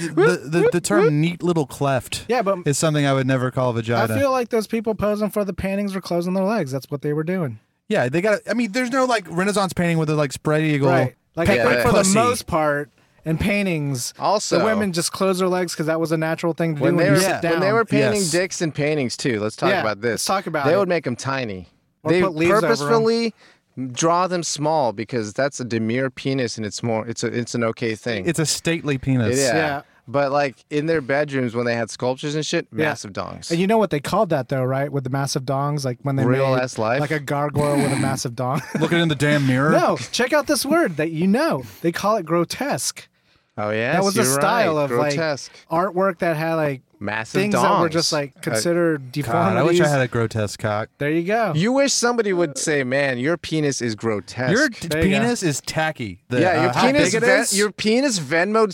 [SPEAKER 3] The term "neat little cleft"
[SPEAKER 2] Yeah, but
[SPEAKER 3] is something I would never call
[SPEAKER 2] I
[SPEAKER 3] vagina.
[SPEAKER 2] feel like those people posing for the paintings were closing their legs. That's what they were doing.
[SPEAKER 3] Yeah, they got. I mean, there's no like Renaissance painting with a like spread eagle.
[SPEAKER 2] Right. Like, I
[SPEAKER 1] Yeah,
[SPEAKER 2] think for
[SPEAKER 3] pussy.
[SPEAKER 2] the most part, in paintings,
[SPEAKER 1] Also,
[SPEAKER 2] the women just close their legs because that was a natural thing to do
[SPEAKER 1] when
[SPEAKER 2] when
[SPEAKER 1] they
[SPEAKER 2] you
[SPEAKER 1] were
[SPEAKER 2] sit down.
[SPEAKER 1] when they were painting
[SPEAKER 3] Yes.
[SPEAKER 1] dicks in paintings too. Let's talk
[SPEAKER 2] Yeah,
[SPEAKER 1] about this.
[SPEAKER 2] let's talk about
[SPEAKER 1] They
[SPEAKER 2] it.
[SPEAKER 1] would make them tiny.
[SPEAKER 2] Or
[SPEAKER 1] They
[SPEAKER 2] put leaves over 'em.
[SPEAKER 1] purposefully draw them small because that's a demure penis and it's an okay thing.
[SPEAKER 3] It's a stately penis.
[SPEAKER 1] Yeah.
[SPEAKER 2] Yeah.
[SPEAKER 1] But like in their bedrooms when they had sculptures and shit, massive dongs.
[SPEAKER 2] And you know what they called that though, right? With the massive dongs, like when they
[SPEAKER 1] Real
[SPEAKER 2] made
[SPEAKER 1] ass life?
[SPEAKER 2] like a gargoyle with a massive dong.
[SPEAKER 3] Looking in the damn mirror.
[SPEAKER 2] No, check out this word that you know. They call it grotesque.
[SPEAKER 1] Oh yeah,
[SPEAKER 2] That was a style of
[SPEAKER 1] grotesque.
[SPEAKER 2] like artwork that had like
[SPEAKER 1] Massive
[SPEAKER 2] things
[SPEAKER 1] dongs.
[SPEAKER 2] that were just like considered deformities.
[SPEAKER 3] God, I wish I had a grotesque cock.
[SPEAKER 2] There you go.
[SPEAKER 1] You wish somebody would say, "Man, your penis is grotesque."
[SPEAKER 3] Your
[SPEAKER 2] There you
[SPEAKER 3] penis is tacky.
[SPEAKER 1] Yeah, your
[SPEAKER 3] how
[SPEAKER 1] penis.
[SPEAKER 3] big it is?
[SPEAKER 1] Your penis Venmoed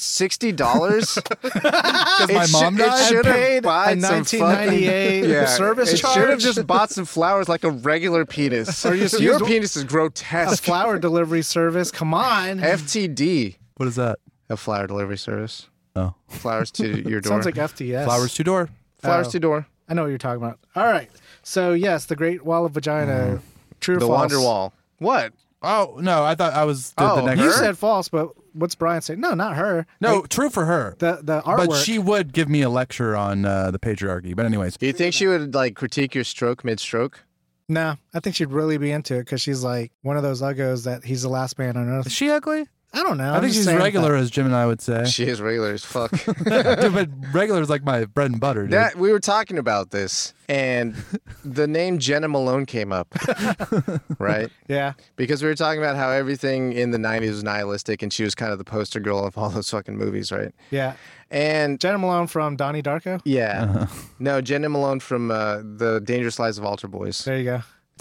[SPEAKER 1] $60
[SPEAKER 3] Because my mom
[SPEAKER 1] It
[SPEAKER 3] died.
[SPEAKER 1] should
[SPEAKER 2] paid
[SPEAKER 1] have bought
[SPEAKER 2] a
[SPEAKER 1] some
[SPEAKER 2] 1998
[SPEAKER 1] fucking,
[SPEAKER 2] service
[SPEAKER 1] it
[SPEAKER 2] charge.
[SPEAKER 1] should have just bought some flowers like a regular penis.
[SPEAKER 2] Or just
[SPEAKER 1] your
[SPEAKER 2] used
[SPEAKER 1] penis is
[SPEAKER 2] a
[SPEAKER 1] grotesque.
[SPEAKER 2] flower delivery service. Come on.
[SPEAKER 1] FTD,
[SPEAKER 3] What is that?
[SPEAKER 1] a flower delivery service.
[SPEAKER 3] Oh,
[SPEAKER 1] Flowers to your door.
[SPEAKER 2] Sounds like FTS.
[SPEAKER 3] flowers to door.
[SPEAKER 1] Flowers
[SPEAKER 2] Oh.
[SPEAKER 1] to door.
[SPEAKER 2] I know what you're talking about. All right. So yes, the Great Wall of Vagina. True or
[SPEAKER 1] The
[SPEAKER 2] false?
[SPEAKER 1] Wonder Wall. What?
[SPEAKER 3] Oh no, I thought I was the
[SPEAKER 1] Oh,
[SPEAKER 3] next.
[SPEAKER 2] You
[SPEAKER 1] Her?
[SPEAKER 2] said false, but what's Brian saying? No, not her.
[SPEAKER 3] No,
[SPEAKER 2] Like,
[SPEAKER 3] true for her.
[SPEAKER 2] the artwork.
[SPEAKER 3] But she would give me a lecture on the patriarchy. But anyways,
[SPEAKER 1] Do you think she would like critique your stroke mid-stroke?
[SPEAKER 2] No, I think she'd really be into it because she's like one of those uggos that he's the last man on
[SPEAKER 3] is
[SPEAKER 2] earth.
[SPEAKER 3] she ugly?
[SPEAKER 2] I don't know.
[SPEAKER 3] I think she's regular, as Jim and I would say.
[SPEAKER 1] She is regular as fuck.
[SPEAKER 3] Dude, but regular is like my bread and butter. Dude.
[SPEAKER 1] That we were talking about this, and the name Jenna Malone came up, right?
[SPEAKER 2] Yeah.
[SPEAKER 1] Because we were talking about how everything in the '90s was nihilistic, and she was kind of the poster girl of all those fucking movies, right?
[SPEAKER 2] Yeah.
[SPEAKER 1] And
[SPEAKER 2] Jenna Malone from Donnie Darko.
[SPEAKER 1] yeah, no, Jenna Malone from the Dangerous Lives of Altar Boys.
[SPEAKER 2] There you go.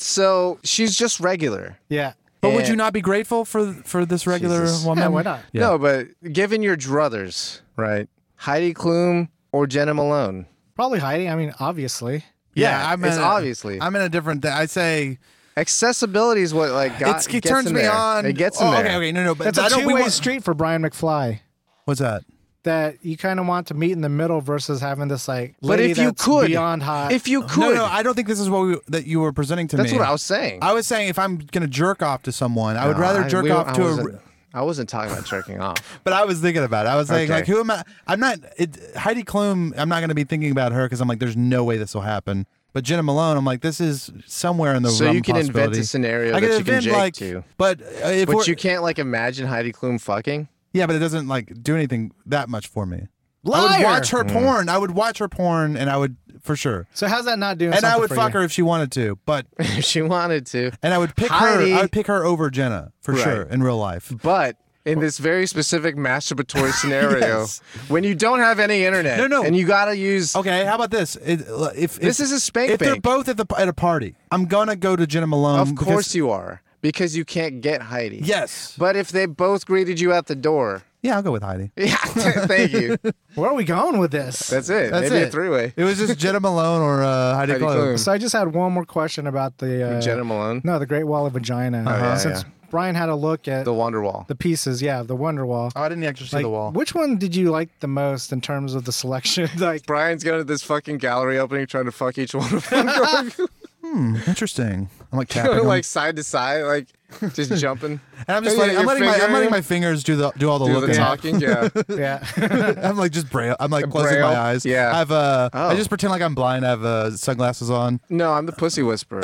[SPEAKER 1] So she's just regular.
[SPEAKER 2] Yeah.
[SPEAKER 3] But would
[SPEAKER 1] And-
[SPEAKER 3] you not be grateful for this regular
[SPEAKER 1] Jesus.
[SPEAKER 3] woman?
[SPEAKER 2] Yeah, why not?
[SPEAKER 3] Yeah.
[SPEAKER 1] No, but given your druthers, right? Heidi Klum or Jenna Malone?
[SPEAKER 2] Probably Heidi. I mean, obviously.
[SPEAKER 1] Yeah,
[SPEAKER 3] I'm
[SPEAKER 1] it's
[SPEAKER 3] in a-
[SPEAKER 1] obviously.
[SPEAKER 3] I'm in a different. I say
[SPEAKER 1] Accessibility is what like got,
[SPEAKER 3] it
[SPEAKER 1] gets
[SPEAKER 3] turns
[SPEAKER 1] in
[SPEAKER 3] me
[SPEAKER 1] there.
[SPEAKER 3] on.
[SPEAKER 1] It gets in
[SPEAKER 3] oh,
[SPEAKER 1] there.
[SPEAKER 3] Okay, no, but
[SPEAKER 2] That's
[SPEAKER 3] I
[SPEAKER 2] a
[SPEAKER 3] don't. We
[SPEAKER 2] two-way
[SPEAKER 3] want,
[SPEAKER 2] street for Brian McFly.
[SPEAKER 3] what's that?
[SPEAKER 2] That you kind of want to meet in the middle versus having this like
[SPEAKER 1] But
[SPEAKER 2] lady
[SPEAKER 1] if you
[SPEAKER 2] that's
[SPEAKER 1] could,
[SPEAKER 2] beyond hot.
[SPEAKER 1] if you could,
[SPEAKER 3] No, I don't think this is what that you were presenting to
[SPEAKER 1] that's
[SPEAKER 3] me.
[SPEAKER 1] what I was saying.
[SPEAKER 3] I was saying if I'm gonna jerk off to someone, I would
[SPEAKER 1] No,
[SPEAKER 3] rather
[SPEAKER 1] I-
[SPEAKER 3] jerk
[SPEAKER 1] we-
[SPEAKER 3] off
[SPEAKER 1] I
[SPEAKER 3] to
[SPEAKER 1] wasn't- I wasn't talking about jerking off.
[SPEAKER 3] But I was thinking about it. I was saying,
[SPEAKER 1] Okay.
[SPEAKER 3] like, who am I? I'm not. Heidi Klum, I'm not going to be thinking about her because I'm like, there's no way this will happen. But Jenna Malone, I'm like, this is somewhere in the
[SPEAKER 1] So
[SPEAKER 3] realm
[SPEAKER 1] you can invent
[SPEAKER 3] possibility.
[SPEAKER 1] a scenario
[SPEAKER 3] I
[SPEAKER 1] that
[SPEAKER 3] can
[SPEAKER 1] you can
[SPEAKER 3] invent,
[SPEAKER 1] jake
[SPEAKER 3] like,
[SPEAKER 1] to.
[SPEAKER 3] But if
[SPEAKER 1] But
[SPEAKER 3] we're,
[SPEAKER 1] you can't like imagine Heidi Klum fucking.
[SPEAKER 3] yeah, but it doesn't like do anything that much for me. I
[SPEAKER 2] Liar!
[SPEAKER 3] would watch her
[SPEAKER 1] Mm.
[SPEAKER 3] porn. I would watch her porn, and I would for sure.
[SPEAKER 2] So how's that not doing?
[SPEAKER 3] And I
[SPEAKER 2] something
[SPEAKER 3] would
[SPEAKER 2] for
[SPEAKER 3] fuck
[SPEAKER 2] you?
[SPEAKER 3] her if she wanted to. But
[SPEAKER 1] If she wanted to.
[SPEAKER 3] and I would pick
[SPEAKER 1] Heidi-
[SPEAKER 3] her. I would pick her over Jenna for
[SPEAKER 1] Right.
[SPEAKER 3] sure in real life.
[SPEAKER 1] But in this very specific masturbatory scenario,
[SPEAKER 3] Yes.
[SPEAKER 1] when you don't have any internet,
[SPEAKER 3] No.
[SPEAKER 1] and you gotta use.
[SPEAKER 3] Okay, how about this? If
[SPEAKER 1] This is a spank
[SPEAKER 3] if they're
[SPEAKER 1] bank.
[SPEAKER 3] both at a party, I'm gonna go to Jenna Malone.
[SPEAKER 1] Of course you are, because you can't get Heidi.
[SPEAKER 3] Yes.
[SPEAKER 1] But if they both greeted you at the door,
[SPEAKER 3] Yeah, I'll go with Heidi.
[SPEAKER 1] yeah, thank you.
[SPEAKER 2] Where are we going with this?
[SPEAKER 1] That's it.
[SPEAKER 3] That's
[SPEAKER 1] Maybe
[SPEAKER 3] it.
[SPEAKER 1] a three-way.
[SPEAKER 3] It was just Jenna Malone or Heidi
[SPEAKER 1] Heidi
[SPEAKER 3] Klum.
[SPEAKER 1] Klum.
[SPEAKER 2] So I just had one more question about the
[SPEAKER 1] Jenna Malone,
[SPEAKER 2] No, the Great Wall of Vagina.
[SPEAKER 1] yeah,
[SPEAKER 2] Since
[SPEAKER 1] yeah.
[SPEAKER 2] Brian had a look at
[SPEAKER 1] the Wonderwall.
[SPEAKER 2] the pieces, yeah, the Wonder Wall.
[SPEAKER 3] Oh, I didn't actually see
[SPEAKER 2] Like,
[SPEAKER 3] the wall.
[SPEAKER 2] which one did you like the most in terms of the selection? Like,
[SPEAKER 1] Brian's going to this fucking gallery opening, trying to fuck each one of them, going
[SPEAKER 3] Interesting. I'm like tapping them.
[SPEAKER 1] like side to side, like just jumping.
[SPEAKER 3] and I'm just
[SPEAKER 1] Yeah,
[SPEAKER 3] letting,
[SPEAKER 1] your
[SPEAKER 3] I'm letting my
[SPEAKER 1] fingering.
[SPEAKER 3] fingers do all the
[SPEAKER 1] Do the
[SPEAKER 3] looking.
[SPEAKER 1] talking, yeah.
[SPEAKER 2] yeah.
[SPEAKER 3] I'm like just braille. I'm like closing
[SPEAKER 1] Braille?
[SPEAKER 3] my eyes.
[SPEAKER 1] Yeah.
[SPEAKER 3] I have
[SPEAKER 1] Oh.
[SPEAKER 3] I just pretend like I'm blind. I have sunglasses on.
[SPEAKER 1] No, I'm the pussy whisperer.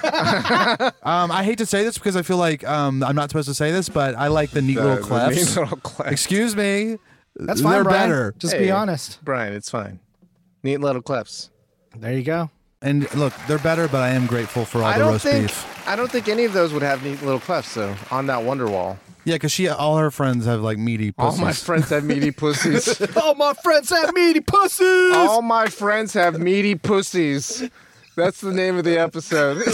[SPEAKER 3] I hate to say this because I feel like I'm not supposed to say this, but I like the neat little
[SPEAKER 1] The
[SPEAKER 3] clefts.
[SPEAKER 1] neat little clefts.
[SPEAKER 3] Excuse me.
[SPEAKER 2] That's fine,
[SPEAKER 3] They're
[SPEAKER 2] Brian.
[SPEAKER 3] better.
[SPEAKER 2] Just
[SPEAKER 1] Hey.
[SPEAKER 2] be honest.
[SPEAKER 1] Brian, it's fine. Neat little clefts.
[SPEAKER 2] There you go.
[SPEAKER 3] And look, they're better, but I am grateful for all
[SPEAKER 1] I
[SPEAKER 3] the
[SPEAKER 1] don't
[SPEAKER 3] roast
[SPEAKER 1] think
[SPEAKER 3] beef.
[SPEAKER 1] I don't think any of those would have neat little clefts though on that Wonderwall.
[SPEAKER 3] Yeah, because all her friends have like meaty
[SPEAKER 1] All
[SPEAKER 3] pussies.
[SPEAKER 1] my friends have meaty pussies.
[SPEAKER 2] All my friends have meaty pussies.
[SPEAKER 1] All my friends have meaty pussies. That's the name of the episode.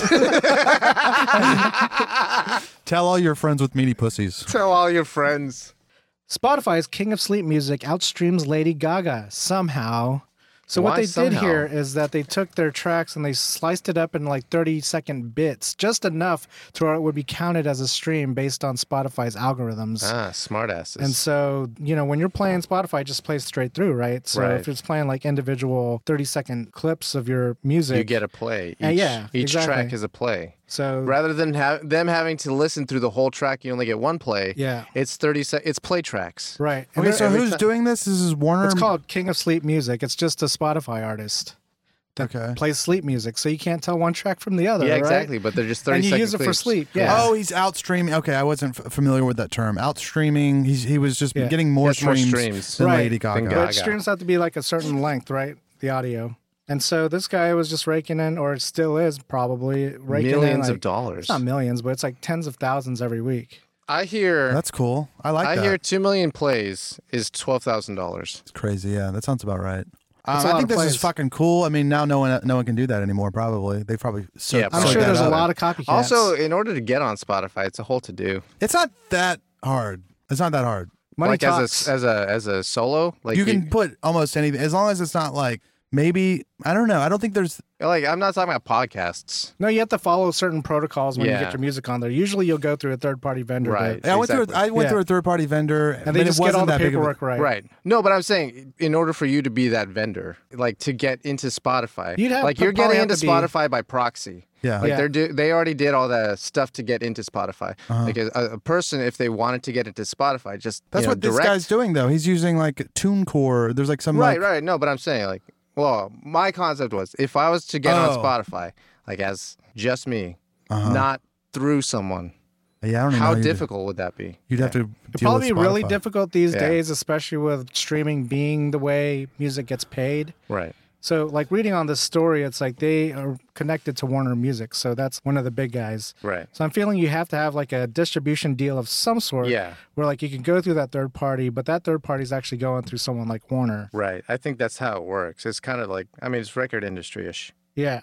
[SPEAKER 3] Tell all your friends with meaty pussies.
[SPEAKER 1] Tell all your friends.
[SPEAKER 2] Spotify's King of Sleep Music outstreams Lady Gaga somehow. So what
[SPEAKER 1] Why
[SPEAKER 2] they did
[SPEAKER 1] somehow?
[SPEAKER 2] here is that they took their tracks and they sliced it up in like 30-second bits, just enough to where it would be counted as a stream based on Spotify's algorithms.
[SPEAKER 1] Ah, smartasses.
[SPEAKER 2] And so, when you're playing Spotify, it just plays straight through, right? So
[SPEAKER 1] Right.
[SPEAKER 2] if it's playing like individual 30-second clips of your music,
[SPEAKER 1] you get a play. Each,
[SPEAKER 2] yeah,
[SPEAKER 1] each
[SPEAKER 2] exactly.
[SPEAKER 1] track is a play.
[SPEAKER 2] so
[SPEAKER 1] Rather than them having to listen through the whole track, you only get one play.
[SPEAKER 2] yeah,
[SPEAKER 1] It's it's play tracks.
[SPEAKER 2] right. And
[SPEAKER 3] Okay,
[SPEAKER 2] they're-
[SPEAKER 3] so
[SPEAKER 1] every
[SPEAKER 3] who's
[SPEAKER 1] ti-
[SPEAKER 3] doing this? This is Warner.
[SPEAKER 2] it's called King of Sleep Music. It's just a Spotify artist. that
[SPEAKER 3] Okay.
[SPEAKER 2] plays sleep music, so you can't tell one track from the other.
[SPEAKER 1] Yeah,
[SPEAKER 2] right?
[SPEAKER 1] exactly. But they're just 30
[SPEAKER 2] And you
[SPEAKER 1] second
[SPEAKER 2] use it for
[SPEAKER 1] clips.
[SPEAKER 2] sleep. Yeah.
[SPEAKER 3] Oh, he's out streaming. Okay, I wasn't familiar with that term. Out streaming. He was just
[SPEAKER 2] Yeah.
[SPEAKER 3] getting more
[SPEAKER 1] Yes, more
[SPEAKER 3] streams,
[SPEAKER 1] streams.
[SPEAKER 3] than
[SPEAKER 2] Right.
[SPEAKER 3] Lady Gaga.
[SPEAKER 1] Than
[SPEAKER 2] But
[SPEAKER 1] Gaga.
[SPEAKER 2] streams have to be like a certain length, right? The audio. And so this guy was just raking in, or it still is probably raking in
[SPEAKER 1] Millions
[SPEAKER 2] like,
[SPEAKER 1] of dollars.
[SPEAKER 2] It's not millions, but it's like tens of thousands every week.
[SPEAKER 1] I hear
[SPEAKER 3] That's cool. I like
[SPEAKER 1] I
[SPEAKER 3] that.
[SPEAKER 1] hear 2 million plays is $12,000.
[SPEAKER 3] It's crazy. Yeah, that sounds about right.
[SPEAKER 2] That's a
[SPEAKER 3] I
[SPEAKER 2] lot
[SPEAKER 3] think
[SPEAKER 2] of
[SPEAKER 3] this is
[SPEAKER 2] plays.
[SPEAKER 3] fucking cool. I mean, now no one can do that anymore. Probably they probably.
[SPEAKER 1] Yeah,
[SPEAKER 2] I'm
[SPEAKER 1] Sort
[SPEAKER 2] sure
[SPEAKER 1] that
[SPEAKER 2] there's a
[SPEAKER 1] out.
[SPEAKER 2] lot of copycats.
[SPEAKER 1] Also, in order to get on Spotify, it's a whole to do.
[SPEAKER 3] It's not that hard. It's not that hard.
[SPEAKER 2] money
[SPEAKER 1] Like
[SPEAKER 2] talks.
[SPEAKER 1] as a solo, like
[SPEAKER 3] You can put almost anything as long as it's not like maybe I don't know. I don't think there's.
[SPEAKER 1] like I'm not talking about podcasts.
[SPEAKER 2] No, you have to follow certain protocols when you
[SPEAKER 1] Yeah.
[SPEAKER 2] get your music on there. Usually, you'll go through a third-party vendor,
[SPEAKER 1] Right.
[SPEAKER 2] to-
[SPEAKER 3] I went
[SPEAKER 1] Exactly.
[SPEAKER 3] through.
[SPEAKER 2] Yeah.
[SPEAKER 3] Through a third-party vendor,
[SPEAKER 2] and they
[SPEAKER 3] but
[SPEAKER 2] just
[SPEAKER 3] it
[SPEAKER 2] get all
[SPEAKER 3] wasn't
[SPEAKER 2] the
[SPEAKER 3] that big of a-
[SPEAKER 2] paperwork right.
[SPEAKER 1] Right. No, but I'm saying in order for you to be that vendor, like to get into Spotify,
[SPEAKER 2] You'd have
[SPEAKER 1] like
[SPEAKER 2] to
[SPEAKER 1] you're
[SPEAKER 2] probably
[SPEAKER 1] getting
[SPEAKER 2] have
[SPEAKER 1] into
[SPEAKER 2] to be-
[SPEAKER 1] Spotify by proxy.
[SPEAKER 3] Yeah.
[SPEAKER 1] Like
[SPEAKER 2] Yeah.
[SPEAKER 1] they already did all the stuff to get into Spotify. Like a person, if they wanted to get into Spotify, just
[SPEAKER 3] That's what this
[SPEAKER 1] direct.
[SPEAKER 3] guy's doing though. He's using like TuneCore. There's like some
[SPEAKER 1] Right,
[SPEAKER 3] like,
[SPEAKER 1] right. No, but I'm saying like, well, my concept was if I was to get on
[SPEAKER 3] Oh.
[SPEAKER 1] Spotify, like as just me, not through someone,
[SPEAKER 3] Yeah, I don't even know
[SPEAKER 1] how
[SPEAKER 3] you'd-
[SPEAKER 1] difficult would that be?
[SPEAKER 3] You'd have to.
[SPEAKER 2] It'd probably be really
[SPEAKER 3] Spotify.
[SPEAKER 2] difficult these
[SPEAKER 1] Yeah.
[SPEAKER 2] days, especially with streaming being the way music gets paid.
[SPEAKER 1] Right.
[SPEAKER 2] So, like reading on this story, it's like they are connected to Warner Music, so that's one of the big guys.
[SPEAKER 1] Right.
[SPEAKER 2] So I'm feeling you have to have like a distribution deal of some sort.
[SPEAKER 1] Yeah.
[SPEAKER 2] Where like you can go through that third party, but that third party is actually going through someone like Warner.
[SPEAKER 1] Right. I think that's how it works. It's kind of like, I mean, it's record industry-ish.
[SPEAKER 2] Yeah.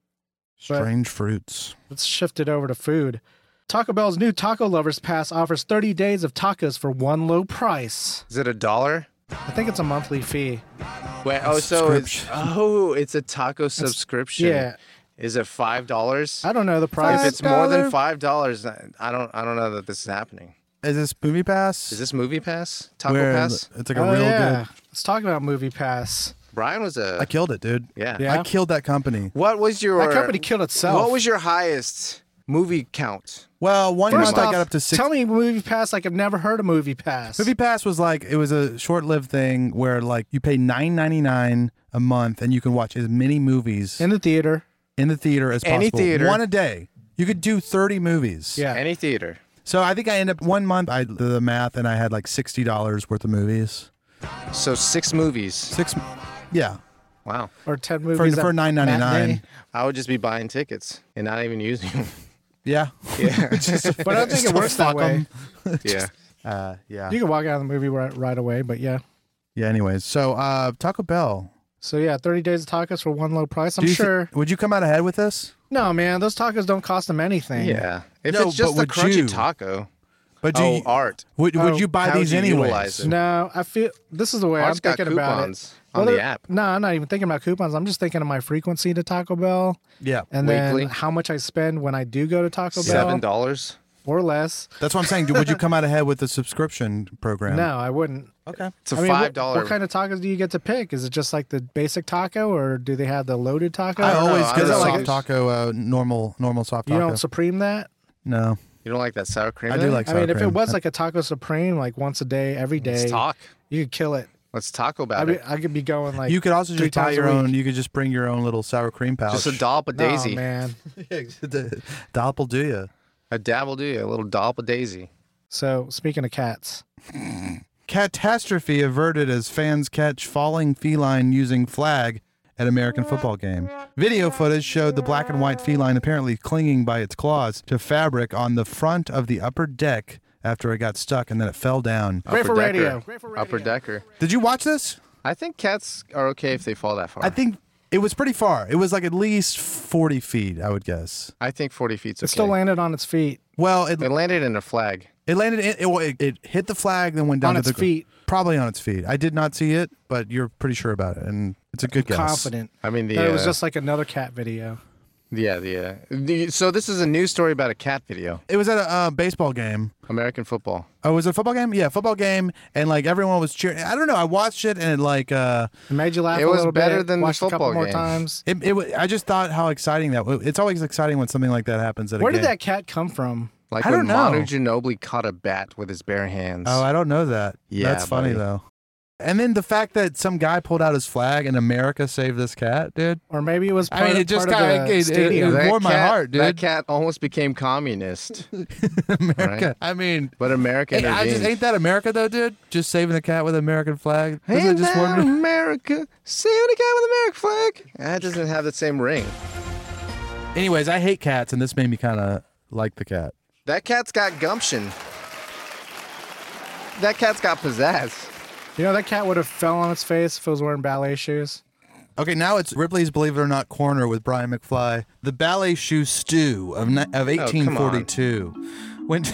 [SPEAKER 3] Strange fruits.
[SPEAKER 2] Let's shift it over to food. Taco Bell's new Taco Lovers Pass offers 30 days of tacos for one low price.
[SPEAKER 1] Is it $1?
[SPEAKER 2] I think it's a monthly fee.
[SPEAKER 1] Wait, oh, so it's a taco subscription.
[SPEAKER 2] Yeah.
[SPEAKER 1] Is it $5?
[SPEAKER 2] I don't know the
[SPEAKER 1] If
[SPEAKER 2] price.
[SPEAKER 1] it's more than
[SPEAKER 3] $5?
[SPEAKER 1] $5, I don't know that this is happening.
[SPEAKER 3] Is this Movie Pass?
[SPEAKER 1] Is this Movie Pass? Taco
[SPEAKER 3] Where
[SPEAKER 1] Pass?
[SPEAKER 3] It's like a
[SPEAKER 2] Oh,
[SPEAKER 3] real
[SPEAKER 2] yeah.
[SPEAKER 3] good.
[SPEAKER 2] Let's talk about Movie Pass.
[SPEAKER 1] Brian was
[SPEAKER 3] I killed it, dude.
[SPEAKER 1] yeah.
[SPEAKER 2] Yeah.
[SPEAKER 3] I killed that company.
[SPEAKER 1] What was your
[SPEAKER 2] That company killed itself.
[SPEAKER 1] What was your highest movie count?
[SPEAKER 3] Well, one
[SPEAKER 2] First
[SPEAKER 3] month I
[SPEAKER 2] off,
[SPEAKER 3] got up to 6.
[SPEAKER 2] tell me Movie Pass like I've never heard of Movie Pass.
[SPEAKER 3] Movie Pass was like it was a short-lived thing where like you pay $9.99 a month and you can watch as many movies
[SPEAKER 2] in the theater.
[SPEAKER 3] in the theater as
[SPEAKER 1] Any
[SPEAKER 3] possible.
[SPEAKER 1] theater.
[SPEAKER 3] One a day. You could do 30 movies.
[SPEAKER 2] Yeah.
[SPEAKER 1] Any theater.
[SPEAKER 3] So I think I ended up one month. I did the math and I had like $60 worth of movies.
[SPEAKER 1] So 6 movies.
[SPEAKER 3] 6. Yeah.
[SPEAKER 1] Wow.
[SPEAKER 2] Or 10
[SPEAKER 3] For
[SPEAKER 2] movies.
[SPEAKER 3] for
[SPEAKER 2] at
[SPEAKER 3] $9.99.
[SPEAKER 2] matinee.
[SPEAKER 1] I would just be buying tickets and not even using them.
[SPEAKER 3] Yeah.
[SPEAKER 1] Yeah.
[SPEAKER 2] But I don't think it works that
[SPEAKER 3] fuck
[SPEAKER 2] way.
[SPEAKER 3] 'em.
[SPEAKER 1] yeah.
[SPEAKER 3] Yeah.
[SPEAKER 2] You can walk out of the movie right away, but yeah.
[SPEAKER 3] Yeah. Anyways, so Taco Bell.
[SPEAKER 2] So yeah, 30 days of tacos for one low price. I'm
[SPEAKER 3] Do you thi-
[SPEAKER 2] sure.
[SPEAKER 3] would you come out ahead with this?
[SPEAKER 2] No, man, those tacos don't cost them anything.
[SPEAKER 1] Yeah. If
[SPEAKER 3] No,
[SPEAKER 1] it's just
[SPEAKER 3] but
[SPEAKER 1] a
[SPEAKER 3] would
[SPEAKER 1] crunchy
[SPEAKER 3] you?
[SPEAKER 1] taco.
[SPEAKER 3] But
[SPEAKER 1] Oh,
[SPEAKER 3] you,
[SPEAKER 1] Art.
[SPEAKER 3] would
[SPEAKER 2] Oh,
[SPEAKER 3] you buy
[SPEAKER 1] how
[SPEAKER 3] these
[SPEAKER 1] would you
[SPEAKER 3] anyways?
[SPEAKER 1] utilize it?
[SPEAKER 2] No, I feel this is the way
[SPEAKER 1] Art's
[SPEAKER 2] I'm
[SPEAKER 1] got
[SPEAKER 2] thinking about it.
[SPEAKER 1] coupons on the app.
[SPEAKER 2] No, I'm not even thinking about coupons. I'm just thinking of my frequency to Taco Bell
[SPEAKER 3] Yeah.
[SPEAKER 2] and
[SPEAKER 1] Weekly?
[SPEAKER 2] then how much I spend when I do go to Taco Bell
[SPEAKER 1] $7.
[SPEAKER 2] or less.
[SPEAKER 3] That's what I'm saying. Would you come out ahead with the subscription program?
[SPEAKER 2] No, I wouldn't.
[SPEAKER 3] Okay.
[SPEAKER 1] It's a
[SPEAKER 2] I mean,
[SPEAKER 1] $5.
[SPEAKER 2] what kind of tacos do you get to pick? Is it just like the basic taco, or do they have the loaded taco?
[SPEAKER 3] I
[SPEAKER 1] don't know.
[SPEAKER 3] always
[SPEAKER 1] I
[SPEAKER 3] get a
[SPEAKER 1] don't know.
[SPEAKER 3] soft taco, normal soft
[SPEAKER 2] You
[SPEAKER 3] taco.
[SPEAKER 2] don't supreme that?
[SPEAKER 3] No.
[SPEAKER 1] You don't like that sour cream?
[SPEAKER 3] I
[SPEAKER 1] in
[SPEAKER 3] do
[SPEAKER 1] it?
[SPEAKER 3] like
[SPEAKER 2] I mean,
[SPEAKER 3] sour
[SPEAKER 2] if it
[SPEAKER 3] cream.
[SPEAKER 2] was like a taco supreme, like once a day, every day,
[SPEAKER 1] Let's talk.
[SPEAKER 2] you could kill it.
[SPEAKER 1] Let's talk about
[SPEAKER 2] I mean,
[SPEAKER 1] it.
[SPEAKER 2] I could be going like
[SPEAKER 3] You could also
[SPEAKER 2] 3
[SPEAKER 3] just buy
[SPEAKER 2] times a
[SPEAKER 3] your own.
[SPEAKER 2] week.
[SPEAKER 3] You could just bring your own little sour cream pouch.
[SPEAKER 1] Just a dollop of daisy.
[SPEAKER 2] Oh, man.
[SPEAKER 3] Dollop will do you.
[SPEAKER 1] A dabble do you? A little dollop of daisy.
[SPEAKER 2] So speaking of cats,
[SPEAKER 3] Catastrophe averted as fans catch falling feline using flag at American football game. Video footage showed the black and white feline apparently clinging by its claws to fabric on the front of the upper deck after it got stuck and then it fell down.
[SPEAKER 2] Great for
[SPEAKER 1] Upper
[SPEAKER 2] radio.
[SPEAKER 1] decker.
[SPEAKER 2] Great for radio.
[SPEAKER 1] Upper decker.
[SPEAKER 3] Did you watch this?
[SPEAKER 1] I think cats are okay if they fall that far.
[SPEAKER 3] I think it was pretty far. It was like at least 40 feet, I would guess.
[SPEAKER 1] I think 40 feet's okay.
[SPEAKER 2] It still landed on its feet.
[SPEAKER 3] Well, it
[SPEAKER 1] It landed in a flag.
[SPEAKER 3] landed in, it hit the flag, then went down
[SPEAKER 2] On
[SPEAKER 3] to
[SPEAKER 2] its
[SPEAKER 3] the
[SPEAKER 2] feet.
[SPEAKER 3] Probably on its feet. I did not see it, but you're pretty sure about it, and it's a good guess.
[SPEAKER 2] Confident.
[SPEAKER 1] I mean,
[SPEAKER 2] That it was just like another cat video.
[SPEAKER 1] So this is a news story about a cat video.
[SPEAKER 3] It was at a baseball game.
[SPEAKER 1] American football.
[SPEAKER 3] Oh, was it a football game? Yeah, football game, and like everyone was cheering. I don't know. I watched it, and it like
[SPEAKER 2] It made you laugh
[SPEAKER 1] It
[SPEAKER 2] a
[SPEAKER 1] was
[SPEAKER 2] little
[SPEAKER 1] better
[SPEAKER 2] bit.
[SPEAKER 1] than the
[SPEAKER 2] Watched a couple
[SPEAKER 1] football
[SPEAKER 2] more
[SPEAKER 1] game.
[SPEAKER 2] times.
[SPEAKER 3] I just thought how exciting that. It's always exciting when something like that happens at
[SPEAKER 2] Where
[SPEAKER 3] a game.
[SPEAKER 2] did that cat come from?
[SPEAKER 1] Like
[SPEAKER 3] I
[SPEAKER 1] when
[SPEAKER 3] don't know.
[SPEAKER 1] Manu Ginobili caught a bat with his bare hands.
[SPEAKER 3] Oh, I don't know that.
[SPEAKER 1] Yeah,
[SPEAKER 3] That's funny
[SPEAKER 1] buddy.
[SPEAKER 3] though. And then the fact that some guy pulled out his flag and America saved this cat, dude.
[SPEAKER 2] Or maybe it was part,
[SPEAKER 3] I mean, it just
[SPEAKER 2] part
[SPEAKER 3] kind
[SPEAKER 2] of
[SPEAKER 3] of
[SPEAKER 2] the
[SPEAKER 3] it
[SPEAKER 2] stadium.
[SPEAKER 3] warmed my heart, dude.
[SPEAKER 1] That cat almost became communist.
[SPEAKER 3] America.
[SPEAKER 1] Right.
[SPEAKER 3] I mean,
[SPEAKER 1] But America
[SPEAKER 3] hey,
[SPEAKER 1] intervened.
[SPEAKER 3] ain't that America though, dude? Just saving the cat with an American flag. Doesn't
[SPEAKER 1] Ain't
[SPEAKER 3] it just
[SPEAKER 1] that
[SPEAKER 3] warm-
[SPEAKER 1] America? Saving a cat with American flag? That doesn't have the same ring.
[SPEAKER 3] Anyways, I hate cats, and this made me kind of like the cat.
[SPEAKER 1] That cat's got gumption. That cat's got pizzazz.
[SPEAKER 2] You know, that cat would have fell on its face if it was wearing ballet shoes.
[SPEAKER 3] Okay, now it's Ripley's Believe It or Not Corner with Brian McFly. The ballet shoe stew of 1842. When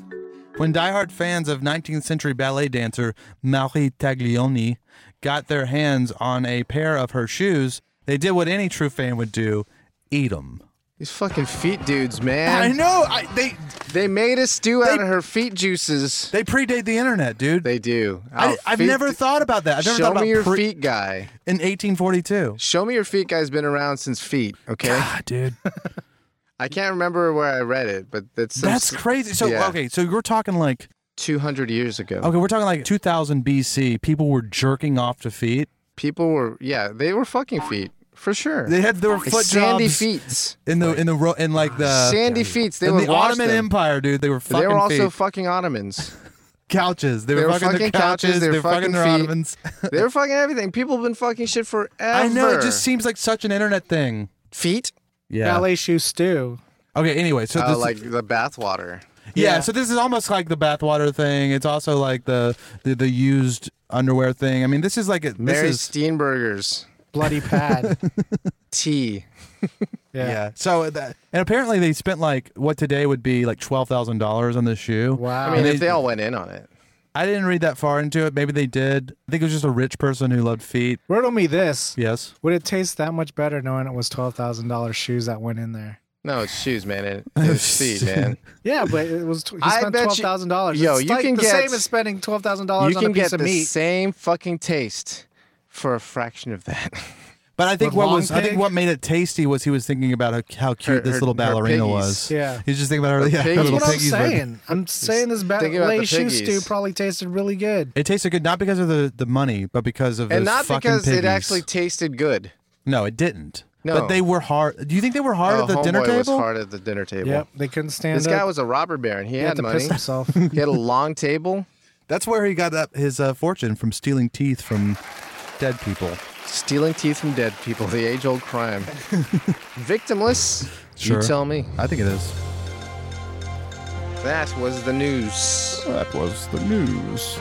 [SPEAKER 3] diehard fans of 19th century ballet dancer Marie Taglioni got their hands on a pair of her shoes, they did what any true fan would do, eat them.
[SPEAKER 1] These fucking feet dudes, man.
[SPEAKER 3] I know.
[SPEAKER 1] They made a stew out of her feet juices.
[SPEAKER 3] They predate the internet, dude.
[SPEAKER 1] They do.
[SPEAKER 3] I've
[SPEAKER 1] Feet-
[SPEAKER 3] never thought about that. I've never
[SPEAKER 1] Show
[SPEAKER 3] thought about
[SPEAKER 1] me your feet guy.
[SPEAKER 3] in 1842.
[SPEAKER 1] Show me your feet guy's been around since feet, okay?
[SPEAKER 3] God, dude.
[SPEAKER 1] I can't remember where I read it, but
[SPEAKER 3] That's crazy. So,
[SPEAKER 1] yeah.
[SPEAKER 3] okay, so we're talking like,
[SPEAKER 1] 200 years ago.
[SPEAKER 3] okay, we're talking like 2000 BC. People were jerking off to feet.
[SPEAKER 1] People were, they were fucking feet. For sure.
[SPEAKER 3] There were foot
[SPEAKER 1] sandy
[SPEAKER 3] jobs
[SPEAKER 1] feet.
[SPEAKER 3] in like the
[SPEAKER 1] Sandy feet. They
[SPEAKER 3] in
[SPEAKER 1] would
[SPEAKER 3] the
[SPEAKER 1] wash
[SPEAKER 3] Ottoman
[SPEAKER 1] them.
[SPEAKER 3] Empire, dude. They were fucking
[SPEAKER 1] They were also
[SPEAKER 3] feet.
[SPEAKER 1] fucking Ottomans.
[SPEAKER 3] Couches. They
[SPEAKER 1] They
[SPEAKER 3] were
[SPEAKER 1] were
[SPEAKER 3] fucking their
[SPEAKER 1] fucking couches,
[SPEAKER 3] couches.
[SPEAKER 1] they were
[SPEAKER 3] They were fucking
[SPEAKER 1] fucking
[SPEAKER 3] their
[SPEAKER 1] feet.
[SPEAKER 3] Ottomans.
[SPEAKER 1] They were fucking everything. People have been fucking shit forever.
[SPEAKER 3] I know. It just seems like such an internet thing.
[SPEAKER 1] Feet?
[SPEAKER 3] Yeah.
[SPEAKER 2] Ballet shoe stew.
[SPEAKER 3] Okay. Anyway, so this,
[SPEAKER 1] Like the bathwater.
[SPEAKER 3] yeah.
[SPEAKER 2] Yeah.
[SPEAKER 3] So this is almost like the bathwater thing. It's also like the used underwear thing. I mean, this is like this
[SPEAKER 1] Mary
[SPEAKER 3] is
[SPEAKER 1] Steenburgers.
[SPEAKER 2] Bloody pad.
[SPEAKER 1] Tea.
[SPEAKER 3] yeah. So and apparently they spent like what today would be like $12,000 on this shoe.
[SPEAKER 2] Wow.
[SPEAKER 1] I mean,
[SPEAKER 3] And
[SPEAKER 1] if they all went in on it.
[SPEAKER 3] I didn't read that far into it. Maybe they did. I think it was just a rich person who loved feet.
[SPEAKER 2] Riddle me this.
[SPEAKER 3] Yes.
[SPEAKER 2] Would it taste that much better knowing it was $12,000 shoes that went in there?
[SPEAKER 1] No, it's shoes, man. It's feet, man.
[SPEAKER 2] Yeah, but it was he
[SPEAKER 1] I
[SPEAKER 2] spent
[SPEAKER 1] bet you-
[SPEAKER 2] $12,000.
[SPEAKER 1] Yo,
[SPEAKER 2] It's
[SPEAKER 1] you
[SPEAKER 2] like
[SPEAKER 1] can
[SPEAKER 2] the
[SPEAKER 1] get-
[SPEAKER 2] same as spending $12,000
[SPEAKER 1] You
[SPEAKER 2] on a
[SPEAKER 1] can
[SPEAKER 2] piece
[SPEAKER 1] get
[SPEAKER 2] of
[SPEAKER 1] the
[SPEAKER 2] meat.
[SPEAKER 1] same fucking taste for a fraction of that.
[SPEAKER 3] But I think
[SPEAKER 2] With long
[SPEAKER 3] I think
[SPEAKER 2] pig?
[SPEAKER 3] what made it tasty was he was thinking about how cute this
[SPEAKER 1] her-
[SPEAKER 3] little
[SPEAKER 1] her
[SPEAKER 3] ballerina
[SPEAKER 1] piggies.
[SPEAKER 3] was.
[SPEAKER 2] Yeah.
[SPEAKER 3] He's just thinking about her,
[SPEAKER 1] Her
[SPEAKER 3] her
[SPEAKER 1] piggies.
[SPEAKER 3] little
[SPEAKER 2] That's what I'm
[SPEAKER 3] piggies.
[SPEAKER 2] saying. I'm saying this
[SPEAKER 1] thinking about
[SPEAKER 2] ballet
[SPEAKER 1] the
[SPEAKER 2] shoe
[SPEAKER 1] piggies.
[SPEAKER 2] stew probably tasted really good.
[SPEAKER 3] It tasted good not because of the money, but because of
[SPEAKER 1] And
[SPEAKER 3] those
[SPEAKER 1] not
[SPEAKER 3] fucking
[SPEAKER 1] because
[SPEAKER 3] piggies.
[SPEAKER 1] it actually tasted good.
[SPEAKER 3] No, it didn't.
[SPEAKER 1] No.
[SPEAKER 3] But they were hard. Do you think they were hard
[SPEAKER 1] Oh,
[SPEAKER 3] at the dinner
[SPEAKER 1] homeboy
[SPEAKER 3] table?
[SPEAKER 1] was hard at the dinner table.
[SPEAKER 2] Yep, they couldn't stand
[SPEAKER 1] This
[SPEAKER 2] up.
[SPEAKER 1] guy was a robber baron. He
[SPEAKER 2] he
[SPEAKER 1] had
[SPEAKER 2] had to
[SPEAKER 1] money.
[SPEAKER 2] piss himself.
[SPEAKER 1] He had a long table.
[SPEAKER 3] That's where he got his fortune from stealing teeth from dead people.
[SPEAKER 1] Stealing teeth from dead people, the age-old crime. Victimless?
[SPEAKER 3] Sure.
[SPEAKER 1] You tell me.
[SPEAKER 3] I think it is.
[SPEAKER 1] That was the news.
[SPEAKER 3] That was the news.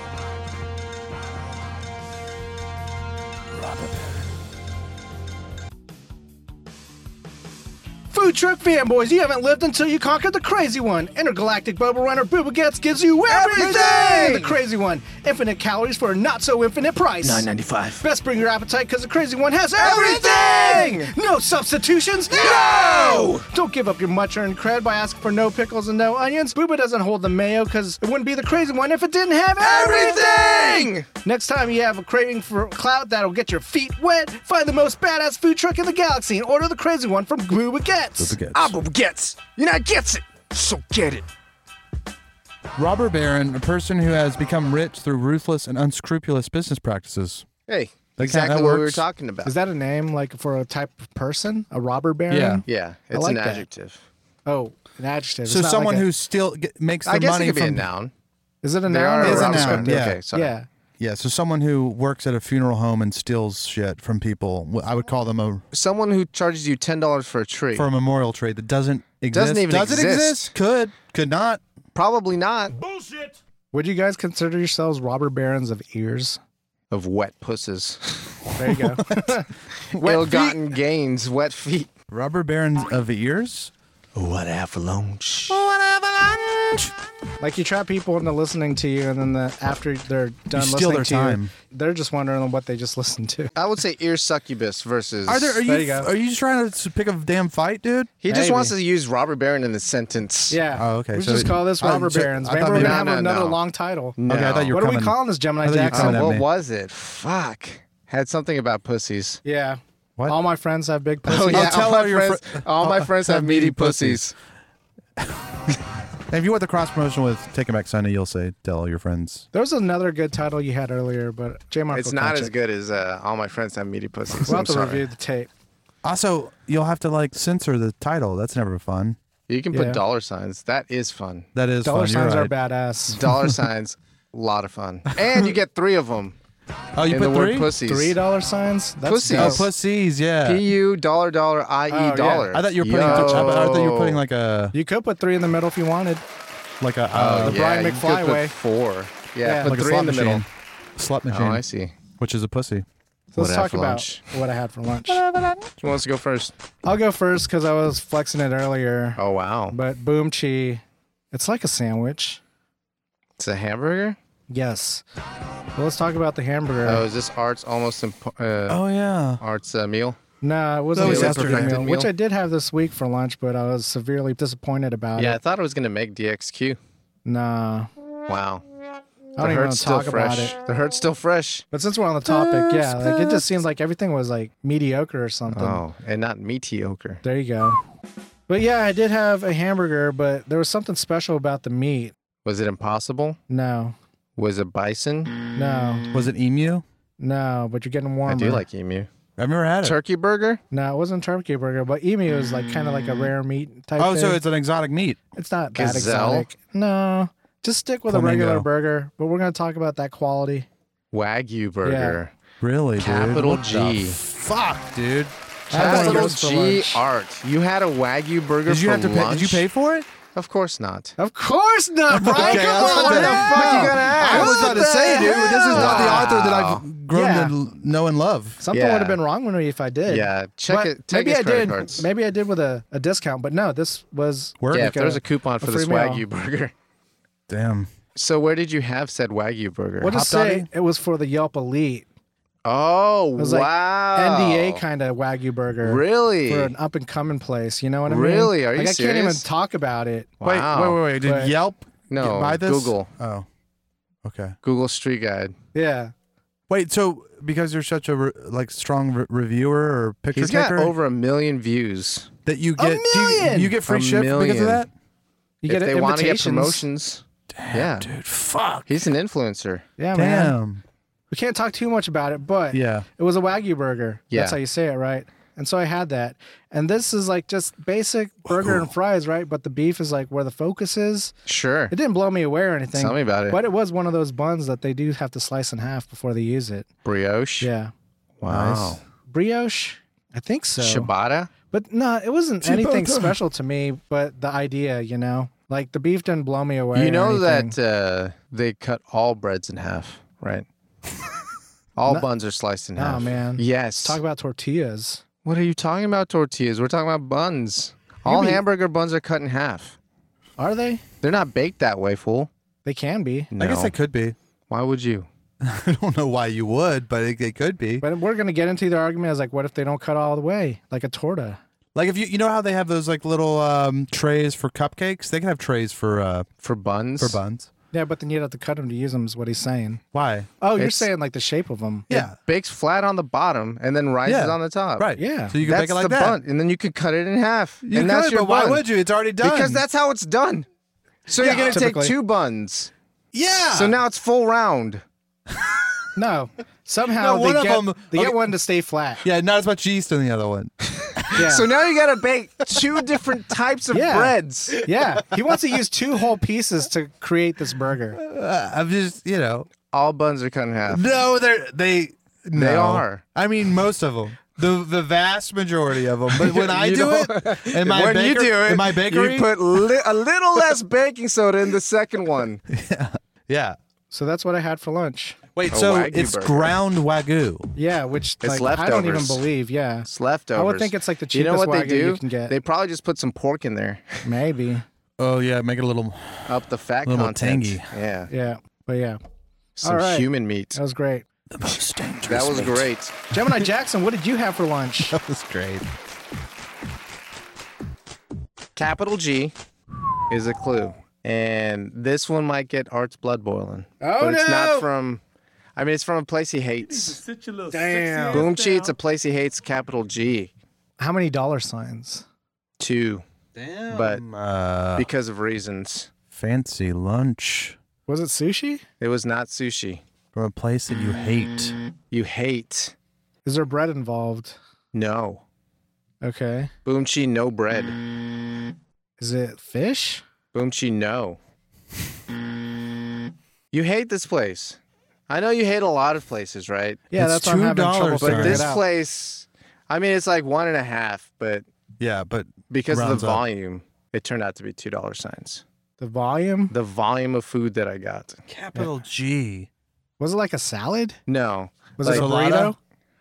[SPEAKER 2] Food truck fanboys, you haven't lived until you conquered the crazy one. Intergalactic Bubble Runner Booba Gets gives you everything! The crazy one. Infinite calories for a not so infinite price.
[SPEAKER 1] $9.95.
[SPEAKER 2] Best bring your appetite because the crazy one has everything! No substitutions? No! Don't give up your much earned cred by asking for no pickles and no onions. Booba doesn't hold the mayo because it wouldn't be the crazy one if it didn't have everything! Next time you have a craving for clout that'll get your feet wet, find the most badass food truck in the galaxy and order the crazy one from Booba Gets.
[SPEAKER 1] Booba Gets. You're not gets it. So get it.
[SPEAKER 3] Robber baron, a person who has become rich through ruthless and unscrupulous business practices.
[SPEAKER 1] Hey,
[SPEAKER 3] Like
[SPEAKER 1] exactly
[SPEAKER 3] how that
[SPEAKER 1] what we were
[SPEAKER 3] works?
[SPEAKER 1] talking about.
[SPEAKER 2] Is that a name like for a type of person? A robber baron?
[SPEAKER 3] Yeah.
[SPEAKER 1] Yeah, it's
[SPEAKER 2] like
[SPEAKER 1] an
[SPEAKER 2] that.
[SPEAKER 1] adjective.
[SPEAKER 2] Oh, an adjective.
[SPEAKER 3] So
[SPEAKER 2] It's not
[SPEAKER 3] someone
[SPEAKER 2] like
[SPEAKER 3] who still makes the
[SPEAKER 1] I guess
[SPEAKER 3] money
[SPEAKER 1] it could be a
[SPEAKER 3] from
[SPEAKER 1] noun.
[SPEAKER 2] is it a
[SPEAKER 1] They
[SPEAKER 2] noun?
[SPEAKER 1] are
[SPEAKER 2] or
[SPEAKER 3] Is a
[SPEAKER 1] robber
[SPEAKER 3] noun,
[SPEAKER 1] baron.
[SPEAKER 3] yeah.
[SPEAKER 1] Okay, sorry.
[SPEAKER 2] Yeah.
[SPEAKER 3] Yeah, so someone who works at a funeral home and steals shit from people. I would call them
[SPEAKER 1] Someone who charges you $10 for a tree.
[SPEAKER 3] for a memorial tree that doesn't exist.
[SPEAKER 1] Doesn't even
[SPEAKER 3] Does it
[SPEAKER 1] exist.
[SPEAKER 3] exist? Could not.
[SPEAKER 1] Probably not.
[SPEAKER 2] Would you guys consider yourselves robber barons of ears?
[SPEAKER 1] Of wet pusses.
[SPEAKER 2] There you go.
[SPEAKER 1] Ill-gotten gains, wet feet.
[SPEAKER 3] Robber barons of ears?
[SPEAKER 1] What avalanche.
[SPEAKER 2] Like you trap people into listening to you, and then after they're done
[SPEAKER 3] steal
[SPEAKER 2] listening
[SPEAKER 3] their
[SPEAKER 2] to
[SPEAKER 3] time.
[SPEAKER 2] you, they're just wondering what they just listened to.
[SPEAKER 1] I would say ear succubus versus...
[SPEAKER 3] Are
[SPEAKER 2] There you go.
[SPEAKER 3] you just trying to pick a damn fight, dude?
[SPEAKER 1] He just
[SPEAKER 2] Maybe.
[SPEAKER 1] wants to use robber baron in the sentence.
[SPEAKER 2] Yeah.
[SPEAKER 3] Oh, okay,
[SPEAKER 2] We
[SPEAKER 3] so-
[SPEAKER 2] just call this
[SPEAKER 3] I-
[SPEAKER 2] robber
[SPEAKER 3] so-
[SPEAKER 2] barons.
[SPEAKER 3] I
[SPEAKER 2] Maybe
[SPEAKER 3] thought
[SPEAKER 2] we're
[SPEAKER 3] maybe-
[SPEAKER 2] gonna have
[SPEAKER 1] No,
[SPEAKER 2] another
[SPEAKER 1] no.
[SPEAKER 2] long title.
[SPEAKER 1] No.
[SPEAKER 3] Okay, I thought you were
[SPEAKER 2] What are we
[SPEAKER 3] coming.
[SPEAKER 2] calling this, Gemini
[SPEAKER 3] I thought you were
[SPEAKER 2] Jackson?
[SPEAKER 3] coming at
[SPEAKER 1] What
[SPEAKER 3] me.
[SPEAKER 1] was it? Fuck. Had something about pussies.
[SPEAKER 2] Yeah.
[SPEAKER 3] What?
[SPEAKER 2] All my friends have big pussies.
[SPEAKER 1] Oh, yeah.
[SPEAKER 3] tell
[SPEAKER 1] all
[SPEAKER 3] all
[SPEAKER 1] my
[SPEAKER 3] your
[SPEAKER 1] friends, all my friends have meaty pussies.
[SPEAKER 3] And if you want the cross promotion with Taking Back Sunday, you'll say tell all your friends.
[SPEAKER 2] There was another good title you had earlier, but J-Mark
[SPEAKER 1] It's
[SPEAKER 2] will
[SPEAKER 1] not
[SPEAKER 2] catch
[SPEAKER 1] as
[SPEAKER 2] it.
[SPEAKER 1] good as All My Friends Have Meaty Pussies.
[SPEAKER 2] We'll
[SPEAKER 1] I'm
[SPEAKER 2] have to
[SPEAKER 1] sorry.
[SPEAKER 2] review the tape.
[SPEAKER 3] Also, you'll have to like censor the title. That's never fun.
[SPEAKER 1] You can
[SPEAKER 2] Yeah.
[SPEAKER 1] put dollar signs. That is fun.
[SPEAKER 3] That is
[SPEAKER 2] Dollar
[SPEAKER 3] fun.
[SPEAKER 2] signs
[SPEAKER 3] You're
[SPEAKER 2] are
[SPEAKER 3] right.
[SPEAKER 2] badass.
[SPEAKER 1] Dollar signs, a lot of fun. And you get 3 of them.
[SPEAKER 3] Oh, you
[SPEAKER 1] in
[SPEAKER 3] put
[SPEAKER 1] the word
[SPEAKER 3] 3?
[SPEAKER 1] pussies.
[SPEAKER 2] $3 signs? That's
[SPEAKER 1] Pussies.
[SPEAKER 3] Oh,
[SPEAKER 2] dope.
[SPEAKER 3] pussies. Yeah.
[SPEAKER 1] PU, dollar, dollar, IE,
[SPEAKER 2] Oh, yeah.
[SPEAKER 1] dollar.
[SPEAKER 3] I thought you were putting. I thought you were putting like a
[SPEAKER 2] You could put 3 in the middle if you wanted.
[SPEAKER 3] Oh,
[SPEAKER 2] The
[SPEAKER 1] yeah,
[SPEAKER 2] Brian
[SPEAKER 1] you
[SPEAKER 2] McFly
[SPEAKER 1] could put
[SPEAKER 2] way.
[SPEAKER 1] 4. Yeah,
[SPEAKER 2] Yeah.
[SPEAKER 1] put
[SPEAKER 3] like a
[SPEAKER 1] 3
[SPEAKER 3] slot
[SPEAKER 1] in the
[SPEAKER 3] machine.
[SPEAKER 1] middle.
[SPEAKER 3] Slot machine.
[SPEAKER 1] Oh, I see.
[SPEAKER 3] Which is a pussy.
[SPEAKER 2] So let's
[SPEAKER 1] What I had
[SPEAKER 2] talk
[SPEAKER 1] for
[SPEAKER 2] about
[SPEAKER 1] lunch?
[SPEAKER 2] what I had for lunch.
[SPEAKER 1] Who wants to go first?
[SPEAKER 2] I'll go first because I was flexing it earlier.
[SPEAKER 1] Oh, wow.
[SPEAKER 2] But Boom Chi, it's like a sandwich.
[SPEAKER 1] It's a hamburger?
[SPEAKER 2] Yes. Well, let's talk about the hamburger.
[SPEAKER 1] Oh, is this Art's almost
[SPEAKER 3] Oh yeah.
[SPEAKER 1] Art's meal?
[SPEAKER 2] No, it wasn't
[SPEAKER 3] was
[SPEAKER 2] a yesterday
[SPEAKER 1] yesterday.
[SPEAKER 2] meal, which I did have this week for lunch, but I was severely disappointed about
[SPEAKER 1] Yeah, I
[SPEAKER 2] it.
[SPEAKER 1] thought I was going to make DXQ.
[SPEAKER 2] Nah.
[SPEAKER 1] Wow.
[SPEAKER 2] I don't even want to talk about it.
[SPEAKER 1] The hurt's still fresh.
[SPEAKER 2] But since we're on the topic, yeah, like it just seems like everything was like mediocre or something.
[SPEAKER 1] Oh, and not mediocre.
[SPEAKER 2] There you go. But yeah, I did have a hamburger, but there was something special about the meat.
[SPEAKER 1] Was it impossible?
[SPEAKER 2] No,
[SPEAKER 1] Was it bison?
[SPEAKER 2] no,
[SPEAKER 3] Was it emu?
[SPEAKER 2] no, but you're getting warmer.
[SPEAKER 1] I do like emu.
[SPEAKER 3] I've never had it.
[SPEAKER 1] Turkey burger?
[SPEAKER 2] No, it wasn't turkey burger, but emu is like kind of like a rare meat type
[SPEAKER 3] Oh,
[SPEAKER 2] thing.
[SPEAKER 3] so it's an exotic meat.
[SPEAKER 2] It's not that
[SPEAKER 1] Gazelle?
[SPEAKER 2] exotic. No, just stick with a
[SPEAKER 3] Flamingo.
[SPEAKER 2] regular burger. But we're going to talk about that quality.
[SPEAKER 1] Wagyu burger.
[SPEAKER 3] Really, dude?
[SPEAKER 1] Capital
[SPEAKER 3] What the
[SPEAKER 1] G.
[SPEAKER 3] fuck, dude.
[SPEAKER 2] I had one of
[SPEAKER 1] Capital
[SPEAKER 2] those for
[SPEAKER 1] G
[SPEAKER 2] lunch.
[SPEAKER 1] Art. You had a Wagyu burger
[SPEAKER 3] Did you
[SPEAKER 1] for
[SPEAKER 3] have to pay?
[SPEAKER 1] lunch?
[SPEAKER 3] Did you pay for it?
[SPEAKER 1] Of course not.
[SPEAKER 2] Of course not, Brian.
[SPEAKER 3] Okay,
[SPEAKER 2] Come
[SPEAKER 3] I was
[SPEAKER 2] on,
[SPEAKER 3] about to-
[SPEAKER 2] man.
[SPEAKER 1] fuck you gonna ask?
[SPEAKER 3] I was about to say, dude, this is not the author that
[SPEAKER 1] Wow.
[SPEAKER 3] I've grown
[SPEAKER 2] Yeah.
[SPEAKER 3] to know and love.
[SPEAKER 2] Something
[SPEAKER 1] Yeah.
[SPEAKER 2] would have been wrong with me if I did.
[SPEAKER 1] Yeah, check
[SPEAKER 2] But
[SPEAKER 1] it. Take
[SPEAKER 2] maybe
[SPEAKER 1] his
[SPEAKER 2] I
[SPEAKER 1] credit
[SPEAKER 2] did.
[SPEAKER 1] cards.
[SPEAKER 2] Maybe I did with a discount, but no, this was
[SPEAKER 3] Work?
[SPEAKER 1] Yeah,
[SPEAKER 2] like
[SPEAKER 1] if there's a coupon for
[SPEAKER 2] a
[SPEAKER 1] this
[SPEAKER 2] free meal.
[SPEAKER 1] Wagyu burger.
[SPEAKER 3] Damn.
[SPEAKER 1] So where did you have said Wagyu burger?
[SPEAKER 2] We'll just
[SPEAKER 3] Hop
[SPEAKER 2] say
[SPEAKER 3] Doggy?
[SPEAKER 2] it was for the Yelp Elite.
[SPEAKER 1] Oh,
[SPEAKER 2] It was like
[SPEAKER 1] wow.
[SPEAKER 2] NDA kind of Wagyu burger.
[SPEAKER 1] Really?
[SPEAKER 2] For an up and coming place. You know what I mean?
[SPEAKER 1] Really? Are you
[SPEAKER 2] like, I can't even
[SPEAKER 1] serious?
[SPEAKER 2] talk about it.
[SPEAKER 1] Wow.
[SPEAKER 3] Wait. Did
[SPEAKER 2] But-
[SPEAKER 3] Yelp
[SPEAKER 1] No,
[SPEAKER 3] buy this?
[SPEAKER 1] Google.
[SPEAKER 3] Oh. Okay.
[SPEAKER 1] Google Street Guide.
[SPEAKER 2] Yeah.
[SPEAKER 3] Wait, so because you're such a strong reviewer or picture
[SPEAKER 1] He's got
[SPEAKER 3] taker
[SPEAKER 1] over 1 million views.
[SPEAKER 3] that you get
[SPEAKER 2] million!
[SPEAKER 3] you get free
[SPEAKER 1] A
[SPEAKER 3] shit because
[SPEAKER 1] million.
[SPEAKER 3] of that?
[SPEAKER 2] You
[SPEAKER 1] If
[SPEAKER 2] get
[SPEAKER 1] they want to get
[SPEAKER 2] invitations.
[SPEAKER 1] promotions. Yeah.
[SPEAKER 3] Dude, fuck.
[SPEAKER 1] He's an influencer.
[SPEAKER 2] Yeah, man.
[SPEAKER 3] Damn.
[SPEAKER 2] We can't talk too much about it, but
[SPEAKER 3] Yeah.
[SPEAKER 2] it was a Wagyu burger.
[SPEAKER 1] Yeah.
[SPEAKER 2] That's how you say it, right? And so I had that. And this is like just basic burger and fries, right? But the beef is like where the focus is.
[SPEAKER 1] Sure.
[SPEAKER 2] It didn't blow me away or anything.
[SPEAKER 1] Tell me about it.
[SPEAKER 2] But it was one of those buns that they do have to slice in half before they use it.
[SPEAKER 1] Brioche.
[SPEAKER 2] Yeah.
[SPEAKER 1] Wow.
[SPEAKER 2] Brioche? I think so.
[SPEAKER 1] Ciabatta.
[SPEAKER 2] But no, it wasn't anything special to me, but the idea, you know? Like the beef didn't blow me away.
[SPEAKER 1] You
[SPEAKER 2] or
[SPEAKER 1] know
[SPEAKER 2] anything.
[SPEAKER 1] that they cut all breads in half, right? All buns are sliced in half.
[SPEAKER 2] Oh, man.
[SPEAKER 1] Yes.
[SPEAKER 2] Talk about tortillas.
[SPEAKER 1] What are you talking about, tortillas? We're talking about buns. All
[SPEAKER 2] mean-
[SPEAKER 1] hamburger buns are cut in half.
[SPEAKER 2] Are they?
[SPEAKER 1] They're not baked that way, fool.
[SPEAKER 2] They can be.
[SPEAKER 1] No.
[SPEAKER 3] I guess it could be.
[SPEAKER 1] Why would you?
[SPEAKER 3] I don't know why you would, but it could be.
[SPEAKER 2] But we're going to get into the argument as like, what if they don't cut all the way? Like a torta.
[SPEAKER 3] Like if you know how they have those like little trays for cupcakes? They can have trays for
[SPEAKER 1] buns?
[SPEAKER 3] buns.
[SPEAKER 2] Yeah, but then you'd have to cut them to use them is what he's saying.
[SPEAKER 3] Why?
[SPEAKER 2] Oh, you're
[SPEAKER 1] It's-
[SPEAKER 2] saying like the shape of them.
[SPEAKER 3] Yeah.
[SPEAKER 1] Bakes flat on the bottom and then rises
[SPEAKER 3] Yeah.
[SPEAKER 1] on the top.
[SPEAKER 3] Right.
[SPEAKER 2] Yeah.
[SPEAKER 3] So you can
[SPEAKER 1] That's
[SPEAKER 3] bake it like
[SPEAKER 1] the
[SPEAKER 3] that.
[SPEAKER 1] bun. And then you could cut it in half.
[SPEAKER 3] You
[SPEAKER 1] and that's
[SPEAKER 3] could,
[SPEAKER 1] your
[SPEAKER 3] but why
[SPEAKER 1] bun.
[SPEAKER 3] would you? It's already done.
[SPEAKER 1] Because that's how it's done. So you're going to take
[SPEAKER 2] typically.
[SPEAKER 1] 2 buns.
[SPEAKER 3] yeah.
[SPEAKER 1] So now it's full round.
[SPEAKER 2] No. Somehow
[SPEAKER 3] No, one
[SPEAKER 2] they
[SPEAKER 3] of
[SPEAKER 2] get,
[SPEAKER 3] them-
[SPEAKER 2] they
[SPEAKER 3] okay.
[SPEAKER 2] get one to stay flat.
[SPEAKER 3] yeah, not as much yeast in the other one.
[SPEAKER 2] Yeah.
[SPEAKER 1] So now you got to bake 2 different types of
[SPEAKER 2] Yeah.
[SPEAKER 1] breads.
[SPEAKER 2] Yeah. He wants to use 2 whole pieces to create this burger.
[SPEAKER 3] I'm just,
[SPEAKER 1] All buns are cut in half.
[SPEAKER 3] No, they no.
[SPEAKER 1] are.
[SPEAKER 3] I mean, most of them. The vast majority of them. But when I
[SPEAKER 1] You
[SPEAKER 3] do
[SPEAKER 1] know-
[SPEAKER 3] it, in my
[SPEAKER 1] when you do it,
[SPEAKER 3] in my bakery,
[SPEAKER 1] you put a little less baking soda in the second one.
[SPEAKER 3] yeah.
[SPEAKER 2] So that's what I had for lunch.
[SPEAKER 3] Wait,
[SPEAKER 1] A
[SPEAKER 3] so
[SPEAKER 1] Wagyu
[SPEAKER 3] it's
[SPEAKER 1] burger.
[SPEAKER 3] ground Wagyu.
[SPEAKER 2] Yeah, which
[SPEAKER 1] It's
[SPEAKER 2] like, I don't even
[SPEAKER 1] leftovers.
[SPEAKER 2] believe. Yeah.
[SPEAKER 1] It's leftovers.
[SPEAKER 2] I would think it's like the
[SPEAKER 1] You know
[SPEAKER 2] cheapest
[SPEAKER 1] what they
[SPEAKER 2] Wagyu
[SPEAKER 1] do?
[SPEAKER 2] you can get.
[SPEAKER 1] They probably just put some pork in there,
[SPEAKER 2] Maybe.
[SPEAKER 3] Oh yeah, make it a little.
[SPEAKER 1] up the fat
[SPEAKER 3] Little
[SPEAKER 1] content.
[SPEAKER 3] tangy.
[SPEAKER 1] Yeah,
[SPEAKER 2] Yeah. But yeah,
[SPEAKER 1] some
[SPEAKER 2] All right.
[SPEAKER 1] human meat.
[SPEAKER 2] that was great.
[SPEAKER 3] The most dangerous.
[SPEAKER 1] That was great.
[SPEAKER 2] Gemini Jackson, what did you have for lunch?
[SPEAKER 3] That was great.
[SPEAKER 1] Capital G is a clue, and this one might get Art's blood boiling.
[SPEAKER 2] Oh,
[SPEAKER 1] but it's
[SPEAKER 2] no!
[SPEAKER 1] not from. I mean, it's from a place he hates.
[SPEAKER 4] Sit your little
[SPEAKER 2] Damn.
[SPEAKER 4] sexy ass
[SPEAKER 1] Boom Chi,
[SPEAKER 4] down.
[SPEAKER 1] it's a place he hates. Capital G,
[SPEAKER 2] How many dollar signs?
[SPEAKER 1] 2,
[SPEAKER 3] Damn.
[SPEAKER 1] But
[SPEAKER 3] uh,
[SPEAKER 1] because of reasons.
[SPEAKER 3] Fancy lunch
[SPEAKER 2] Was it sushi?
[SPEAKER 1] It was not sushi.
[SPEAKER 3] from a place that you hate.
[SPEAKER 1] You hate.
[SPEAKER 2] Is there bread involved?
[SPEAKER 1] No.
[SPEAKER 2] Okay.
[SPEAKER 1] Boomchi, no bread.
[SPEAKER 2] Is it fish?
[SPEAKER 1] Boomchi, no. You hate this place. I know you hate a lot of places, right?
[SPEAKER 2] Yeah,
[SPEAKER 3] It's
[SPEAKER 2] that's why I'm having
[SPEAKER 3] $2,
[SPEAKER 2] trouble
[SPEAKER 1] But
[SPEAKER 3] Sorry.
[SPEAKER 2] figuring
[SPEAKER 1] this
[SPEAKER 2] it out.
[SPEAKER 1] place, I mean, it's like 1.5, but
[SPEAKER 3] Yeah, but
[SPEAKER 1] because of
[SPEAKER 3] Rounds
[SPEAKER 1] the
[SPEAKER 3] up.
[SPEAKER 1] volume, it turned out to be $2 signs.
[SPEAKER 2] The volume?
[SPEAKER 1] The volume of food that I got.
[SPEAKER 3] capital G.
[SPEAKER 2] Was it like a salad?
[SPEAKER 1] No.
[SPEAKER 2] Was
[SPEAKER 1] Like
[SPEAKER 2] it a
[SPEAKER 3] Salada?
[SPEAKER 2] burrito?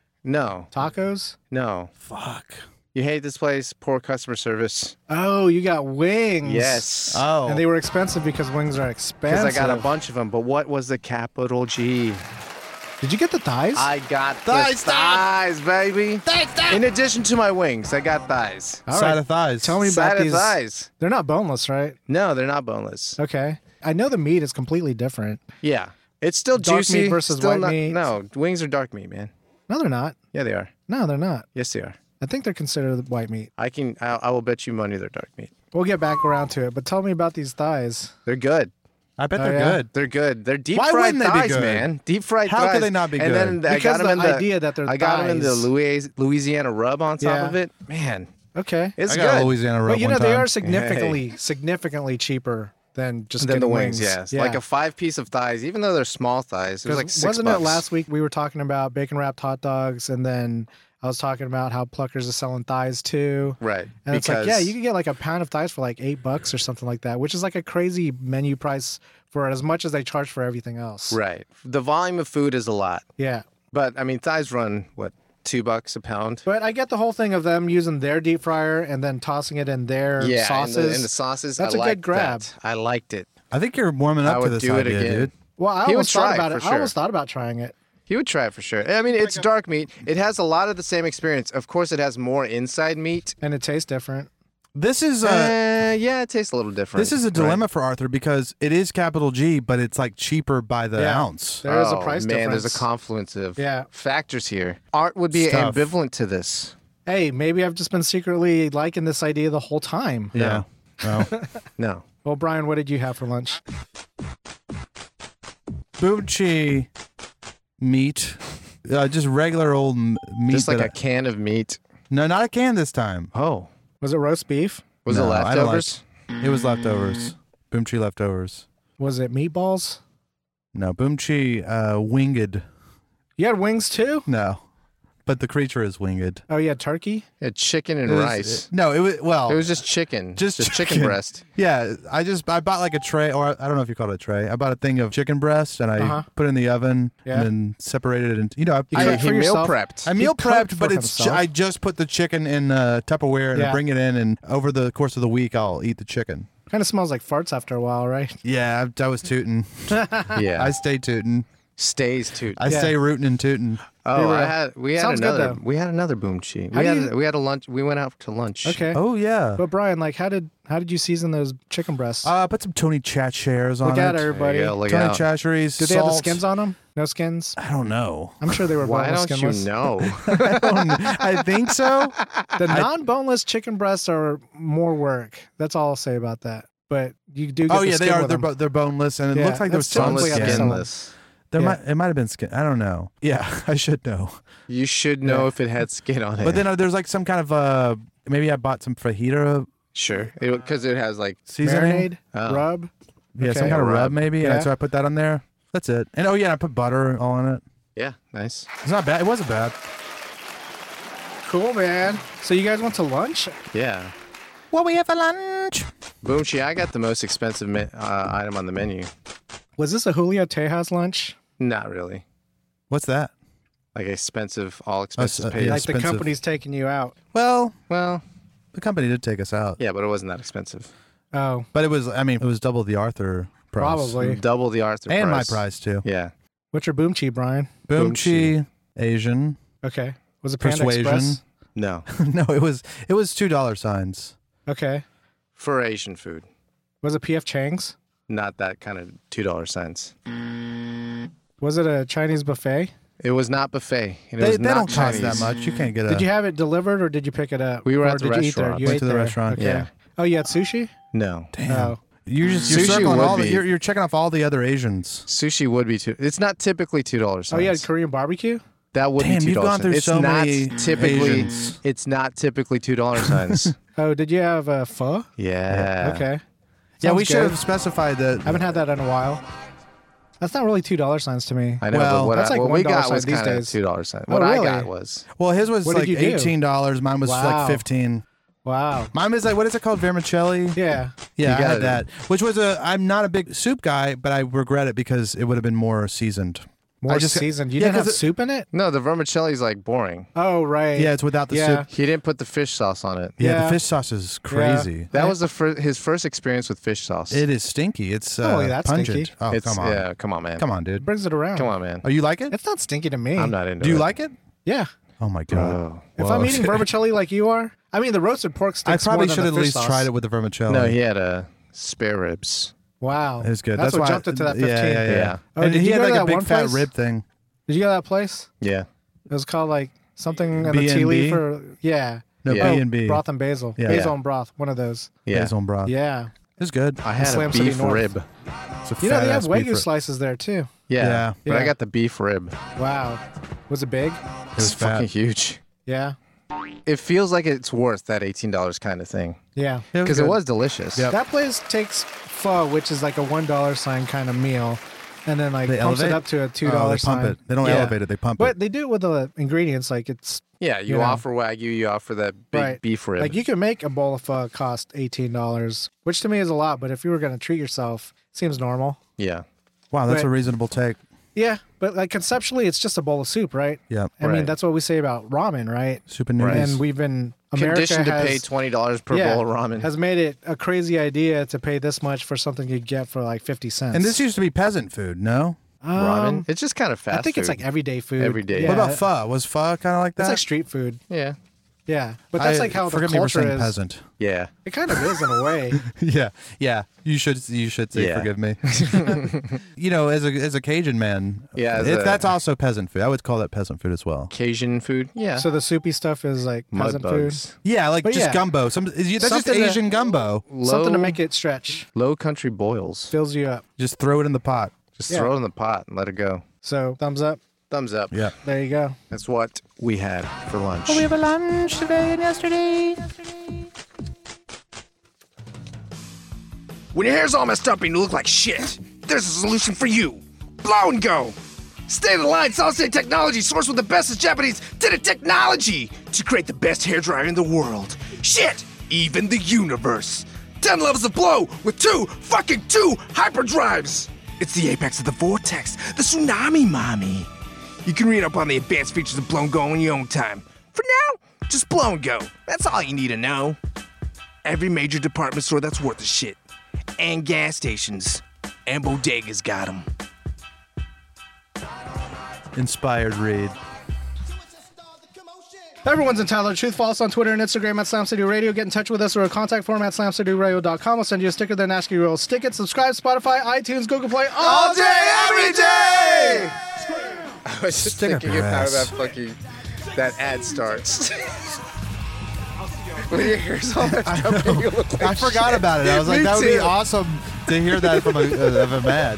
[SPEAKER 1] No.
[SPEAKER 2] Tacos?
[SPEAKER 1] No.
[SPEAKER 3] Fuck.
[SPEAKER 1] You hate this place. Poor customer service.
[SPEAKER 2] Oh, you got wings.
[SPEAKER 1] Yes.
[SPEAKER 3] Oh.
[SPEAKER 2] And they were expensive because wings are
[SPEAKER 1] Because
[SPEAKER 2] expensive.
[SPEAKER 1] I got a bunch of them. But what was the capital G?
[SPEAKER 2] Did you get the thighs?
[SPEAKER 1] I got
[SPEAKER 3] Thighs,
[SPEAKER 1] the thighs, baby. In addition to my wings, I got thighs.
[SPEAKER 2] All
[SPEAKER 3] Side
[SPEAKER 2] right.
[SPEAKER 3] of thighs.
[SPEAKER 2] Tell me
[SPEAKER 1] Side
[SPEAKER 2] about
[SPEAKER 1] of
[SPEAKER 2] these.
[SPEAKER 1] thighs.
[SPEAKER 2] They're not boneless, right?
[SPEAKER 1] No, they're not boneless.
[SPEAKER 2] Okay. I know the meat is completely different.
[SPEAKER 1] Yeah. It's still
[SPEAKER 2] Dark
[SPEAKER 1] juicy.
[SPEAKER 2] meat versus
[SPEAKER 1] still
[SPEAKER 2] white
[SPEAKER 1] not,
[SPEAKER 2] meat.
[SPEAKER 1] No, wings are dark meat, man.
[SPEAKER 2] No, they're not.
[SPEAKER 1] Yeah, they are.
[SPEAKER 2] No, they're not.
[SPEAKER 1] Yes, they are.
[SPEAKER 2] I think they're considered white meat.
[SPEAKER 1] I will bet you money they're dark meat.
[SPEAKER 2] We'll get back around to it, but tell me about these thighs.
[SPEAKER 1] They're good.
[SPEAKER 3] I bet
[SPEAKER 2] Oh,
[SPEAKER 3] they're
[SPEAKER 2] yeah?
[SPEAKER 3] good.
[SPEAKER 1] They're good. They're deep
[SPEAKER 3] Why
[SPEAKER 1] fried
[SPEAKER 3] wouldn't they be
[SPEAKER 1] thighs,
[SPEAKER 3] good?
[SPEAKER 1] man. Deep fried
[SPEAKER 3] How
[SPEAKER 1] thighs.
[SPEAKER 3] could they not be
[SPEAKER 1] and
[SPEAKER 3] good?
[SPEAKER 1] then I
[SPEAKER 2] Because
[SPEAKER 1] got them
[SPEAKER 2] the
[SPEAKER 1] in the
[SPEAKER 2] idea that they're
[SPEAKER 1] I got them in the
[SPEAKER 2] thighs.
[SPEAKER 1] Louisiana rub on top
[SPEAKER 2] Yeah.
[SPEAKER 1] of it. Man,
[SPEAKER 2] Okay.
[SPEAKER 1] it's
[SPEAKER 3] I got a
[SPEAKER 1] good.
[SPEAKER 3] Louisiana rub
[SPEAKER 2] But you know,
[SPEAKER 3] one
[SPEAKER 2] they
[SPEAKER 3] time.
[SPEAKER 2] are significantly cheaper than just
[SPEAKER 1] Than the
[SPEAKER 2] getting
[SPEAKER 1] wings, yes.
[SPEAKER 2] Yeah.
[SPEAKER 1] Like a 5-piece of thighs, even though they're small thighs. It was like $6.
[SPEAKER 2] Wasn't it last week we were talking about bacon wrapped hot dogs, and then I was talking about how Pluckers is selling thighs too.
[SPEAKER 1] Right.
[SPEAKER 2] And it's like, yeah, you can get like a pound of thighs for like $8 or something like that, which is like a crazy menu price for as much as they charge for everything else.
[SPEAKER 1] Right. The volume of food is a lot.
[SPEAKER 2] Yeah.
[SPEAKER 1] But, I mean, thighs run, what, $2 a pound?
[SPEAKER 2] But I get the whole thing of them using their deep fryer and then tossing it in their
[SPEAKER 1] Yeah,
[SPEAKER 2] sauces.
[SPEAKER 1] and the sauces,
[SPEAKER 2] That's
[SPEAKER 1] I
[SPEAKER 2] a good
[SPEAKER 1] liked
[SPEAKER 2] grab.
[SPEAKER 1] that. I liked it.
[SPEAKER 3] I think you're warming up
[SPEAKER 1] I
[SPEAKER 3] to
[SPEAKER 1] would
[SPEAKER 3] this
[SPEAKER 1] do it
[SPEAKER 3] idea,
[SPEAKER 1] again.
[SPEAKER 3] dude.
[SPEAKER 2] Well, I
[SPEAKER 1] He would
[SPEAKER 2] almost thought
[SPEAKER 1] try
[SPEAKER 2] about
[SPEAKER 1] for
[SPEAKER 2] it.
[SPEAKER 1] sure.
[SPEAKER 2] I almost thought about trying it.
[SPEAKER 1] He would try it for sure. I mean, it's dark meat. It has a lot of the same experience. Of course, it has more inside meat.
[SPEAKER 2] And it tastes different.
[SPEAKER 3] This is
[SPEAKER 1] Yeah, it tastes a little different.
[SPEAKER 3] this is a dilemma for Arthur because it is capital G, but it's like cheaper by the
[SPEAKER 2] Yeah.
[SPEAKER 3] ounce.
[SPEAKER 2] There is a
[SPEAKER 1] Oh,
[SPEAKER 2] price
[SPEAKER 1] man,
[SPEAKER 2] difference.
[SPEAKER 1] there's a confluence of
[SPEAKER 2] Yeah.
[SPEAKER 1] factors here. Art would be
[SPEAKER 3] It's tough.
[SPEAKER 1] ambivalent to this.
[SPEAKER 2] Hey, maybe I've just been secretly liking this idea the whole time.
[SPEAKER 3] Yeah. No.
[SPEAKER 1] No.
[SPEAKER 2] Well, Brian, what did you have for lunch?
[SPEAKER 3] Boomchi meat. Just regular old meat.
[SPEAKER 1] Just like
[SPEAKER 3] that
[SPEAKER 1] a can of meat.
[SPEAKER 3] no, not a can this time.
[SPEAKER 1] Oh.
[SPEAKER 2] Was it roast beef?
[SPEAKER 1] Was
[SPEAKER 3] No,
[SPEAKER 1] it
[SPEAKER 3] I don't
[SPEAKER 1] leftovers?
[SPEAKER 3] It was leftovers. Boomchi leftovers.
[SPEAKER 2] Was it meatballs?
[SPEAKER 3] No, Boomchi winged.
[SPEAKER 2] You had wings too?
[SPEAKER 3] No, but the creature is winged.
[SPEAKER 2] Oh, you had turkey?
[SPEAKER 1] Yeah, chicken and
[SPEAKER 3] It was-
[SPEAKER 1] rice.
[SPEAKER 3] No, it was well.
[SPEAKER 1] It was just chicken.
[SPEAKER 3] Just
[SPEAKER 1] chicken
[SPEAKER 3] chicken.
[SPEAKER 1] breast.
[SPEAKER 3] Yeah, I bought like a tray, or I don't know if you call it a tray. I bought a thing of chicken breast, and I
[SPEAKER 2] Uh-huh.
[SPEAKER 3] put it in the oven,
[SPEAKER 2] Yeah.
[SPEAKER 3] and then separated it. And
[SPEAKER 2] You
[SPEAKER 1] He,
[SPEAKER 2] cooked
[SPEAKER 1] he
[SPEAKER 2] for
[SPEAKER 1] meal
[SPEAKER 2] yourself?
[SPEAKER 1] prepped.
[SPEAKER 3] I meal
[SPEAKER 2] cooked
[SPEAKER 3] prepped, but
[SPEAKER 2] for
[SPEAKER 3] it's
[SPEAKER 2] himself.
[SPEAKER 3] I just put the chicken in Tupperware and I
[SPEAKER 2] Yeah.
[SPEAKER 3] bring it in, and over the course of the week, I'll eat the chicken.
[SPEAKER 2] Kind of smells like farts after a while, right?
[SPEAKER 3] Yeah, I was tooting.
[SPEAKER 1] Yeah.
[SPEAKER 3] I stay tooting.
[SPEAKER 1] Stays too.
[SPEAKER 3] I
[SPEAKER 2] Yeah.
[SPEAKER 3] stay rooting and tooting.
[SPEAKER 1] Oh,
[SPEAKER 2] were-
[SPEAKER 1] we had
[SPEAKER 2] Sounds good,
[SPEAKER 1] another
[SPEAKER 2] though.
[SPEAKER 1] we had another boomchi.
[SPEAKER 2] How do you-
[SPEAKER 1] We had a lunch. We went out to lunch.
[SPEAKER 2] Okay.
[SPEAKER 3] Oh yeah.
[SPEAKER 2] But Brian, like, how did you season those chicken breasts?
[SPEAKER 3] Put some Tony Chachers on
[SPEAKER 2] Look at
[SPEAKER 3] it.
[SPEAKER 2] everybody.
[SPEAKER 1] There you go, look
[SPEAKER 3] Tony
[SPEAKER 1] out.
[SPEAKER 3] Chacheries.
[SPEAKER 2] Did they have the
[SPEAKER 3] salt.
[SPEAKER 2] skins on them? No skins?
[SPEAKER 3] I don't know.
[SPEAKER 2] I'm sure they were
[SPEAKER 1] Why
[SPEAKER 2] boneless,
[SPEAKER 1] don't you
[SPEAKER 2] skinless.
[SPEAKER 1] know?
[SPEAKER 3] I think so.
[SPEAKER 2] The non-boneless chicken breasts are more work. That's all I'll say about that. But you do get
[SPEAKER 3] Oh
[SPEAKER 2] the
[SPEAKER 3] yeah,
[SPEAKER 2] skin
[SPEAKER 3] they are.
[SPEAKER 2] with
[SPEAKER 3] They're,
[SPEAKER 2] them.
[SPEAKER 3] they're boneless, and it
[SPEAKER 2] Yeah,
[SPEAKER 3] looks like there was
[SPEAKER 2] that's
[SPEAKER 3] some
[SPEAKER 2] typically
[SPEAKER 1] Boneless,
[SPEAKER 2] how they sell
[SPEAKER 3] skin.
[SPEAKER 2] them.
[SPEAKER 1] skinless.
[SPEAKER 3] There
[SPEAKER 2] Yeah.
[SPEAKER 3] it might have been skin. I don't know. Yeah, I should know.
[SPEAKER 1] You should know if it had skin on it.
[SPEAKER 3] But then there's like some kind of maybe I bought some fajita
[SPEAKER 1] sure, because it has like
[SPEAKER 3] seasoning.
[SPEAKER 2] Marinade,
[SPEAKER 1] Oh.
[SPEAKER 2] rub.
[SPEAKER 3] Yeah, some
[SPEAKER 2] Okay.
[SPEAKER 3] kind of
[SPEAKER 1] Rub.
[SPEAKER 3] rub maybe.
[SPEAKER 2] Yeah.
[SPEAKER 3] And so I put that on there. That's it. And oh yeah, I put butter all in it.
[SPEAKER 1] yeah, nice.
[SPEAKER 3] It's not bad. It wasn't bad.
[SPEAKER 2] Cool, man. So you guys went to lunch?
[SPEAKER 1] Yeah,
[SPEAKER 3] What we have for lunch?
[SPEAKER 1] boomchi. I got the most expensive item on the menu.
[SPEAKER 2] Was this a Julio Tejas lunch?
[SPEAKER 1] Not really.
[SPEAKER 3] What's that?
[SPEAKER 1] Like expensive, all expenses
[SPEAKER 3] yeah.
[SPEAKER 1] paid.
[SPEAKER 2] Like the
[SPEAKER 3] Expensive.
[SPEAKER 2] company's taking you out.
[SPEAKER 3] Well,
[SPEAKER 1] Well,
[SPEAKER 3] the company did take us out,
[SPEAKER 1] yeah, but it wasn't that expensive.
[SPEAKER 2] Oh,
[SPEAKER 3] but it was. I mean, it was double the Arthur price.
[SPEAKER 2] probably.
[SPEAKER 1] Double the Arthur
[SPEAKER 3] And
[SPEAKER 1] price.
[SPEAKER 3] my price too.
[SPEAKER 1] Yeah.
[SPEAKER 2] What's your boomchi, Brian?
[SPEAKER 3] Boomchi, Asian,
[SPEAKER 2] Okay. Was it Panda
[SPEAKER 3] Persuasion.
[SPEAKER 2] Express?
[SPEAKER 1] No,
[SPEAKER 3] no, it was $2 signs.
[SPEAKER 2] Okay.
[SPEAKER 1] for Asian food,
[SPEAKER 2] Was it PF Chang's?
[SPEAKER 1] not that kind of $2 signs.
[SPEAKER 2] Was it a Chinese buffet?
[SPEAKER 1] It was not buffet. It
[SPEAKER 3] They
[SPEAKER 1] was
[SPEAKER 3] don't
[SPEAKER 1] not
[SPEAKER 3] cost that
[SPEAKER 1] Chinese.
[SPEAKER 3] much. You can't get a.
[SPEAKER 2] Did you have it delivered or did you pick it up?
[SPEAKER 1] We were
[SPEAKER 2] Or
[SPEAKER 1] at the
[SPEAKER 2] did you eat there?
[SPEAKER 1] restaurant.
[SPEAKER 2] You
[SPEAKER 3] Went
[SPEAKER 2] ate
[SPEAKER 3] to the
[SPEAKER 2] there.
[SPEAKER 3] restaurant.
[SPEAKER 2] Okay.
[SPEAKER 1] Yeah.
[SPEAKER 2] Oh, you had sushi?
[SPEAKER 1] No.
[SPEAKER 3] Damn.
[SPEAKER 2] Oh.
[SPEAKER 3] You're
[SPEAKER 1] Sushi
[SPEAKER 3] circling
[SPEAKER 1] would
[SPEAKER 3] all the,
[SPEAKER 1] be.
[SPEAKER 3] you're checking off all the other Asians.
[SPEAKER 1] Sushi would be too. It's not typically $2.
[SPEAKER 2] Oh, yeah, Korean barbecue?
[SPEAKER 1] That would
[SPEAKER 3] Damn,
[SPEAKER 1] be $2.
[SPEAKER 3] you've gone through
[SPEAKER 1] it's
[SPEAKER 3] so
[SPEAKER 1] not
[SPEAKER 3] many
[SPEAKER 1] typically.
[SPEAKER 3] Asians.
[SPEAKER 1] It's not typically $2 signs.
[SPEAKER 2] Oh, did you have pho?
[SPEAKER 1] Yeah.
[SPEAKER 2] Okay.
[SPEAKER 3] Yeah, we
[SPEAKER 2] Sounds
[SPEAKER 3] should
[SPEAKER 2] good.
[SPEAKER 3] have specified that.
[SPEAKER 2] I haven't had that in a while. That's not really $2 signs to me.
[SPEAKER 1] I know,
[SPEAKER 3] Well,
[SPEAKER 1] but what,
[SPEAKER 2] that's like
[SPEAKER 1] what we
[SPEAKER 2] $1
[SPEAKER 1] got
[SPEAKER 2] sign
[SPEAKER 1] was
[SPEAKER 2] these
[SPEAKER 1] kind of
[SPEAKER 2] days.
[SPEAKER 1] $2 sign.
[SPEAKER 2] Oh,
[SPEAKER 1] What
[SPEAKER 2] really?
[SPEAKER 1] I got was
[SPEAKER 3] Well, his was
[SPEAKER 2] What
[SPEAKER 3] like
[SPEAKER 2] did you do?
[SPEAKER 3] $18. Mine was
[SPEAKER 2] Wow.
[SPEAKER 3] like 15.
[SPEAKER 2] Wow.
[SPEAKER 3] Mine was like, what is it called? Vermicelli?
[SPEAKER 2] Yeah.
[SPEAKER 3] Yeah, I
[SPEAKER 1] got
[SPEAKER 3] had
[SPEAKER 1] it.
[SPEAKER 3] that. Which was I'm not a big soup guy, but I regret it because it would have been more seasoned.
[SPEAKER 2] More
[SPEAKER 3] I just-
[SPEAKER 2] seasoned. You
[SPEAKER 3] yeah,
[SPEAKER 2] didn't have
[SPEAKER 3] 'cause it-
[SPEAKER 2] soup in it?
[SPEAKER 1] no. The vermicelli's like boring.
[SPEAKER 2] Oh, right.
[SPEAKER 3] Yeah, it's without the
[SPEAKER 2] Yeah.
[SPEAKER 3] soup.
[SPEAKER 1] He didn't put the fish sauce on it.
[SPEAKER 3] Yeah,
[SPEAKER 2] Yeah.
[SPEAKER 3] the fish sauce is crazy.
[SPEAKER 1] That was his first experience with fish sauce.
[SPEAKER 3] It is stinky. It's
[SPEAKER 2] Oh, that's
[SPEAKER 3] pungent.
[SPEAKER 2] stinky.
[SPEAKER 3] Oh,
[SPEAKER 1] It's,
[SPEAKER 3] come on.
[SPEAKER 1] Yeah, come on, man.
[SPEAKER 3] Come on, dude.
[SPEAKER 2] Brings it around.
[SPEAKER 1] Come on, man.
[SPEAKER 3] Oh, you like it?
[SPEAKER 2] It's not stinky to me.
[SPEAKER 1] I'm not into it.
[SPEAKER 3] Do you like it?
[SPEAKER 2] Yeah.
[SPEAKER 3] Oh my god.
[SPEAKER 1] Bro.
[SPEAKER 2] If
[SPEAKER 3] Whoa.
[SPEAKER 2] I'm eating vermicelli like you are, I mean, the roasted pork
[SPEAKER 3] I
[SPEAKER 2] sticks
[SPEAKER 3] probably
[SPEAKER 2] more
[SPEAKER 3] should
[SPEAKER 2] than
[SPEAKER 3] have
[SPEAKER 2] the
[SPEAKER 3] at
[SPEAKER 2] fish
[SPEAKER 3] least
[SPEAKER 2] sauce.
[SPEAKER 3] tried it with the vermicelli.
[SPEAKER 1] No, he had spare ribs.
[SPEAKER 2] Wow.
[SPEAKER 3] It was good.
[SPEAKER 2] That's what
[SPEAKER 3] why
[SPEAKER 2] jumped it to that 15.
[SPEAKER 3] Yeah.
[SPEAKER 2] Oh,
[SPEAKER 3] and
[SPEAKER 2] did
[SPEAKER 3] he
[SPEAKER 2] you
[SPEAKER 3] had
[SPEAKER 2] go to
[SPEAKER 3] like a
[SPEAKER 2] that
[SPEAKER 3] big
[SPEAKER 2] one
[SPEAKER 3] fat
[SPEAKER 2] place?
[SPEAKER 3] rib thing.
[SPEAKER 2] Did you go to that place?
[SPEAKER 1] Yeah.
[SPEAKER 2] It was called like something in the
[SPEAKER 3] B&B?
[SPEAKER 2] tea leaf or yeah.
[SPEAKER 3] No,
[SPEAKER 1] Yeah.
[SPEAKER 3] B&B.
[SPEAKER 2] Broth and basil.
[SPEAKER 3] Yeah.
[SPEAKER 2] Basil
[SPEAKER 1] Yeah.
[SPEAKER 2] and broth. One of those.
[SPEAKER 1] Yeah.
[SPEAKER 3] Basil and broth.
[SPEAKER 2] Yeah.
[SPEAKER 3] It was good.
[SPEAKER 1] I had a
[SPEAKER 2] Slam City
[SPEAKER 1] beef
[SPEAKER 2] North.
[SPEAKER 1] rib.
[SPEAKER 3] It's a
[SPEAKER 2] You know, they have
[SPEAKER 3] fat-ass beef
[SPEAKER 2] Wagyu
[SPEAKER 3] rib.
[SPEAKER 2] slices there too.
[SPEAKER 1] Yeah.
[SPEAKER 3] Yeah.
[SPEAKER 1] But I
[SPEAKER 2] Yeah.
[SPEAKER 1] got the beef rib.
[SPEAKER 2] Wow. Was it big?
[SPEAKER 3] It was
[SPEAKER 1] It's fucking
[SPEAKER 3] fat.
[SPEAKER 1] huge.
[SPEAKER 2] Yeah.
[SPEAKER 1] It feels like it's worth that $18 kind of thing
[SPEAKER 2] Yeah.
[SPEAKER 1] because it
[SPEAKER 3] good.
[SPEAKER 1] was delicious.
[SPEAKER 3] Yep.
[SPEAKER 2] That place takes pho, which is like a $1 sign kind of meal, and then like
[SPEAKER 3] They
[SPEAKER 2] pumps
[SPEAKER 3] elevate?
[SPEAKER 2] it up to a $2
[SPEAKER 3] Oh, they
[SPEAKER 2] sign.
[SPEAKER 3] pump it. They don't
[SPEAKER 2] Yeah.
[SPEAKER 3] elevate it. They pump
[SPEAKER 2] But
[SPEAKER 3] it.
[SPEAKER 2] they do it with the ingredients. Like it's
[SPEAKER 1] Yeah, you
[SPEAKER 2] You know.
[SPEAKER 1] offer Wagyu, you offer that big
[SPEAKER 2] right.
[SPEAKER 1] beef rib.
[SPEAKER 2] Like you can make a bowl of pho cost $18, which to me is a lot. But if you were going to treat yourself, it seems normal.
[SPEAKER 1] yeah.
[SPEAKER 3] Wow, that's
[SPEAKER 2] but-
[SPEAKER 3] a reasonable take.
[SPEAKER 2] Yeah, but like conceptually, it's just a bowl of soup, right?
[SPEAKER 3] Yeah.
[SPEAKER 2] I mean,
[SPEAKER 1] Right.
[SPEAKER 2] that's what we say about ramen, right?
[SPEAKER 3] Soup and noodles.
[SPEAKER 2] And we've been America
[SPEAKER 1] Conditioned to
[SPEAKER 2] has,
[SPEAKER 1] pay $20 per
[SPEAKER 2] yeah,
[SPEAKER 1] bowl of ramen.
[SPEAKER 2] has made it a crazy idea to pay this much for something you get for like 50 cents.
[SPEAKER 3] And this used to be peasant food, no?
[SPEAKER 1] Ramen. It's just kind of fast
[SPEAKER 2] I think it's
[SPEAKER 1] food.
[SPEAKER 2] like everyday food.
[SPEAKER 1] Every day.
[SPEAKER 2] Yeah.
[SPEAKER 3] What about pho? Was pho kind of like that?
[SPEAKER 2] It's like street food.
[SPEAKER 1] Yeah.
[SPEAKER 2] Yeah, but that's like how the
[SPEAKER 3] forgive me for
[SPEAKER 2] culture
[SPEAKER 3] saying
[SPEAKER 2] is.
[SPEAKER 3] peasant.
[SPEAKER 1] Yeah.
[SPEAKER 2] It kind of is in a way.
[SPEAKER 3] Yeah, yeah. You should say
[SPEAKER 1] Yeah.
[SPEAKER 3] forgive me. You know, as a Cajun man,
[SPEAKER 1] Yeah, as
[SPEAKER 3] that's also peasant food. I would call that peasant food as well.
[SPEAKER 1] Cajun food. Yeah.
[SPEAKER 2] So the soupy stuff is like
[SPEAKER 1] Mud
[SPEAKER 2] peasant food.
[SPEAKER 1] bugs.
[SPEAKER 3] Yeah, like
[SPEAKER 2] But
[SPEAKER 3] just
[SPEAKER 2] yeah.
[SPEAKER 3] gumbo. That's just
[SPEAKER 2] Something to-
[SPEAKER 3] Asian gumbo.
[SPEAKER 2] Something to
[SPEAKER 1] Low-
[SPEAKER 2] make it stretch,
[SPEAKER 1] Low country boils.
[SPEAKER 2] fills you up.
[SPEAKER 3] Just throw it in the pot.
[SPEAKER 1] Just
[SPEAKER 2] Yeah.
[SPEAKER 1] throw it in the pot and let it go.
[SPEAKER 2] So thumbs up.
[SPEAKER 1] Thumbs up.
[SPEAKER 3] Yeah.
[SPEAKER 2] There you go.
[SPEAKER 1] That's what we had for lunch.
[SPEAKER 3] have a lunch today and yesterday.
[SPEAKER 1] When your hair's all messed up and you look like shit, there's a solution for you. Blow and Go. State-of-the-line solid-state technology sourced with the best of Japanese did technology to create the best hairdryer in the world. Shit, even the universe. 10 levels of blow with two hyperdrives. It's the apex of the vortex, the tsunami mommy. You can read up on the advanced features of Blow and Go in your own time. For now, just Blow and Go. That's all you need to know. Every major department store that's worth a shit. And gas stations. And bodegas got them.
[SPEAKER 3] Inspired read.
[SPEAKER 2] Everyone's entitled to truth. Follow us on Twitter and Instagram at Slam City Radio. Get in touch with us through a contact form at slamcityradio.com. We'll send you a sticker, then ask you to stick it. Subscribe, Spotify, iTunes, Google Play, all day, every day!
[SPEAKER 1] I was just
[SPEAKER 3] Stick up
[SPEAKER 1] thinking
[SPEAKER 3] your
[SPEAKER 1] of how
[SPEAKER 3] ass.
[SPEAKER 1] that ad starts. When your hair's all messed up and you look like
[SPEAKER 3] I forgot
[SPEAKER 1] shit.
[SPEAKER 3] about it. I was like,
[SPEAKER 1] Me
[SPEAKER 3] that would be
[SPEAKER 1] too.
[SPEAKER 3] awesome to hear that from of a ad.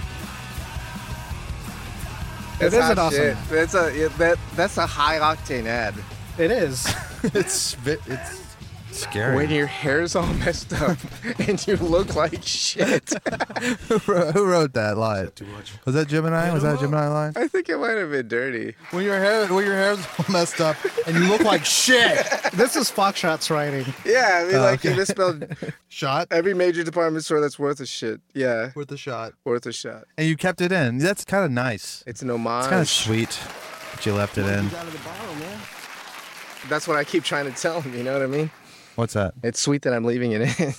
[SPEAKER 2] It is an awesome.
[SPEAKER 1] Shit. That's a high octane ad.
[SPEAKER 2] It is.
[SPEAKER 3] It's scary.
[SPEAKER 1] When your hair's all messed up and you look like shit.
[SPEAKER 3] Who wrote that line? Too much. Was that Gemini? Was that a Gemini line?
[SPEAKER 1] I think it might have been dirty.
[SPEAKER 3] When your hair's all messed up and you look like shit.
[SPEAKER 2] This is Foxtrot's writing.
[SPEAKER 1] Yeah, I mean, like
[SPEAKER 3] okay.
[SPEAKER 1] you misspelled
[SPEAKER 3] Shot.
[SPEAKER 1] every major department store that's worth a shit. Yeah,
[SPEAKER 3] Worth a shot.
[SPEAKER 1] worth a shot.
[SPEAKER 3] And you kept it in. That's kind of nice.
[SPEAKER 1] It's an homage.
[SPEAKER 3] It's kind of sweet that you left it in.
[SPEAKER 1] That's what I keep trying to tell him. You know what I mean?
[SPEAKER 3] What's that?
[SPEAKER 1] It's sweet that I'm leaving it in.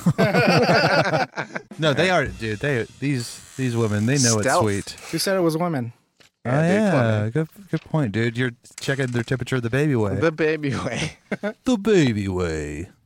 [SPEAKER 3] No, they are, dude. These women, they know
[SPEAKER 1] Stealth.
[SPEAKER 3] it's sweet.
[SPEAKER 2] Who said it was women?
[SPEAKER 3] Oh
[SPEAKER 1] Yeah, dude,
[SPEAKER 3] yeah, good point, dude. You're checking their temperature the baby way.
[SPEAKER 1] The baby way.
[SPEAKER 3] The baby way.